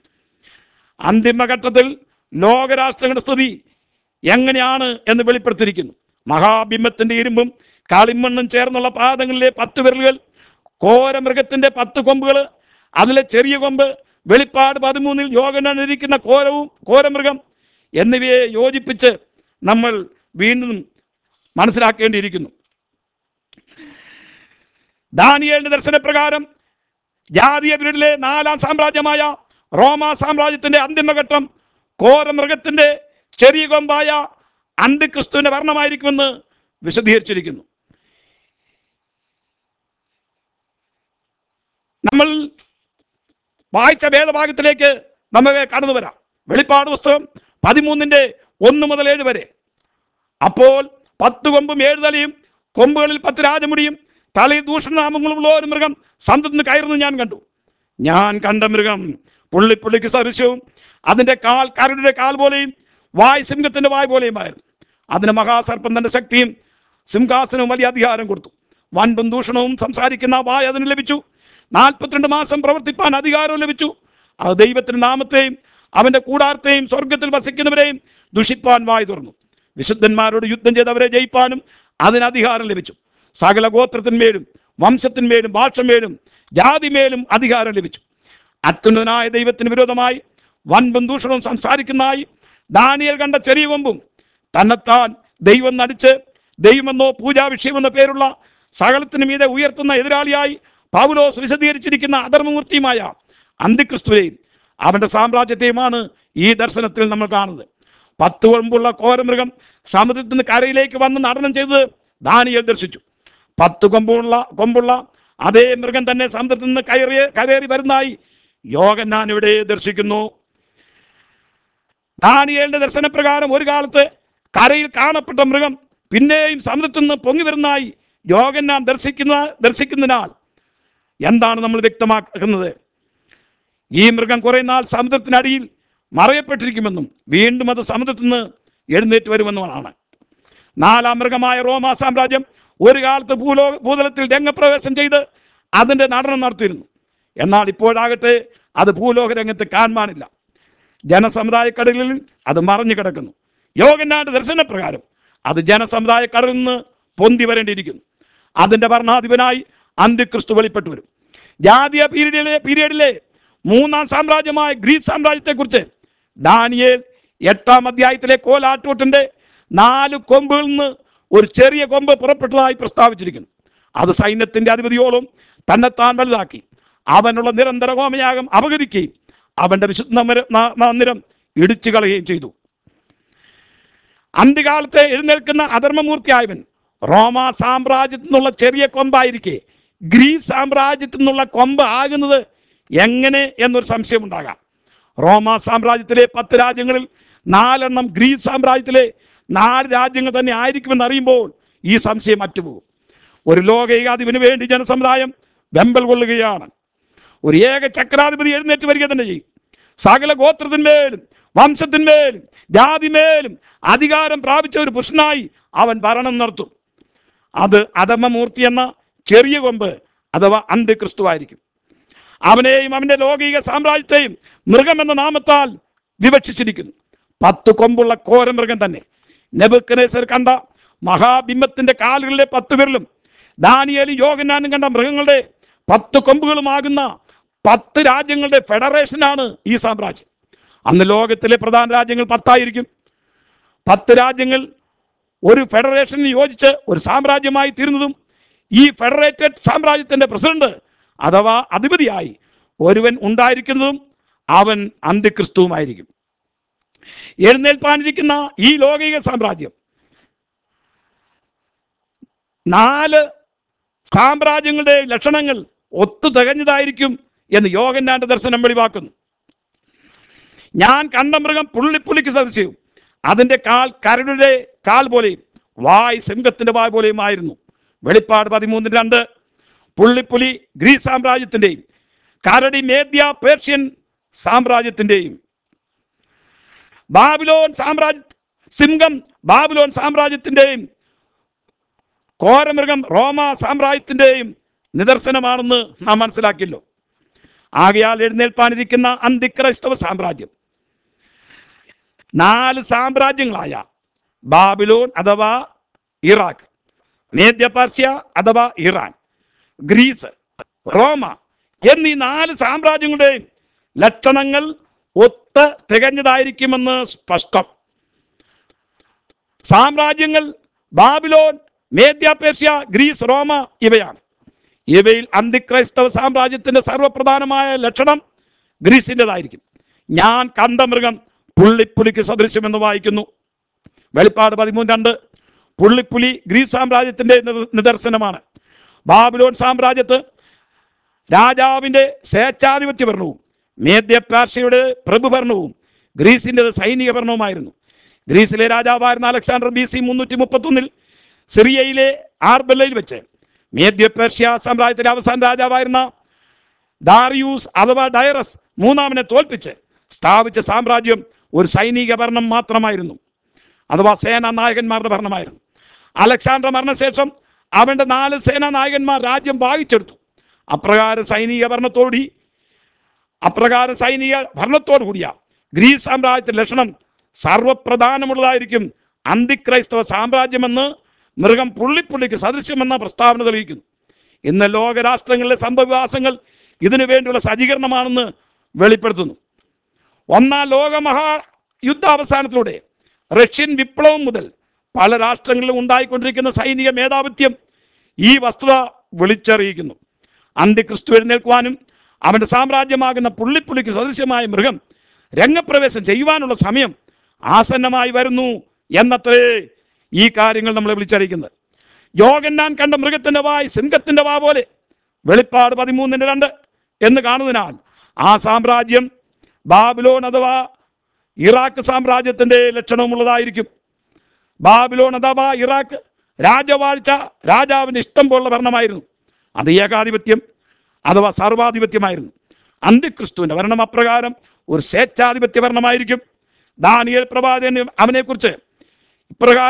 അന്തിമഘട്ടത്തിൽ ലോകരാഷ്ട്രങ്ങളുടെ സ്ഥിതി എങ്ങനെയാണ് എന്ന് വെളിപ്പെടുത്തിയിരിക്കുന്നു. മഹാബിംബത്തിന്റെ ഇരുമ്പും കളിമണ്ണും ചേർന്നുള്ള പാദങ്ങളിലെ പത്ത് വിരലുകൾ, ഘോരമൃഗത്തിന്റെ പത്ത് കൊമ്പുകൾ, അതിലെ ചെറിയ കൊമ്പ്, വെളിപ്പാട് പതിമൂന്നിൽ യോഹന്നാൻ ഇരിക്കുന്ന ഘോരവും ഘോരമൃഗം എന്നിവയെ യോജിപ്പിച്ച് നമ്മൾ വീണ്ടും മനസ്സിലാക്കേണ്ടിയിരിക്കുന്നു. ദാനിയേലിന്റെ ദർശനപ്രകാരം ജാതീയ പീരീഡിലെ നാലാം സാമ്രാജ്യമായ റോമാ സാമ്രാജ്യത്തിന്റെ അന്തിമഘട്ടം ഘോരമൃഗത്തിന്റെ ചെറിയ കൊമ്പായ അന്തിക്രിസ്തുവിന്റെ ഭരണമായിരിക്കുമെന്ന് വിശദീകരിച്ചിരിക്കുന്നു. നമ്മൾ വായിച്ച വേദഭാഗത്തിലേക്ക് നമുക്ക് കടന്നു വരാം. വെളിപ്പാട് പുസ്തകം പതിമൂന്നിന്റെ ഒന്ന് മുതൽ ഏഴ് വരെ. അപ്പോൾ പത്ത് കൊമ്പും ഏഴ് തലയും, കൊമ്പുകളിൽ പത്ത് രാജമുടിയും, തലയിൽ ദൂഷണനാമങ്ങളുള്ള ഒരു മൃഗം സന്തതിന് കയറുന്നത് ഞാൻ കണ്ടു. ഞാൻ കണ്ട മൃഗം പുള്ളിപ്പുള്ളിക്ക് സദൃശവും അതിൻ്റെ കാൽ കരടിയുടെ കാൽ പോലെയും വായ് സിംഹത്തിന്റെ വായ് പോലെയുമായിരുന്നു. അതിന് മഹാസർപ്പം തന്റെ ശക്തിയും സിംഹാസനവും വലിയ അധികാരം കൊടുത്തു. വൻപും ദൂഷണവും സംസാരിക്കുന്ന വായ് അതിന് ലഭിച്ചു. നാൽപ്പത്തിരണ്ട് മാസം പ്രവർത്തിപ്പാൻ അധികാരവും ലഭിച്ചു. അത് ദൈവത്തിന്റെ നാമത്തെയും അവന്റെ കൂടാരത്തെയും സ്വർഗത്തിൽ വസിക്കുന്നവരെയും ദുഷിപ്പാൻ വായ് തുറന്നു. വിശുദ്ധന്മാരോട് യുദ്ധം ചെയ്തവരെ ജയിപ്പാനും അതിന് അധികാരം ലഭിച്ചു. സകല ഗോത്രത്തിന്മേലും വംശത്തിന്മേലും ഭാഷമേലും ജാതിമേലും അധികാരം ലഭിച്ചു. അത്യുന്നതനായ ദൈവത്തിന് വിരോധമായി വൻപും ദൂഷണവും സംസാരിക്കുന്നതായി ദാനിയേൽ കണ്ട ചെറിയ കൊമ്പും തന്നെത്താൻ ദൈവം നടിച്ച് ദൈവമെന്നോ പൂജാ വിഷയമെന്നോ പേരുള്ള സകലത്തിനു മീതെ ഉയർത്തുന്ന എതിരാളിയായി പൗലോസ് വിശദീകരിച്ചിരിക്കുന്ന അധർമ്മമൂർത്തിയുമായ അന്തിക്രിസ്തുവിനെയും അവന്റെ സാമ്രാജ്യത്തെയുമാണ് ഈ ദർശനത്തിൽ നമ്മൾ കാണുന്നത്. പത്ത് കൊമ്പുള്ള ഘോരമൃഗം സമുദ്രത്തിൽ നിന്ന് കരയിലേക്ക് വന്ന് നടനം ചെയ്തത് ദാനിയേൽ ദർശിച്ചു. പത്ത് കൊമ്പുള്ള കൊമ്പുള്ള അതേ മൃഗം തന്നെ സമുദ്രത്തിൽ നിന്ന് കയറി കരേറി വരുന്നതായി യോഹന്നാൻ ഇവിടെ ദർശിക്കുന്നു. ദാനിയേലിന്റെ ദർശനപ്രകാരം ഒരു കാലത്ത് കരയിൽ കാണപ്പെട്ട മൃഗം പിന്നെയും സമുദ്രത്തിൽ നിന്ന് പൊങ്ങി വരുന്നതായി യോഹന്നാൻ ദർശിക്കുന്ന ദർശിക്കുന്നതിനാൽ എന്താണ് നമ്മൾ വ്യക്തമാക്കുന്നത്? ഈ മൃഗം കുറെ നാൾ സമുദ്രത്തിനടിയിൽ മറയപ്പെട്ടിരിക്കുമെന്നും വീണ്ടും അത് സമുദ്രത്തിൽ നിന്ന് എഴുന്നേറ്റ് വരുമെന്നുമാണ്. നാലാം മൃഗമായ റോമാ സാമ്രാജ്യം ഒരു കാലത്ത് ഭൂലോ ഭൂതലത്തിൽ രംഗപ്രവേശം ചെയ്ത് അതിൻ്റെ നടനം നടത്തിയിരുന്നു. എന്നാൽ ഇപ്പോഴാകട്ടെ അത് ഭൂലോക രംഗത്ത് കാണാനില്ല. ജനസമുദായക്കടലിൽ അത് മറഞ്ഞു കിടക്കുന്നു. യോഹന്നാന്റെ ദർശനപ്രകാരം അത് ജനസമുദായക്കടലിൽ നിന്ന് പൊന്തി വരേണ്ടിയിരിക്കുന്നു. അതിൻ്റെ ഭരണാധിപനായി അന്തിക്രിസ്തു വെളിപ്പെട്ടു വരും. ജാതീയ പീരീഡിലെ പീരീഡിലെ മൂന്നാം സാമ്രാജ്യമായ ഗ്രീസ് സാമ്രാജ്യത്തെക്കുറിച്ച് ദാനിയേൽ എട്ടാം അധ്യായത്തിലെ കോലാട്ടൂട്ടിൻ്റെ നാല് കൊമ്പുകളിൽ നിന്ന് ഒരു ചെറിയ കൊമ്പ് പുറപ്പെട്ടതായി പ്രസ്താവിച്ചിരിക്കുന്നു. അത് സൈന്യത്തിൻ്റെ അധിപതിയോളം തന്നെത്താൻ വലുതാക്കി അവനുള്ള നിരന്തര ഹോമയാഗം അപകരിക്കുകയും അവൻ്റെ വിശുദ്ധ മന്ദിരം ഇടിച്ചു കളയുകയും ചെയ്തു. അന്ത്യകാലത്തെ എഴുന്നേൽക്കുന്ന അധർമ്മമൂർത്തിയായവൻ റോമാ സാമ്രാജ്യത്തിൽ നിന്നുള്ള ചെറിയ കൊമ്പായിരിക്കെ ഗ്രീസ് സാമ്രാജ്യത്തിൽ നിന്നുള്ള കൊമ്പ് ആകുന്നത് എങ്ങനെ എന്നൊരു സംശയം ഉണ്ടാകാം. റോമാ സാമ്രാജ്യത്തിലെ പത്ത് രാജ്യങ്ങളിൽ നാലെണ്ണം ഗ്രീസ് സാമ്രാജ്യത്തിലെ നാല് രാജ്യങ്ങൾ തന്നെ ആയിരിക്കുമെന്ന് അറിയുമ്പോൾ ഈ സംശയം അറ്റുപോകും. ഒരു ലോക ഏകാധിപതിന് വേണ്ടി ജനസമുദായം വെമ്പൽ കൊള്ളുകയാണ്. ഒരു ഏക ചക്രാധിപതി എഴുന്നേറ്റ് വരിക തന്നെ ചെയ്യും. സകല ഗോത്രത്തിന്മേലും വംശത്തിന്മേലും ജാതിമേലും അധികാരം പ്രാപിച്ച ഒരു പുരുഷനായി അവൻ ഭരണം നടത്തും. അത് അധമമൂർത്തി എന്ന ചെറിയ കൊമ്പ് അഥവാ അന്ത്യക്രിസ്തുവായിരിക്കും. അവനെയും അവൻ്റെ ലൗകിക സാമ്രാജ്യത്തെയും മൃഗമെന്ന നാമത്താൽ വിവക്ഷിച്ചിരിക്കുന്നു. പത്ത് കൊമ്പുള്ള കോരമൃഗം തന്നെ. നെബൂഖദ്നേസർ കണ്ട മഹാബിംബത്തിന്റെ കാലുകളിലെ പത്ത് വിരലും ദാനിയേലും യോഹന്നാനും കണ്ട മൃഗങ്ങളുടെ പത്ത് കൊമ്പുകളുമാകുന്ന പത്ത് രാജ്യങ്ങളുടെ ഫെഡറേഷനാണ് ഈ സാമ്രാജ്യം. അന്ന് ലോകത്തിലെ പ്രധാന രാജ്യങ്ങൾ പത്തായിരിക്കും. പത്ത് രാജ്യങ്ങൾ ഒരു ഫെഡറേഷന് യോജിച്ച് ഒരു സാമ്രാജ്യമായി തീരുന്നതും ഈ ഫെഡറേറ്റഡ് സാമ്രാജ്യത്തിൻ്റെ പ്രസിഡന്റ് അഥവാ അധിപതിയായി ഒരുവൻ ഉണ്ടായിരിക്കുന്നതും അവൻ അന്ത്യക്രിസ്തുവുമായിരിക്കും. എഴുന്നേൽപ്പാനിരിക്കുന്ന ഈ ലൗകിക സാമ്രാജ്യം നാല് സാമ്രാജ്യങ്ങളുടെ ലക്ഷണങ്ങൾ ഒത്തു തികഞ്ഞതായിരിക്കും എന്ന് യോഹന്നാന്റെ ദർശനം വെളിവാക്കുന്നു. ഞാൻ കണ്ട മൃഗം പുള്ളിപ്പുലിക്ക് സദൃശ്യവും അതിൻ്റെ കാൽ കരടിയുടെ കാൽ പോലെയും വായ് സിംഹത്തിൻ്റെ വായ് പോലെയുമായിരുന്നു. വെളിപ്പാട് പതിമൂന്നിന് രണ്ട്. പുള്ളിപ്പുലി ഗ്രീസ് സാമ്രാജ്യത്തിൻ്റെയും കരടി മേദ്യ പേർഷ്യൻ സാമ്രാജ്യത്തിൻ്റെയും ബാബിലോൺ സാമ്രാജ്യ സിംഹം ബാബിലോൺ സാമ്രാജ്യത്തിൻ്റെയും കോരമൃഗം റോമാ സാമ്രാജ്യത്തിൻ്റെയും നിദർശനമാണെന്ന് നാം മനസ്സിലാക്കിയല്ലോ. ആകയാൽ എഴുന്നേൽപ്പാനിരിക്കുന്ന അന്തിക്രൈസ്തവ സാമ്രാജ്യം നാല് സാമ്രാജ്യങ്ങളായ ബാബിലോൺ അഥവാ ഇറാഖ്, മേദ്യ പർഷ്യ അഥവാ ഇറാൻ, ഗ്രീസ്, റോമ എന്നീ നാല് സാമ്രാജ്യങ്ങളുടെയും ലക്ഷണങ്ങൾ ഒത്ത് തികഞ്ഞതായിരിക്കുമെന്ന് സ്പഷ്ടം. സാമ്രാജ്യങ്ങൾ ബാബിലോൺ, മേദ്യ പേർഷ്യ, ഗ്രീസ്, റോമ ഇവയാണ്. ഇവയിൽ അന്തിക്രൈസ്തവ സാമ്രാജ്യത്തിന്റെ സർവപ്രധാനമായ ലക്ഷണം ഗ്രീസിൻ്റെതായിരിക്കും. ഞാൻ കണ്ട മൃഗം പുള്ളിപ്പുലിക്ക് സദൃശ്യമെന്ന് വായിക്കുന്നു. വെളിപ്പാട് പതിമൂന്ന് രണ്ട്. പുള്ളിപ്പുലി ഗ്രീസ് സാമ്രാജ്യത്തിന്റെ നിദർശനമാണ്. ബാബിലോൺ സാമ്രാജ്യത്ത് രാജാവിൻ്റെ സ്വേച്ഛാധിപത്യ ഭരണവും മേദ്യ പേർഷ്യയുടെ പ്രഭുഭരണവും ഗ്രീസിൻ്റെ സൈനിക ഭരണവുമായിരുന്നു. ഗ്രീസിലെ രാജാവായിരുന്ന അലക്സാണ്ടർ ബി സി മുന്നൂറ്റി മുപ്പത്തൊന്നിൽ സിറിയയിലെ ആർബെല്ലയിൽ വെച്ച് മേദ്യ പേർഷ്യ സാമ്രാജ്യത്തിലെ അവസാന രാജാവായിരുന്ന ദാറിയൂസ് അഥവാ ഡയറസ് മൂന്നാമനെ തോൽപ്പിച്ച് സ്ഥാപിച്ച സാമ്രാജ്യം ഒരു സൈനിക ഭരണം മാത്രമായിരുന്നു, അഥവാ സേനാ നായകന്മാരുടെ ഭരണമായിരുന്നു. അലക്സാണ്ടർ മരണശേഷം അവൻ്റെ നാല് സേനാ നായകന്മാർ രാജ്യം വാങ്ങിച്ചെടുത്തു. അപ്രകാരം സൈനിക ഭരണത്തോടി അപ്രകാരം സൈനിക ഭരണത്തോടു കൂടിയ ഗ്രീസ് സാമ്രാജ്യത്തിൻ്റെ ലക്ഷണം സർവപ്രധാനമുള്ളതായിരിക്കും അന്തിക്രൈസ്തവ സാമ്രാജ്യമെന്ന് മൃഗം പുള്ളിപ്പുള്ളിക്ക് സദൃശ്യമെന്ന പ്രസ്താവന തെളിയിക്കുന്നു. ഇന്ന് ലോകരാഷ്ട്രങ്ങളിലെ സംഭവവികാസങ്ങൾ ഇതിനു വേണ്ടിയുള്ള സജ്ജീകരണമാണെന്ന് വെളിപ്പെടുത്തുന്നു. ഒന്നാം ലോക മഹായുദ്ധാവസാനത്തിലൂടെ റഷ്യൻ വിപ്ലവം മുതൽ പല രാഷ്ട്രങ്ങളിലും ഉണ്ടായിക്കൊണ്ടിരിക്കുന്ന സൈനിക മേധാവിത്യം ഈ വസ്തുത വിളിച്ചറിയിക്കുന്നു. അന്ത്യക്രിസ്തു എഴുന്നേൽക്കുവാനും അവൻ്റെ സാമ്രാജ്യമാകുന്ന പുള്ളിപ്പുള്ളിക്ക് സദൃശ്യമായ മൃഗം രംഗപ്രവേശം ചെയ്യുവാനുള്ള സമയം ആസന്നമായി വരുന്നു എന്നത്രേ ഈ കാര്യങ്ങൾ നമ്മളെ വിളിച്ചറിയിക്കുന്നത്. യോഹന്നാൻ കണ്ട മൃഗത്തിൻ്റെ വായ് സിംഹത്തിൻ്റെ വാ പോലെ, വെളിപ്പാട് പതിമൂന്നിൻ്റെ രണ്ട് എന്ന് കാണുന്നതിനാൽ ആ സാമ്രാജ്യം ബാബിലോൺ അഥവാ ഇറാഖ് സാമ്രാജ്യത്തിൻ്റെ ലക്ഷണമുള്ളതായിരിക്കും. ബാബിലോൺ അഥവാ ഇറാഖ് രാജവാഴ്ച രാജാവിൻ്റെ ഇഷ്ടം പോലുള്ള ഭരണമായിരുന്നു. അത് ഏകാധിപത്യം അഥവാ സർവാധിപത്യമായിരുന്നു. അന്ത്യക്രിസ്തുവിൻ്റെ ഭരണം അപ്രകാരം ഒരു സ്വേച്ഛാധിപത്യ ഭരണമായിരിക്കും. ദാനിയേൽ പ്രവാചകൻ അവനെക്കുറിച്ച് ഇപ്രകാരം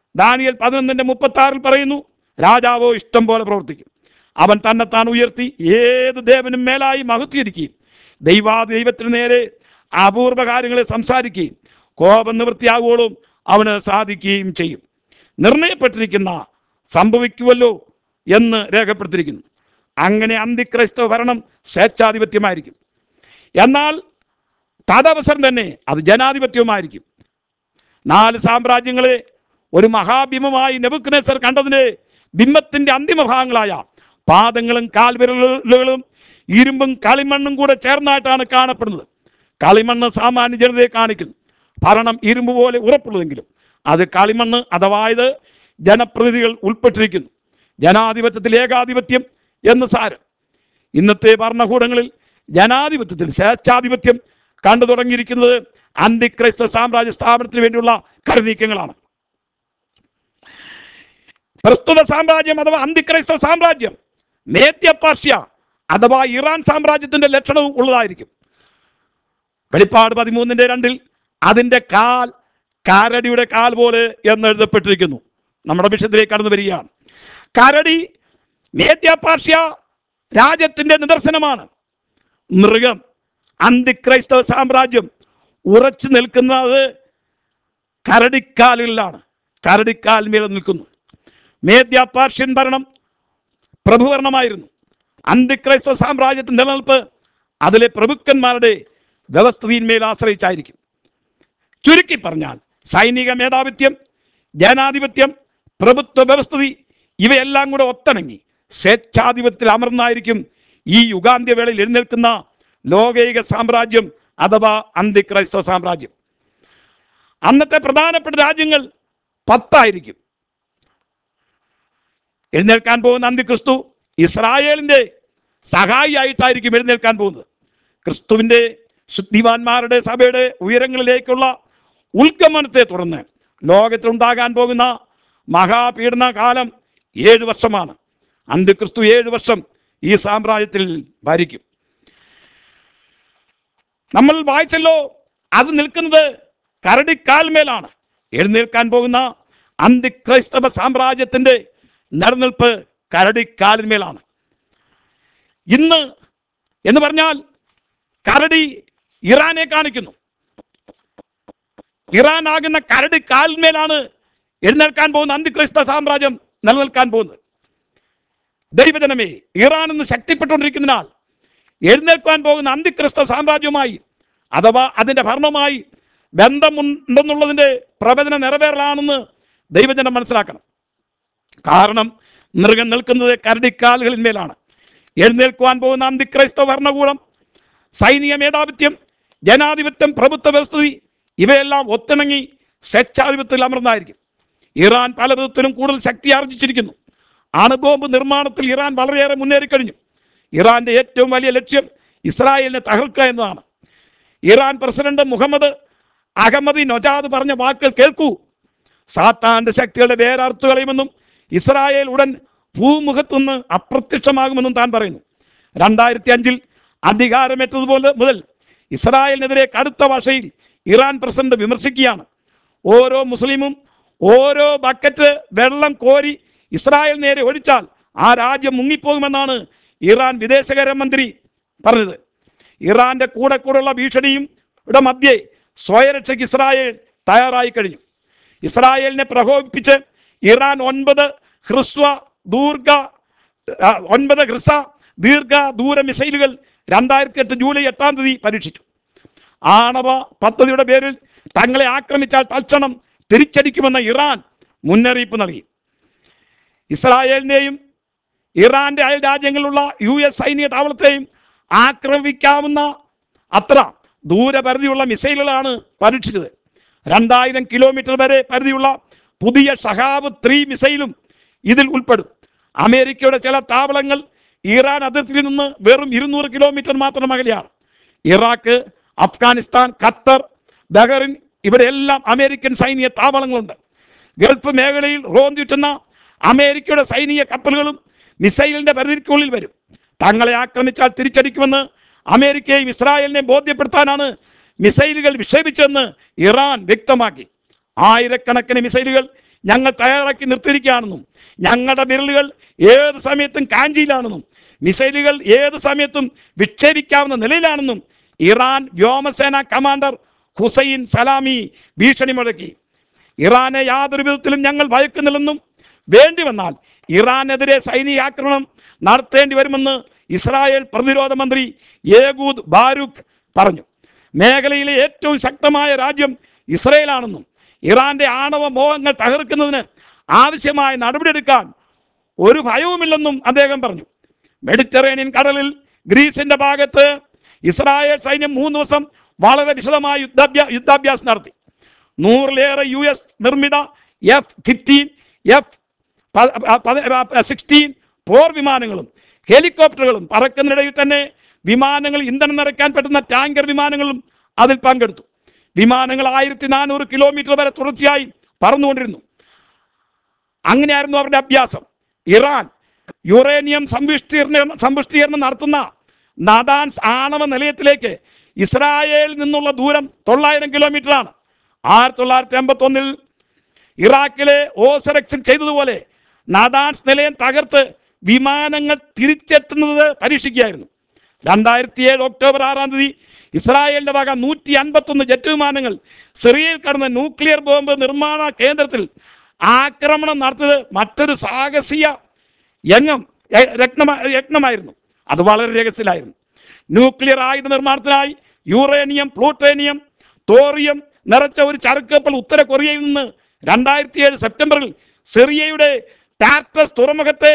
ദാനിയേൽ പതിനൊന്നിന്റെ മുപ്പത്തി ആറിൽ പറയുന്നു, രാജാവോ ഇഷ്ടം പോലെ പ്രവർത്തിക്കും. അവൻ തന്നെത്താൻ ഉയർത്തി ഏത് ദേവനും മേലായി മഹത്വീകരിക്കുകയും ദൈവാദി ദൈവത്തിന് നേരെ അപൂർവ കാര്യങ്ങളെ സംസാരിക്കുകയും കോപം നിവൃത്തിയാകുവോളും അവന് സാധിക്കുകയും ചെയ്യും. നിർണയപ്പെട്ടിരിക്കുന്ന സംഭവിക്കുമല്ലോ എന്ന് രേഖപ്പെടുത്തിയിരിക്കുന്നു. അങ്ങനെ അന്തിക്രൈസ്തവ ഭരണം സ്വേച്ഛാധിപത്യമായിരിക്കും. എന്നാൽ തദവസരം തന്നെ അത് ജനാധിപത്യവുമായിരിക്കും. നാല് സാമ്രാജ്യങ്ങളെ ഒരു മഹാബിംബമായി നെബൂഖദ്നേസർ കണ്ടതിന് ബിംബത്തിന്റെ അന്തിമ ഭാഗങ്ങളായ പാദങ്ങളും കാൽവിരലുകളും ഇരുമ്പും കളിമണ്ണും കൂടെ ചേർന്നായിട്ടാണ് കാണപ്പെടുന്നത്. കളിമണ്ണ് സാമാന്യ ജനതയെ കാണിക്കുന്നു. ഭരണം ഇരുമ്പ് പോലെ ഉറപ്പുള്ളതെങ്കിലും അത് കളിമണ്ണ് അഥവാ ഇത് ജനപ്രതിനിധികൾ ഉൾപ്പെട്ടിരിക്കുന്നു. ജനാധിപത്യത്തിൽ ഏകാധിപത്യം എന്ന് സാരം. ഇന്നത്തെ ഭരണകൂടങ്ങളിൽ ജനാധിപത്യത്തിൽ സ്വേച്ഛാധിപത്യം കണ്ടു തുടങ്ങിയിരിക്കുന്നത് അന്തിക്രൈസ്തവ സാമ്രാജ്യ സ്ഥാപനത്തിന് വേണ്ടിയുള്ള കരുനീക്കങ്ങളാണ്. പ്രസ്തുത സാമ്രാജ്യം അഥവാ അന്തിക്രൈസ്തവ സാമ്രാജ്യം മേദ്യ പാർഷ്യ അഥവാ ഇറാൻ സാമ്രാജ്യത്തിന്റെ ലക്ഷണവും ഉള്ളതായിരിക്കും. വെളിപ്പാട് പതിമൂന്നിന്റെ രണ്ടിൽ അതിൻ്റെ കാൽ കരടിയുടെ കാൽ പോലെ എന്ന് എഴുതപ്പെട്ടിരിക്കുന്നു. നമ്മുടെ വിഷയത്തിലേക്ക് കടന്നു വരികയാണ്. കരടി മേദ്യ പാർഷ്യ രാജ്യത്തിന്റെ നിദർശനമാണ്. മൃഗം അന്തിക്രൈസ്തവ സാമ്രാജ്യം ഉറച്ചു നിൽക്കുന്നത് കരടിക്കാലുകളിലാണ്. കരടിക്കാൽ മേൽ നിൽക്കുന്നു. മേദ്യ പാർഷ്യൻ ഭരണം പ്രഭുഭരണമായിരുന്നു. അന്തിക്രൈസ്തവ സാമ്രാജ്യത്തിന്റെ നിലനിൽപ്പ് അതിലെ പ്രഭുക്കന്മാരുടെ വ്യവസ്ഥിതിന്മേൽ ആശ്രയിച്ചായിരിക്കും. ചുരുക്കി പറഞ്ഞാൽ സൈനിക മേധാവിത്യം, ജനാധിപത്യം, പ്രഭുത്വ വ്യവസ്ഥിതി ഇവയെല്ലാം കൂടെ ഒത്തിണങ്ങി സ്വേച്ഛാധിപത്യത്തിൽ അമർന്നായിരിക്കും ഈ യുഗാന്ത്യവേളയിൽ എഴുന്നേൽക്കുന്ന ലോകൈക സാമ്രാജ്യം അഥവാ അന്തിക്രൈസ്തവ സാമ്രാജ്യം. അന്നത്തെ പ്രധാനപ്പെട്ട രാജ്യങ്ങൾ പത്തായിരിക്കും. എഴുന്നേൽക്കാൻ പോകുന്ന അന്തിക്രിസ്തു ഇസ്രായേലിൻ്റെ സഹായിയായിട്ടായിരിക്കും എഴുന്നേൽക്കാൻ പോകുന്നത്. ക്രിസ്തുവിൻ്റെ ശുദ്ധിവാന്മാരുടെ സഭയുടെ ഉയരങ്ങളിലേക്കുള്ള ഉത്ഗമനത്തെ തുടർന്ന് ലോകത്തിലുണ്ടാകാൻ പോകുന്ന മഹാപീഡന കാലം ഏഴ് വർഷമാണ്. അന്തിക്രിസ്തു ഏഴ് വർഷം ഈ സാമ്രാജ്യത്തിൽ ഭരിക്കും. നമ്മൾ വായിച്ചല്ലോ, അത് നിൽക്കുന്നത് കരടിക്കാൽമേലാണ്. എഴുന്നേൽക്കാൻ പോകുന്ന അന്തിക്രൈസ്തവ സാമ്രാജ്യത്തിൻ്റെ നിലനിൽപ്പ് കരടിക്കാലിന്മേലാണ്. ഇന്ന് എന്ന് പറഞ്ഞാൽ കരടി ഇറാനെ കാണിക്കുന്നു. ഇറാൻ ആകുന്ന കരടിക്കാലിന്മേലാണ് എഴുന്നേൽക്കാൻ പോകുന്ന അന്തിക്രൈസ്തവ സാമ്രാജ്യം നിലനിൽക്കാൻ പോകുന്നത്. ദൈവജനമേ, ഇറാൻ എന്ന് ശക്തിപ്പെട്ടുകൊണ്ടിരിക്കുന്നതിനാൽ എഴുന്നേൽക്കാൻ പോകുന്ന അന്തിക്രിസ്തവ സാമ്രാജ്യവുമായി അഥവാ അതിൻ്റെ ഭരണവുമായി ബന്ധമുണ്ടെന്നുള്ളതിൻ്റെ പ്രവചനം നിറവേറലാണെന്ന് ദൈവജനം മനസ്സിലാക്കണം. കാരണം മൃഗം നിൽക്കുന്നത് കരടിക്കാലുകളിന്മേലാണ്. എഴുന്നേൽക്കുവാൻ പോകുന്ന അന്തിക്രൈസ്തവ ഭരണകൂടം സൈനിക മേധാവിത്യം, ജനാധിപത്യം, പ്രഭുത്വ വ്യവസ്ഥിതി ഇവയെല്ലാം ഒത്തിണങ്ങി സ്വേച്ഛാധിപത്യത്തിൽ അമർന്നായിരിക്കും. ഇറാൻ പല വിധത്തിലും കൂടുതൽ ശക്തി ആർജിച്ചിരിക്കുന്നു. അണുബോംബ് നിർമ്മാണത്തിൽ ഇറാൻ വളരെയേറെ മുന്നേറിക്കഴിഞ്ഞു. ഇറാന്റെ ഏറ്റവും വലിയ ലക്ഷ്യം ഇസ്രായേലിനെ തകർക്കുക എന്നതാണ്. Iran president Muhammad Ahmadinejad പറഞ്ഞ വാക്കുകൾ കേൾക്കൂ. സാത്താന്റെ ശക്തികളുടെ വേരറുത്തു കളയുമെന്നും ഇസ്രായേൽ ഉടൻ ഭൂമുഖത്തുനിന്ന് അപ്രത്യക്ഷമാകുമെന്നും താൻ പറയുന്നു. രണ്ടായിരത്തി അഞ്ചിൽ അധികാരമേറ്റതുപോലെ മുതൽ ഇസ്രായേലിനെതിരെ കടുത്ത ഭാഷയിൽ ഇറാൻ പ്രസിഡന്റ് വിമർശിക്കുകയാണ്. ഓരോ മുസ്ലിമും ഓരോ ബക്കറ്റ് വെള്ളം കോരി ഇസ്രായേൽ നേരെ ഒഴിച്ചാൽ ആ രാജ്യം മുങ്ങിപ്പോകുമെന്നാണ് ഇറാൻ വിദേശകാര്യമന്ത്രി പറഞ്ഞത്. ഇറാന്റെ കൂടെ കൂടെയുള്ള ഭീഷണിയും യുടെ മധ്യേ സ്വയരക്ഷയ്ക്ക് ഇസ്രായേൽ തയ്യാറായി കഴിഞ്ഞു. ഇസ്രായേലിനെ പ്രകോപിപ്പിച്ച് ഇറാൻ ഒൻപത് ഹ്രസ്വ ദീർഘ ഒൻപത് ഹ്രസ്വ ദീർഘ ദൂര മിസൈലുകൾ രണ്ടായിരത്തി എട്ട് ജൂലൈ എട്ടാം തീയതി പരീക്ഷിച്ചു. ആണവ പദ്ധതിയുടെ പേരിൽ തങ്ങളെ ആക്രമിച്ചാൽ തൽക്ഷണം തിരിച്ചടിക്കുമെന്ന് ഇറാൻ മുന്നറിയിപ്പ് നൽകി. ഇസ്രായേലിനെയും ഇറാന്റെ അയൽ രാജ്യങ്ങളിലുള്ള യു എസ് സൈനിക താവളത്തെയും ആക്രമിക്കാവുന്ന അത്ര ദൂരപരിധിയുള്ള മിസൈലുകളാണ് പരീക്ഷിച്ചത്. രണ്ടായിരം കിലോമീറ്റർ വരെ പരിധിയുള്ള പുതിയ ഷഹാബ് ത്രീ മിസൈലും ഇതിൽ ഉൾപ്പെടും. അമേരിക്കയുടെ ചില താവളങ്ങൾ ഇറാൻ അതിർത്തിയിൽ നിന്ന് വെറും ഇരുന്നൂറ് കിലോമീറ്റർ മാത്രം അകലെയാണ്. ഇറാഖ്, അഫ്ഗാനിസ്ഥാൻ, ഖത്തർ, ബഹറിൻ ഇവിടെയെല്ലാം അമേരിക്കൻ സൈനിക താവളങ്ങളുണ്ട്. ഗൾഫ് മേഖലയിൽ റോന്തുറ്റുന്ന അമേരിക്കയുടെ സൈനിക കപ്പലുകളും മിസൈലിന്റെ പരിധിക്കുള്ളിൽ വരും. തങ്ങളെ ആക്രമിച്ചാൽ തിരിച്ചടിക്കുമെന്ന് അമേരിക്കയും ഇസ്രായേലിനെയും ബോധ്യപ്പെടുത്താനാണ് മിസൈലുകൾ വിക്ഷേപിച്ചതെന്ന് ഇറാൻ വ്യക്തമാക്കി. ആയിരക്കണക്കിന് മിസൈലുകൾ ഞങ്ങൾ തയ്യാറാക്കി നിർത്തിയിരിക്കുകയാണെന്നും ഞങ്ങളുടെ വിരലുകൾ ഏത് സമയത്തും കാഞ്ചിയിലാണെന്നും മിസൈലുകൾ ഏത് സമയത്തും വിക്ഷേപിക്കാവുന്ന നിലയിലാണെന്നും ഇറാൻ വ്യോമസേന കമാൻഡർ ഹുസൈൻ സലാമി ഭീഷണി മുഴക്കി. ഇറാനെ യാതൊരു വിധത്തിലും ഞങ്ങൾ ഭയക്കുന്നില്ലെന്നും വേണ്ടി വന്നാൽ ഇറാനെതിരെ സൈനിക ആക്രമണം നടത്തേണ്ടി വരുമെന്ന് ഇസ്രായേൽ പ്രതിരോധ മന്ത്രി യേഗൂദ് ബാരൂഖ് പറഞ്ഞു. മേഖലയിലെ ഏറ്റവും ശക്തമായ രാജ്യം ഇസ്രായേലാണെന്നും ഇറാന്റെ ആണവ മോഹങ്ങൾ തകർക്കുന്നതിന് ആവശ്യമായ നടപടിയെടുക്കാൻ ഒരു ഭയവുമില്ലെന്നും അദ്ദേഹം പറഞ്ഞു. മെഡിറ്ററേനിയൻ കടലിൽ ഗ്രീസിന്റെ ഭാഗത്ത് ഇസ്രായേൽ സൈന്യം മൂന്ന് ദിവസം വളരെ വിശദമായ യുദ്ധാഭ്യാ യുദ്ധാഭ്യാസം നടത്തി. നൂറിലേറെ യു എസ് നിർമ്മിത എഫ് ഫിഫ്റ്റീൻ എഫ് സിക്സ്റ്റീൻ പോർ വിമാനങ്ങളും ഹെലികോപ്റ്ററുകളും പറക്കുന്നതിനിടയിൽ തന്നെ വിമാനങ്ങൾ ഇന്ധനം നിറയ്ക്കാൻ പറ്റുന്ന ടാങ്കർ വിമാനങ്ങളും അതിൽ പങ്കെടുത്തു. വിമാനങ്ങൾ ആയിരത്തി നാനൂറ് കിലോമീറ്റർ വരെ തുടർച്ചയായി പറന്നുകൊണ്ടിരുന്നു. അങ്ങനെയായിരുന്നു അവരുടെ അഭ്യാസം. ഇറാൻ യുറേനിയം സമ്പുഷ്ടീകരണം സമ്പുഷ്ടീകരണം നടത്തുന്ന നദാൻസ് ആണവ നിലയത്തിലേക്ക് ഇസ്രായേലിൽ നിന്നുള്ള ദൂരം തൊള്ളായിരം കിലോമീറ്റർ ആണ്. ആയിരത്തി തൊള്ളായിരത്തി എൺപത്തി ഒന്നിൽ ഇറാഖിലെ ഓസറക്സിൽ ചെയ്തതുപോലെ നദാൻസ് നിലയം തകർത്ത് വിമാനങ്ങൾ തിരിച്ചെത്തുന്നത് പരീക്ഷിക്കുകയായിരുന്നു. രണ്ടായിരത്തി ഏഴ് ഒക്ടോബർ ആറാം തീയതി ഇസ്രായേലിന്റെ വക നൂറ്റി അൻപത്തി ഒന്ന് ജെറ്റ് വിമാനങ്ങൾ സിറിയയിൽ കടന്ന ന്യൂക്ലിയർ ബോംബ് നിർമ്മാണ കേന്ദ്രത്തിൽ ആക്രമണം നടത്തിയത് മറ്റൊരു സാഹസിക യജ്ഞം യജ്ഞമായിരുന്നു. അത് വളരെ രഹസ്യത്തിലായിരുന്നു. ന്യൂക്ലിയർ ആയുധ നിർമ്മാണത്തിനായി യുറേനിയം, പ്ലൂട്ടോണിയം, തോറിയം നിറച്ച ഒരു ചരക്ക് കപ്പൽ ഉത്തര കൊറിയയിൽ നിന്ന് രണ്ടായിരത്തി ഏഴ് സെപ്റ്റംബറിൽ സിറിയയുടെ ടാർട്ടസ് തുറമുഖത്തെ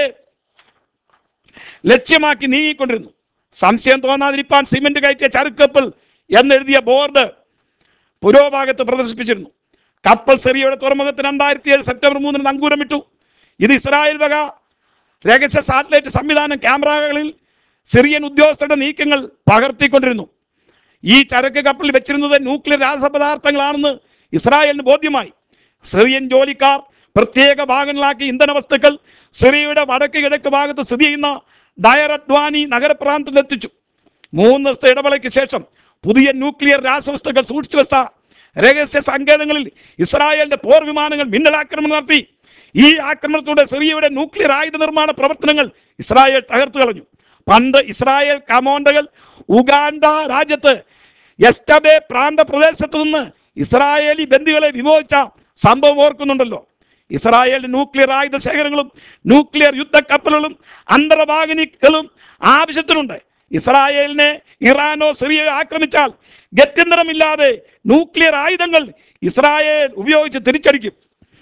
ലക്ഷ്യമാക്കി നീങ്ങിക്കൊണ്ടിരുന്നു. സംശയം തോന്നാതിരിക്കാൻ സിമെന്റ് കയറ്റിയ ചരക്ക് കപ്പൽ എന്നെഴുതിയ ബോർഡ് പുരോഭാഗത്ത് പ്രദർശിപ്പിച്ചിരുന്നു. കപ്പൽ സിറിയയുടെ തുറമുഖത്ത് രണ്ടായിരത്തി ഏഴ് സെപ്റ്റംബർ മൂന്നിന് നങ്കൂരം വിട്ടു. ഇത് ഇസ്രായേൽ വക രഹസ്യ സാറ്റലൈറ്റ് സംവിധാനം ക്യാമറകളിൽ സിറിയൻ ഉദ്യോഗസ്ഥരുടെ നീക്കങ്ങൾ പകർത്തിക്കൊണ്ടിരുന്നു. ഈ ചരക്ക് കപ്പലിൽ വെച്ചിരുന്നത് ന്യൂക്ലിയർ രാസപദാർത്ഥങ്ങളാണെന്ന് ഇസ്രായേലിന് ബോധ്യമായി. സിറിയൻ ജോലിക്കാർ പ്രത്യേക ഭാഗങ്ങളാക്കി ഇന്ധന വസ്തുക്കൾ സിറിയയുടെ വടക്ക് കിഴക്ക് ഭാഗത്ത് സ്ഥിതി ചെയ്യുന്ന ഡയറഡ്വാനി നഗരപ്രാന്തത്തിൽ എത്തിച്ചു. മൂന്ന് ദിവസത്തെ ഇടവേളയ്ക്ക് ശേഷം പുതിയ ന്യൂക്ലിയർ രാസവസ്തുക്കൾ സൂക്ഷിച്ചു വെച്ച രഹസ്യ സങ്കേതങ്ങളിൽ ഇസ്രായേലിന്റെ പോർ വിമാനങ്ങൾ മിന്നലാക്രമണം നടത്തി. ഈ ആക്രമണത്തോടെ സിറിയയുടെ ന്യൂക്ലിയർ ആയുധ നിർമ്മാണ പ്രവർത്തനങ്ങൾ ഇസ്രായേൽ തകർത്തു കളഞ്ഞു. പണ്ട് ഇസ്രായേൽ കമാൻഡോകൾ ഉഗാണ്ട രാജ്യത്ത് എസ്റ്റബെ പ്രാന്ത പ്രദേശത്ത് നിന്ന് ഇസ്രായേലി ബന്ദികളെ വിമോചിച്ച സംഭവം ഓർക്കുന്നുണ്ടല്ലോ. ഇസ്രായേലിന്റെ ന്യൂക്ലിയർ ആയുധ ശേഖരങ്ങളും ന്യൂക്ലിയർ യുദ്ധ കപ്പലുകളും അന്തർവാഹിനികളും ആവശ്യത്തിനുണ്ട്. ഇസ്രായേലിനെ ഇറാനോ സിറിയയോ ആക്രമിച്ചാൽ ഗത്യന്തരമില്ലാതെ ന്യൂക്ലിയർ ആയുധങ്ങൾ ഇസ്രായേൽ ഉപയോഗിച്ച് തിരിച്ചടിക്കും.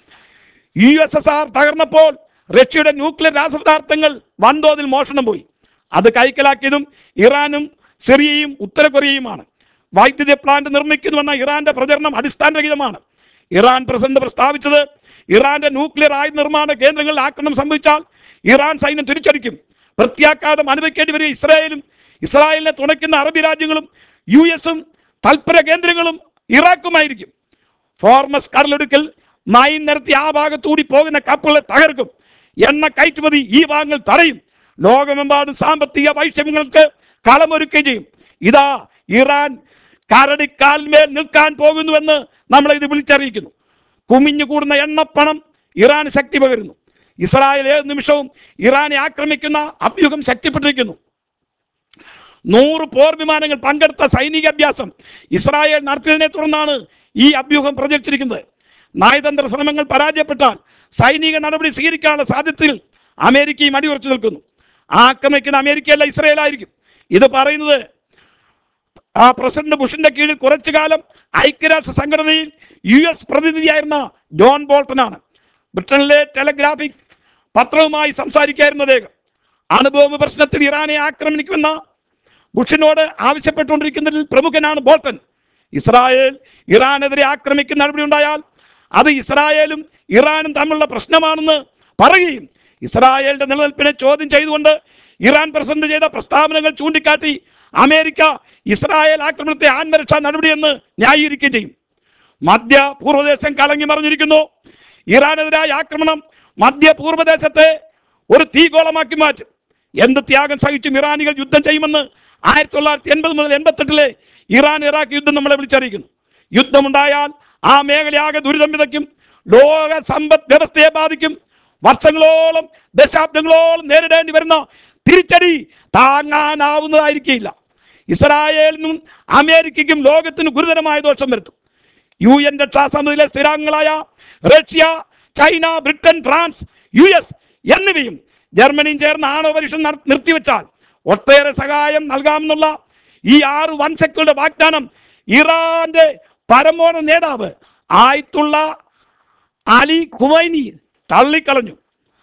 യു എസ് എസ് ആർ തകർന്നപ്പോൾ റഷ്യയുടെ ന്യൂക്ലിയർ രാസപദാർത്ഥങ്ങൾ വൻതോതിൽ മോഷണം പോയി. അത് കൈക്കലാക്കിയതും ഇറാനും സിറിയയും ഉത്തര കൊറിയയുമാണ്. വൈദ്യുതി പ്ലാന്റ് നിർമ്മിക്കുന്നുവെന്ന ഇറാന്റെ പ്രചരണം അടിസ്ഥാനരഹിതമാണ്. ഇറാൻ പ്രസിഡന്റ് പ്രസ്താവിച്ചത് ഇറാന്റെ ന്യൂക്ലിയർ ആയുധ നിർമ്മാണ കേന്ദ്രങ്ങളിൽ ആക്രമണം സംഭവിച്ചാൽ ഇറാൻ സൈന്യം തിരിച്ചടിക്കും. പ്രത്യാഘാതം അനുഭവിക്കേണ്ടി വരിക ഇസ്രായേലും ഇസ്രായേലിനെ തുണയ്ക്കുന്ന അറബി രാജ്യങ്ങളും യു എസും തൽപര കേന്ദ്രങ്ങളും ഇറാഖുമായിരിക്കും. ഫോർമസ് കടലിടുക്കിൽ മൈൻ നിരത്തി ആ ഭാഗത്തുകൂടി പോകുന്ന കപ്പലുകളെ തകർക്കും. എണ്ണ കയറ്റുമതി ഈ ഭാഗങ്ങൾ തടയും. ലോകമെമ്പാടും സാമ്പത്തിക വൈഷമ്യങ്ങൾക്ക് കളമൊരുക്കുകയും ചെയ്യും. ഇതാ ഇറാൻ കരടിക്കാൽമേൽ നിൽക്കാൻ പോകുന്നുവെന്ന് നമ്മളെ ഇത് വിളിച്ചറിയിക്കുന്നു. കുമിഞ്ഞു കൂടുന്ന എണ്ണപ്പണം ഇറാൻ ശക്തി പകരുന്നു. ഇസ്രായേൽ ഏത് നിമിഷവും ഇറാനെ ആക്രമിക്കുന്ന അഭ്യൂഹം ശക്തിപ്പെട്ടിരിക്കുന്നു. നൂറ് പോർ വിമാനങ്ങൾ പങ്കെടുത്ത സൈനിക അഭ്യാസം ഇസ്രായേൽ നടത്തിയതിനെ തുടർന്നാണ് ഈ അഭ്യൂഹം പ്രചരിച്ചിരിക്കുന്നത്. നയതന്ത്ര ശ്രമങ്ങൾ പരാജയപ്പെട്ടാൽ സൈനിക നടപടി സ്വീകരിക്കാനുള്ള സാധ്യതയിൽ അമേരിക്കയും അടിയുറച്ചു നിൽക്കുന്നു. ആക്രമിക്കുന്ന അമേരിക്കയല്ല, ഇസ്രായേലായിരിക്കും. ഇത് പറയുന്നത് ആ പ്രസിഡന്റ് ബുഷിന്റെ കീഴിൽ കുറച്ചു കാലം ഐക്യരാഷ്ട്ര സംഘടനയിൽ യു എസ് പ്രതിനിധിയായിരുന്ന ജോൺ ബോൾട്ടനാണ്. ബ്രിട്ടനിലെ ടെലഗ്രാഫിക് പത്രവുമായി സംസാരിക്കായിരുന്ന അദ്ദേഹം അണുബോംബ് പ്രശ്നത്തിൽ ഇറാനെ ആക്രമിക്കുമെന്ന ബുഷിനോട് ആവശ്യപ്പെട്ടുകൊണ്ടിരിക്കുന്നതിൽ പ്രമുഖനാണ് ബോൾട്ടൻ. ഇസ്രായേൽ ഇറാനെതിരെ ആക്രമിക്കുന്ന നടപടി ഉണ്ടായാൽ അത് ഇസ്രായേലും ഇറാനും തമ്മിലുള്ള പ്രശ്നമാണെന്ന് പറയുകയും ഇസ്രായേലിന്റെ നിലനിൽപ്പിനെ ചോദ്യം ചെയ്തുകൊണ്ട് ഇറാൻ പ്രസിഡന്റ് ചെയ്ത പ്രസ്താവനകൾ ചൂണ്ടിക്കാട്ടി അമേരിക്ക ഇസ്രായേൽ ആക്രമണത്തെ ആത്മരക്ഷാ നടപടിയെന്ന് ന്യായീകരിക്കുകയും ചെയ്യും. മധ്യ പൂർവ്വദേശം കലങ്ങി മറിഞ്ഞിരിക്കുന്നു. ഇറാനെതിരായ ആക്രമണം മധ്യ പൂർവ്വദേശത്തെ ഒരു തീഗോളമാക്കി മാറ്റും. എന്ത് ത്യാഗം സഹിച്ചും ഇറാനികൾ യുദ്ധം ചെയ്യുമെന്ന് ആയിരത്തി തൊള്ളായിരത്തി എൺപത് മുതൽ എൺപത്തെട്ടിലെ ഇറാൻ ഇറാഖ് യുദ്ധം നമ്മളെ വിളിച്ചറിയിക്കുന്നു. യുദ്ധമുണ്ടായാൽ ആ മേഖലയാകെ ദുരിതം വിതയ്ക്കും. ലോക സമ്പദ് വ്യവസ്ഥയെ ബാധിക്കും. വർഷങ്ങളോളം ദശാബ്ദങ്ങളോളം നേരിടേണ്ടി വരുന്ന തിരിച്ചടി താങ്ങാനാവുന്നതായിരിക്കില്ല. ഇസ്രായേലിനും അമേരിക്കയ്ക്കും ലോകത്തിന് ഗുരുതരമായ ദോഷം വരുത്തും. യു എൻ രക്ഷാസമിതിയിലെ സ്ഥിരാംഗങ്ങളായ Russia, China, Britain, France, U S എന്നിവയും ജർമ്മനിയും ചേർന്ന് ആണവ പരീക്ഷണം നിർത്തിവെച്ചാൽ ഒട്ടേറെ സഹായം നൽകാമെന്നുള്ള ഈ ആറ് വൻശക്തികളുടെ വാഗ്ദാനം ഇറാന്റെ പരമോന്നത നേതാവ് ആയത്തുള്ള അലി ഖുമൈനി തള്ളിക്കളഞ്ഞു.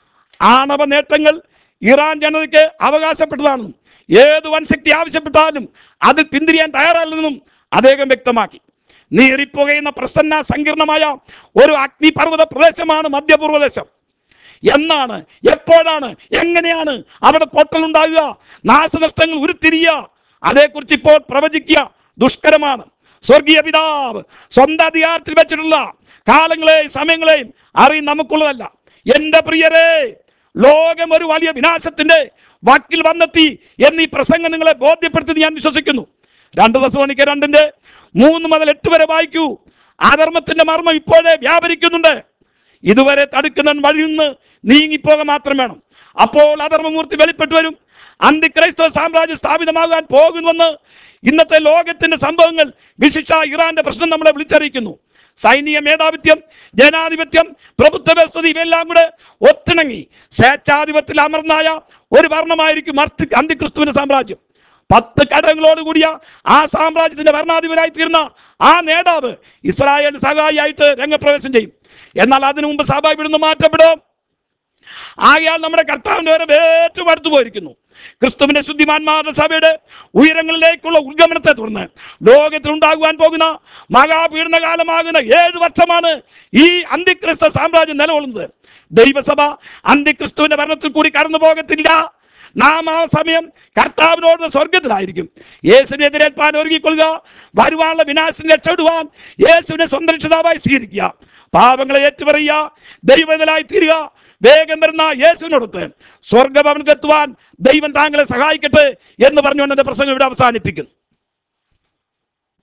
ആണവ നേട്ടങ്ങൾ ഇറാൻ ജനതയ്ക്ക് അവകാശപ്പെട്ടതാണെന്നും ഏത് വൻശക്തി ആവശ്യപ്പെട്ടാലും അതിൽ പിന്തിരിയാൻ തയ്യാറല്ലെന്നും അദ്ദേഹം വ്യക്തമാക്കി. നീറിപ്പുകയുന്ന പ്രസന്ന സങ്കീർണമായ ഒരു അഗ്നിപർവ്വത പ്രദേശമാണ് മധ്യപൂർവ്വദേശം. എന്നാണ്, എപ്പോഴാണ്, എങ്ങനെയാണ് അവിടെ പൊട്ടലുണ്ടാകുക, നാശനഷ്ടങ്ങൾ ഉരുത്തിരിയുക, അതേക്കുറിച്ച് ഇപ്പോൾ പ്രവചിക്കുക ദുഷ്കരമാണ്. സ്വർഗീയ പിതാവ് സ്വന്തം അധികാരത്തിൽ വെച്ചിട്ടുള്ള കാലങ്ങളെയും സമയങ്ങളെയും അറിയും നമുക്കുള്ളതല്ല. എൻ്റെ പ്രിയരെ, ലോകം ഒരു വലിയ വിനാശത്തിന്റെ വാക്കിൽ വന്നെത്തി എന്നീ പ്രസംഗം നിങ്ങളെ ബോധ്യപ്പെടുത്തി ഞാൻ വിശ്വസിക്കുന്നു. രണ്ട് തെസ്സലോനിക്കർ രണ്ടിന്റെ മൂന്ന് മുതൽ എട്ട് വരെ വായിക്കൂ. അധർമ്മത്തിന്റെ മർമ്മം ഇപ്പോഴേ വ്യാപരിക്കുന്നുണ്ട്. ഇതുവരെ തടുക്കുന്ന വഴി നിന്ന് നീങ്ങിപ്പോക മാത്രം വേണം. അപ്പോൾ അധർമ്മമൂർത്തി വെളിപ്പെട്ടു വരും. അന്തിക്രൈസ്തവ സാമ്രാജ്യം സ്ഥാപിതമാകാൻ പോകുന്നുവെന്ന് ഇന്നത്തെ ലോകത്തിന്റെ സംഭവങ്ങൾ, വിശിഷ്ട ഇറാന്റെ പ്രശ്നം നമ്മളെ വിളിച്ചറിയിക്കുന്നു. സൈനിക മേധാവിത്വം, ജനാധിപത്യം, പ്രഭുത്വ വ്യവസ്ഥ ഇവയെല്ലാം കൂടെ ഒത്തിണങ്ങി സ്വേച്ഛാധിപത്യത്തിൽ അമർന്നായ ഒരു ഭരണമായിരിക്കും അന്തിക്രിസ്തുവിന്റെ സാമ്രാജ്യം. പത്ത് ഘടകങ്ങളോട് കൂടിയ ആ സാമ്രാജ്യത്തിന്റെ ഭരണാധിപനായി തീർന്ന ആ നേതാവ് ഇസ്രായേൽ സഹായിയായിട്ട് രംഗപ്രവേശം ചെയ്യും. എന്നാൽ അതിനു മുമ്പ് സഭ ഇവിടുന്ന് മാറ്റപ്പെടും. ആകയാൽ നമ്മുടെ കർത്താവിന്റെ വരെ ഏറ്റവും അടുത്തു പോയിരിക്കുന്നു. ക്രിസ്തുവിന്റെ ശുദ്ധിമാന്മാരുടെ സഭയുടെ ഉയരങ്ങളിലേക്കുള്ള ഉദ്ഗമനത്തെ തുടർന്ന് ലോകത്തിൽ ഉണ്ടാകുവാൻ പോകുന്ന മഹാപീഡന കാലമാകുന്ന ഏഴ് വർഷമാണ് ഈ അന്തിക്രിസ്തു സാമ്രാജ്യം നിലകൊള്ളുന്നത്. ദൈവസഭ അന്തിക്രിസ്തുവിന്റെ ഭരണത്തിൽ കൂടി കടന്നു പോകത്തില്ല. നാം ആ സമയം കർത്താവിനോട് സ്വർഗത്തിലായിരിക്കും. യേശുവിനെ എതിരേൽപ്പാൻ ഒരുങ്ങിക്കൊള്ളുക. വരുവാനുള്ള വിനാശത്തിന് രക്ഷപ്പെടുവാൻ യേശുവിനെ സ്വന്തം രക്ഷിതാവായി സ്വീകരിക്കുക. പാപങ്ങളെ ഏറ്റുപറയുക. ദൈവത്തിലായി തീരുക. വേഗം വരുന്ന യേശുവിനോടൊത്ത് സ്വർഗഭവനത്തിലെത്തുവാൻ ദൈവം താങ്കളെ സഹായിക്കട്ടെ എന്ന് പറഞ്ഞുകൊണ്ട് എന്റെ പ്രസംഗം ഇവിടെ അവസാനിപ്പിക്കുന്നു.